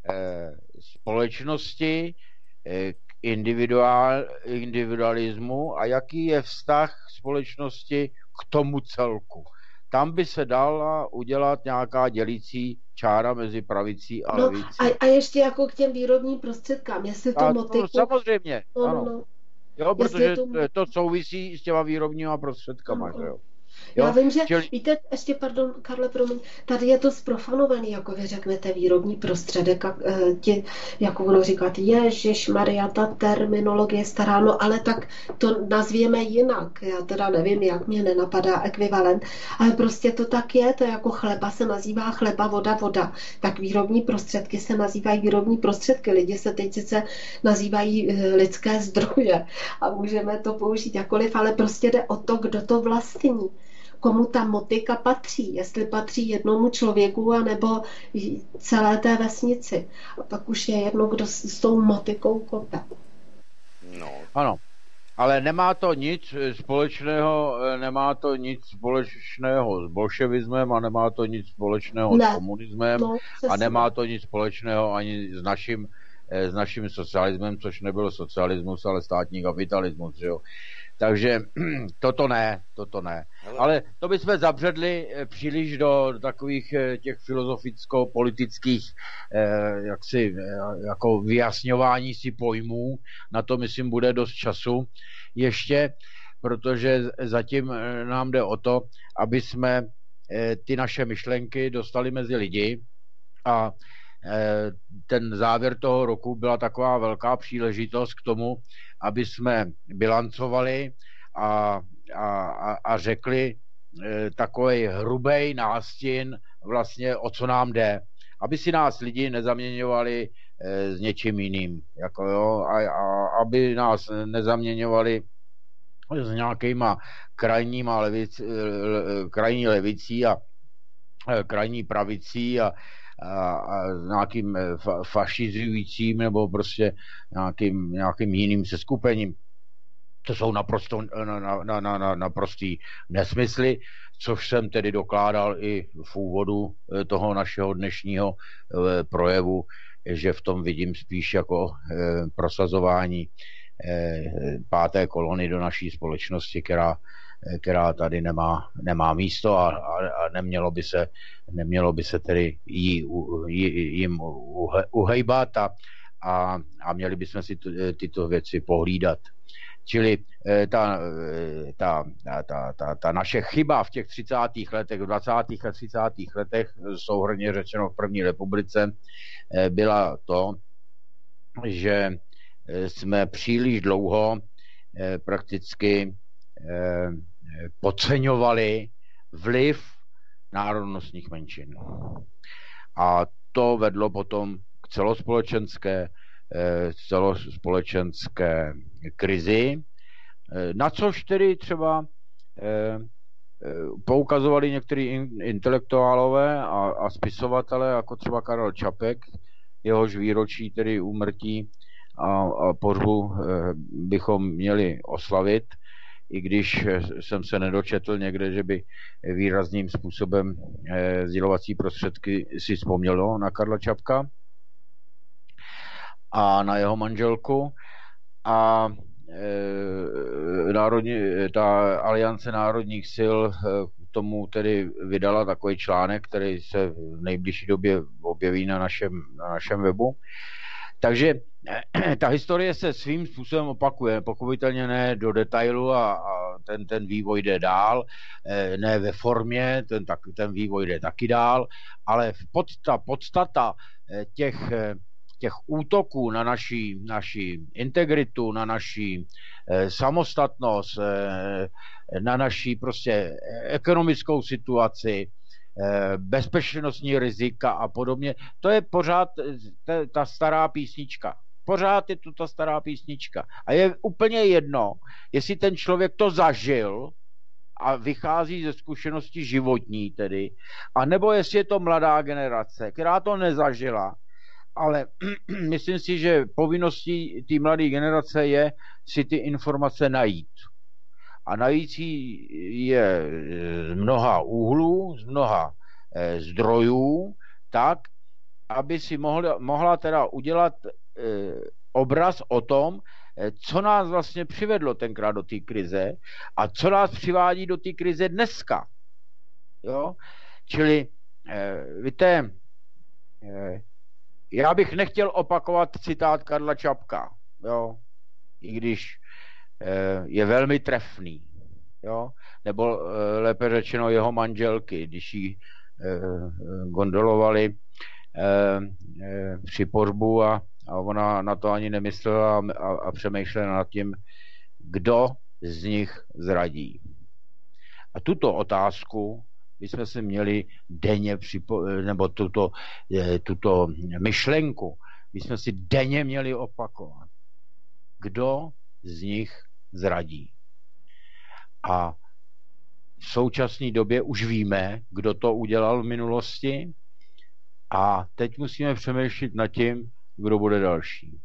společnosti k individuál, individualismu a jaký je vztah společnosti k tomu celku. Tam by se dala udělat nějaká dělící čára mezi pravicí a no, levicí. A, a ještě jako k těm výrobním prostředkám, jestli to motiku... No, samozřejmě, no, ano. No. Jo, protože to... to souvisí s těma výrobníma prostředkama, no, že jo. Já Jo, vím, že, čili... víte, ještě, pardon, Karle, promiň, tady je to zprofanovaný, jako vy řeknete, výrobní prostředek a e, ti, jako ono říkáte, ježišmarja, ta terminologie stará, no ale tak to nazvěme jinak, já teda nevím, jak mě nenapadá ekvivalent, ale prostě to tak je, to jako chleba se nazývá chleba, voda, voda, tak výrobní prostředky se nazývají výrobní prostředky, lidi se teď sice nazývají e, lidské zdroje a můžeme to použít jakoliv, ale prostě jde o to, kdo to vlastní. Komu ta motika patří, jestli patří jednomu člověku anebo celé té vesnici. A pak už je jedno, kdo s, s tou motikou kope. No. Ano, ale nemá to nic společného, nemá to nic společného s bolševismem a nemá to nic společného ne. s komunismem no, a nemá to nic společného ani s naším, s naším socialismem, což nebyl socialismus, ale státní kapitalismus, že jo. Takže toto ne, toto ne. Ale to bychom zabředli příliš do takových těch filozoficko-politických eh, jaksi, jako vyjasňování si pojmů. Na to, myslím, bude dost času ještě, protože zatím nám jde o to, aby jsme eh, ty naše myšlenky dostali mezi lidi a eh, ten závěr toho roku byla taková velká příležitost k tomu, aby jsme bilancovali a, a, a řekli e, takový hrubej nástin vlastně, o co nám jde. Aby si nás lidi nezaměňovali e, s něčím jiným. Jako jo, a, a aby nás nezaměňovali s nějakýma krajníma levic, e, krajní levicí a e, krajní pravicí a a, a nějakým fa- fašizujícím nebo prostě nějakým, nějakým jiným seskupením. To jsou naprosto, na, na, na, na, naprostý nesmysly, což jsem tedy dokládal i v úvodu toho našeho dnešního projevu, že v tom vidím spíš jako prosazování páté kolony do naší společnosti, která která tady nemá, nemá místo a, a, a nemělo by se, nemělo by se tedy jí, jí, jim uhejbat a, a, a měli bychom si t, tyto věci pohlídat. Čili ta, ta, ta, ta, ta naše chyba v těch třicátých letech, v dvacátých a třicátých letech, souhrnně řečeno v první republice, byla to, že jsme příliš dlouho prakticky podceňovali vliv národnostních menšin. A to vedlo potom k celospolečenské, celospolečenské krizi, na což tedy třeba poukazovali někteří intelektuálové a, a spisovatelé, jako třeba Karel Čapek, jehož výročí tedy úmrtí a, a pohřbu bychom měli oslavit, i když jsem se nedočetl někde, že by výrazným způsobem sdělovací prostředky si vzpomnělo na Karla Čapka a na jeho manželku. A e, národní, ta Aliance národních sil k tomu tedy vydala takový článek, který se v nejbližší době objeví na našem, na našem webu. Takže ta historie se svým způsobem opakuje, pochopitelně ne do detailu a, a ten, ten vývoj jde dál, ne ve formě, ten, tak, ten vývoj jde taky dál, ale pod, ta podstata těch, těch útoků na naši, naši integritu, na naši samostatnost, na naši prostě ekonomickou situaci, bezpečnostní rizika a podobně. To je pořád ta, ta stará písnička. Pořád je tu ta stará písnička. A je úplně jedno, jestli ten člověk to zažil a vychází ze zkušenosti životní tedy, a nebo jestli je to mladá generace, která to nezažila. Ale myslím si, že povinností té mladé generace je si ty informace najít. a navíc je z mnoha úhlů, z mnoha eh, zdrojů, tak, aby si mohla, mohla teda udělat eh, obraz o tom, eh, co nás vlastně přivedlo tenkrát do té krize a co nás přivádí do té krize dneska. Jo? Čili, eh, víte, eh, já bych nechtěl opakovat citát Karla Čapka, jo? I když eh, je velmi trefný, jo? Nebo eh, lépe řečeno jeho manželky, když ji eh, gondolovali eh, eh, při pohřbu a, a ona na to ani nemyslela a, a, a přemýšlela nad tím, kdo z nich zradí. A tuto otázku bychom si měli denně připo- nebo tuto, tuto myšlenku bychom si denně měli opakovat. Kdo z nich zradí? A v současné době už víme, kdo to udělal v minulosti a teď musíme přemýšlet nad tím, kdo bude další.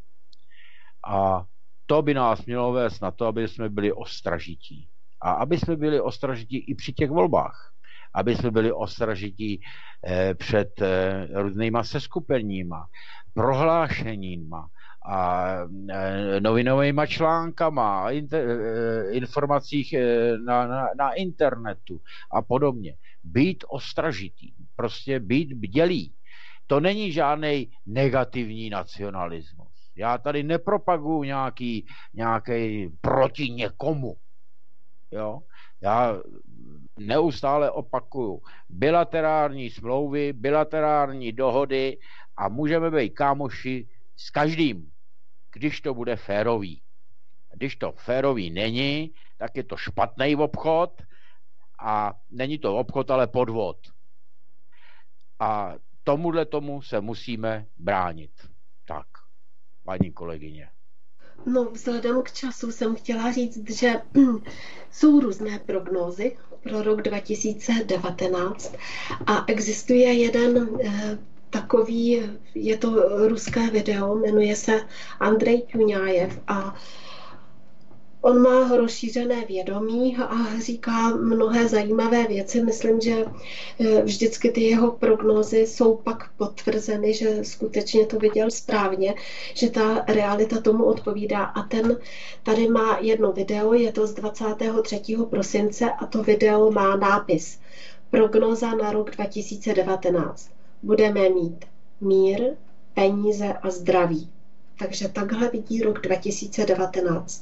A to by nás mělo vést na to, aby jsme byli ostražití. A aby jsme byli ostražití i při těch volbách. Aby jsme byli ostražití eh, před eh, různýma seskupeníma, prohlášeníma a eh, novinovými článkama, inter, eh, informacích eh, na, na, na internetu a podobně. Být ostražitý, prostě být bdělý. To není žádný negativní nacionalismus. Já tady nepropaguju nějaký, nějaký proti někomu. Jo? Já neustále opakuju, bilaterální smlouvy, bilaterální dohody a můžeme být kámoši s každým, když to bude férový. Když to férový není, tak je to špatný obchod a není to obchod, ale podvod. A tomuhle tomu se musíme bránit. Tak, paní kolegyně. No, vzhledem k času jsem chtěla říct, že jsou různé prognózy pro rok dva tisíce devatenáct a existuje jeden eh, takový, je to ruské video, jmenuje se Andrej Tuňájev a on má rozšířené vědomí a říká mnohé zajímavé věci. Myslím, že vždycky ty jeho prognózy jsou pak potvrzeny, že skutečně to viděl správně, že ta realita tomu odpovídá. A ten tady má jedno video, je to z dvacátého třetího prosince a to video má nápis Prognóza na rok dva tisíce devatenáct. Budeme mít mír, peníze a zdraví. Takže takhle vidí rok dva tisíce devatenáct.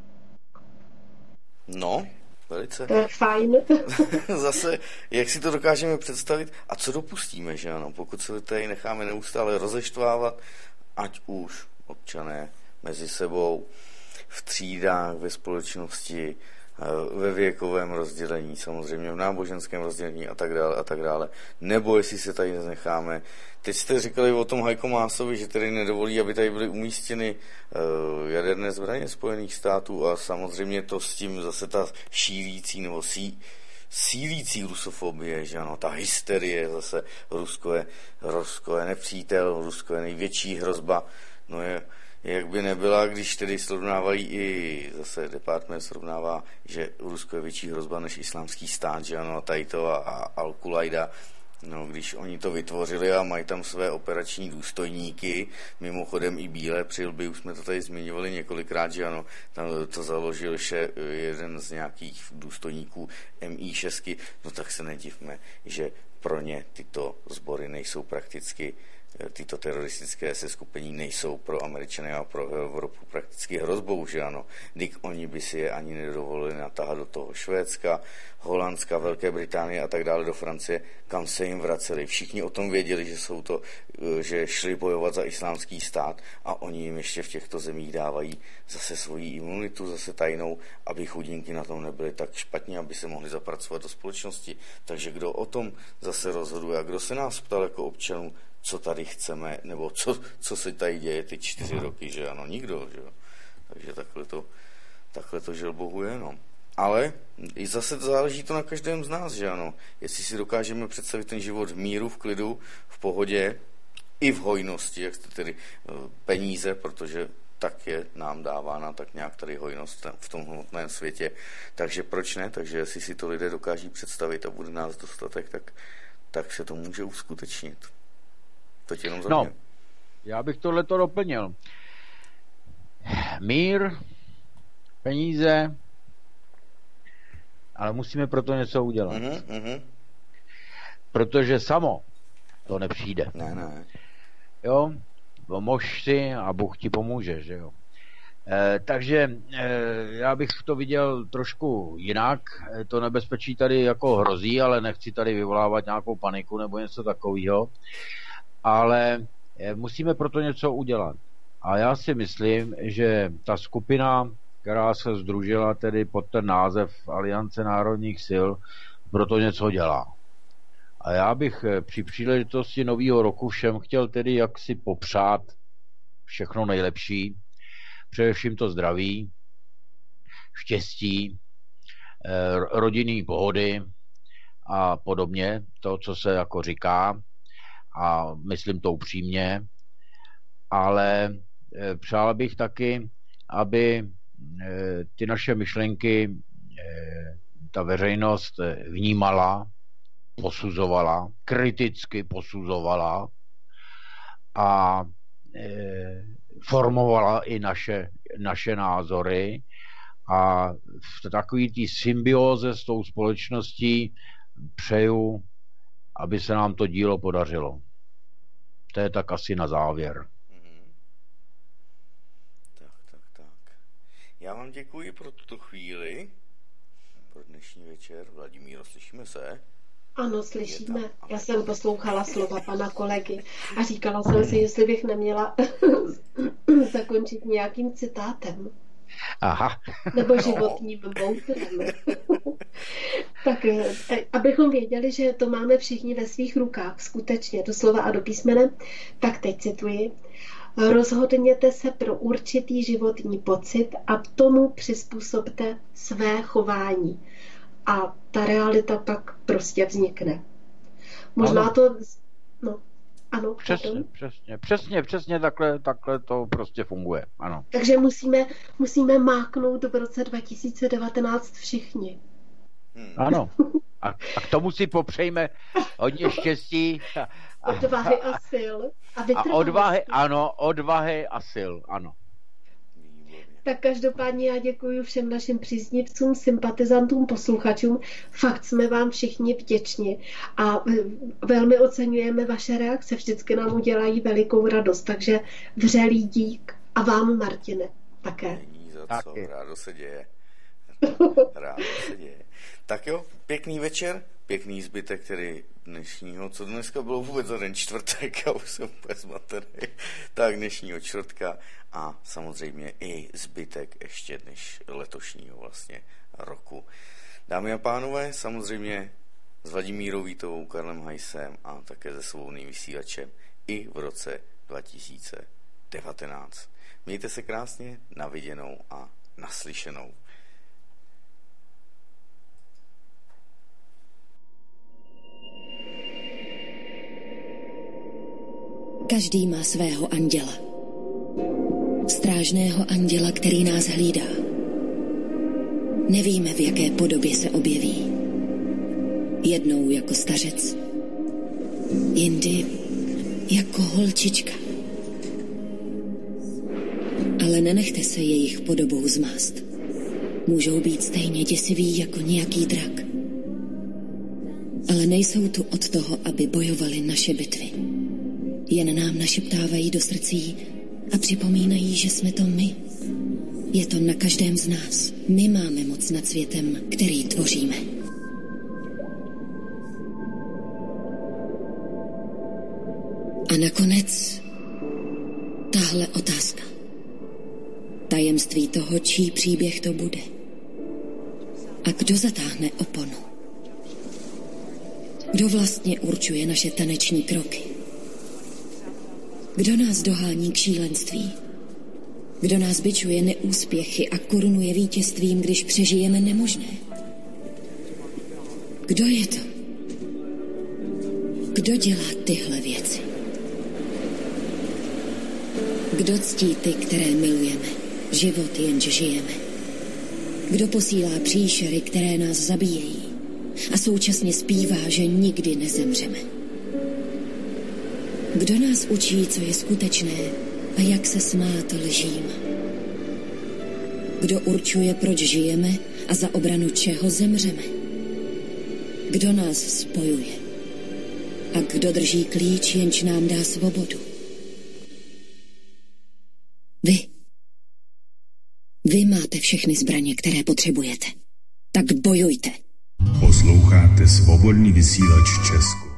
No, velice. To je fajn. Zase, jak si to dokážeme představit a co dopustíme, že ano, pokud se tady necháme neustále rozeštvávat, ať už občané mezi sebou, v třídách, ve společnosti, ve věkovém rozdělení, samozřejmě v náboženském rozdělení a tak dále a tak dále. Nebo jestli se tady necháme. Teď jste říkali o tom Heiko Maasovi, že tedy nedovolí, aby tady byly umístěny uh, jaderné zbraně Spojených států a samozřejmě to s tím zase ta šířící nebo sí, sílící rusofobie, že ano, ta hysterie zase Rusko je, Rusko je nepřítel, Rusko je největší hrozba, no je jak by nebyla, když tedy srovnávají i zase department srovnává, že Rusko je větší hrozba než islámský stát, že ano, Tajto a, a Al-Kulajda, no, když oni to vytvořili a mají tam své operační důstojníky, mimochodem i bílé přilby, už jsme to tady zmiňovali několikrát, že ano, tam to založil še jeden z nějakých důstojníků M I šest, no tak se nedivme, že pro ně tyto sbory nejsou prakticky tyto teroristické seskupení nejsou pro Američany a pro Evropu prakticky hrozbou, že ano. Dík oni by si je ani nedovolili natáhat do toho Švédska, Holandska, Velké Británie a tak dále do Francie, kam se jim vraceli. Všichni o tom věděli, že jsou to, že šli bojovat za islámský stát a oni jim ještě v těchto zemích dávají zase svoji imunitu, zase tajnou, aby chudinky na tom nebyly tak špatně, aby se mohli zapracovat do společnosti. Takže kdo o tom zase rozhoduje a kdo se nás ptal jako občanů, co tady chceme, nebo co, co se tady děje ty čtyři roky, že ano, nikdo, že jo. Takže takhle to, takhle to žel bohu je, no. Ale i zase záleží to na každém z nás, že ano. Jestli si dokážeme představit ten život v míru, v klidu, v pohodě, i v hojnosti, jak jste tedy peníze, protože tak je nám dávána tak nějak tady hojnost v tom hmotném světě. Takže proč ne? Takže jestli si to lidé dokáží představit a bude nás dostatek, tak, tak se to může uskutečnit. To jenom za no, mě. Já bych tohleto doplnil. Mír, peníze, ale musíme proto něco udělat. Mm-hmm, mm-hmm. Protože samo to nepřijde. Ne, ne. Jo, pomož si a Bůh ti pomůže, že jo. E, takže e, já bych to viděl trošku jinak. E, to nebezpečí tady jako hrozí, ale nechci tady vyvolávat nějakou paniku nebo něco takového. Ale e, musíme proto něco udělat. A já si myslím, že ta skupina, která se sdružila tedy pod ten název Aliance národních sil, proto něco dělá. A já bych při příležitosti nového roku všem chtěl tedy jaksi popřát všechno nejlepší, především to zdraví, štěstí, rodinný pohody a podobně, to, co se jako říká, a myslím to upřímně, ale přál bych taky, aby ty naše myšlenky ta veřejnost vnímala, posuzovala, kriticky posuzovala a e, formovala i naše, naše názory a v takový té symbióze s tou společností přeju, aby se nám to dílo podařilo. To je tak asi na závěr. Mm-hmm. Tak, tak, tak. Já vám děkuji pro tuto chvíli, pro dnešní večer. Vladimíro, slyšíme se? Ano, slyšíme. Já jsem poslouchala slova pana kolegy a říkala jsem si, jestli bych neměla zakončit nějakým citátem. Aha. Nebo životním moutrem. Tak, abychom věděli, že to máme všichni ve svých rukách, skutečně, doslova a do písmene, tak teď cituji. Rozhodněte se pro určitý životní pocit a tomu přizpůsobte své chování. A ta realita pak prostě vznikne. Možná ano. to... No, ano. Přesně, potom. přesně, přesně, přesně takhle, takhle to prostě funguje, ano. Takže musíme, musíme máknout v roce dva tisíce devatenáct všichni. Hmm. Ano. A, a k tomu si popřejme hodně štěstí. A, a, odvahy a sil. A, a odvahy, ano, odvahy a sil, ano. Tak každopádně já děkuji všem našim příznivcům, sympatizantům, posluchačům. Fakt jsme vám všichni vděční a velmi oceňujeme vaše reakce. Vždycky nám udělají velikou radost, takže vřelý dík. A vám, Martine, také. Není za co, rádo se děje. Rádo se děje. Tak jo, pěkný večer, pěkný zbytek tedy dnešního, co dneska bylo vůbec za den čtvrtek, já už jsem úplně zmatený, tak dnešního čtvrtka a samozřejmě i zbytek ještě dneš letošního vlastně roku. Dámy a pánové, samozřejmě s Vladimírou Vítovou, Karlem Hajsem a také se Svobodným vysílačem i v roce dva tisíce devatenáct. Mějte se krásně, na viděnou a naslyšenou. Každý má svého anděla. Strážného anděla, který nás hlídá. Nevíme, v jaké podobě se objeví. Jednou jako stařec, jindy jako holčička. Ale nenechte se jejich podobou zmást. Můžou být stejně děsiví jako nějaký drak. Ale nejsou tu od toho, aby bojovali naše bitvy. Jen nám našeptávají do srdcí a připomínají, že jsme to my. Je to na každém z nás. My máme moc nad světem, který tvoříme. A nakonec tahle otázka. Tajemství toho, čí příběh to bude. A kdo zatáhne oponu? Kdo vlastně určuje naše taneční kroky? Kdo nás dohání k šílenství? Kdo nás bičuje neúspěchy a korunuje vítězstvím, když přežijeme nemožné? Kdo je to? Kdo dělá tyhle věci? Kdo ctí ty, které milujeme, život jenž žijeme? Kdo posílá příšery, které nás zabíjejí a současně zpívá, že nikdy nezemřeme? Kdo nás učí, co je skutečné a jak se smát lžím? Kdo určuje, proč žijeme a za obranu čeho zemřeme? Kdo nás spojuje? A kdo drží klíč, jenž nám dá svobodu? Vy. Vy máte všechny zbraně, které potřebujete. Tak bojujte. Posloucháte Svobodný vysílač Česko.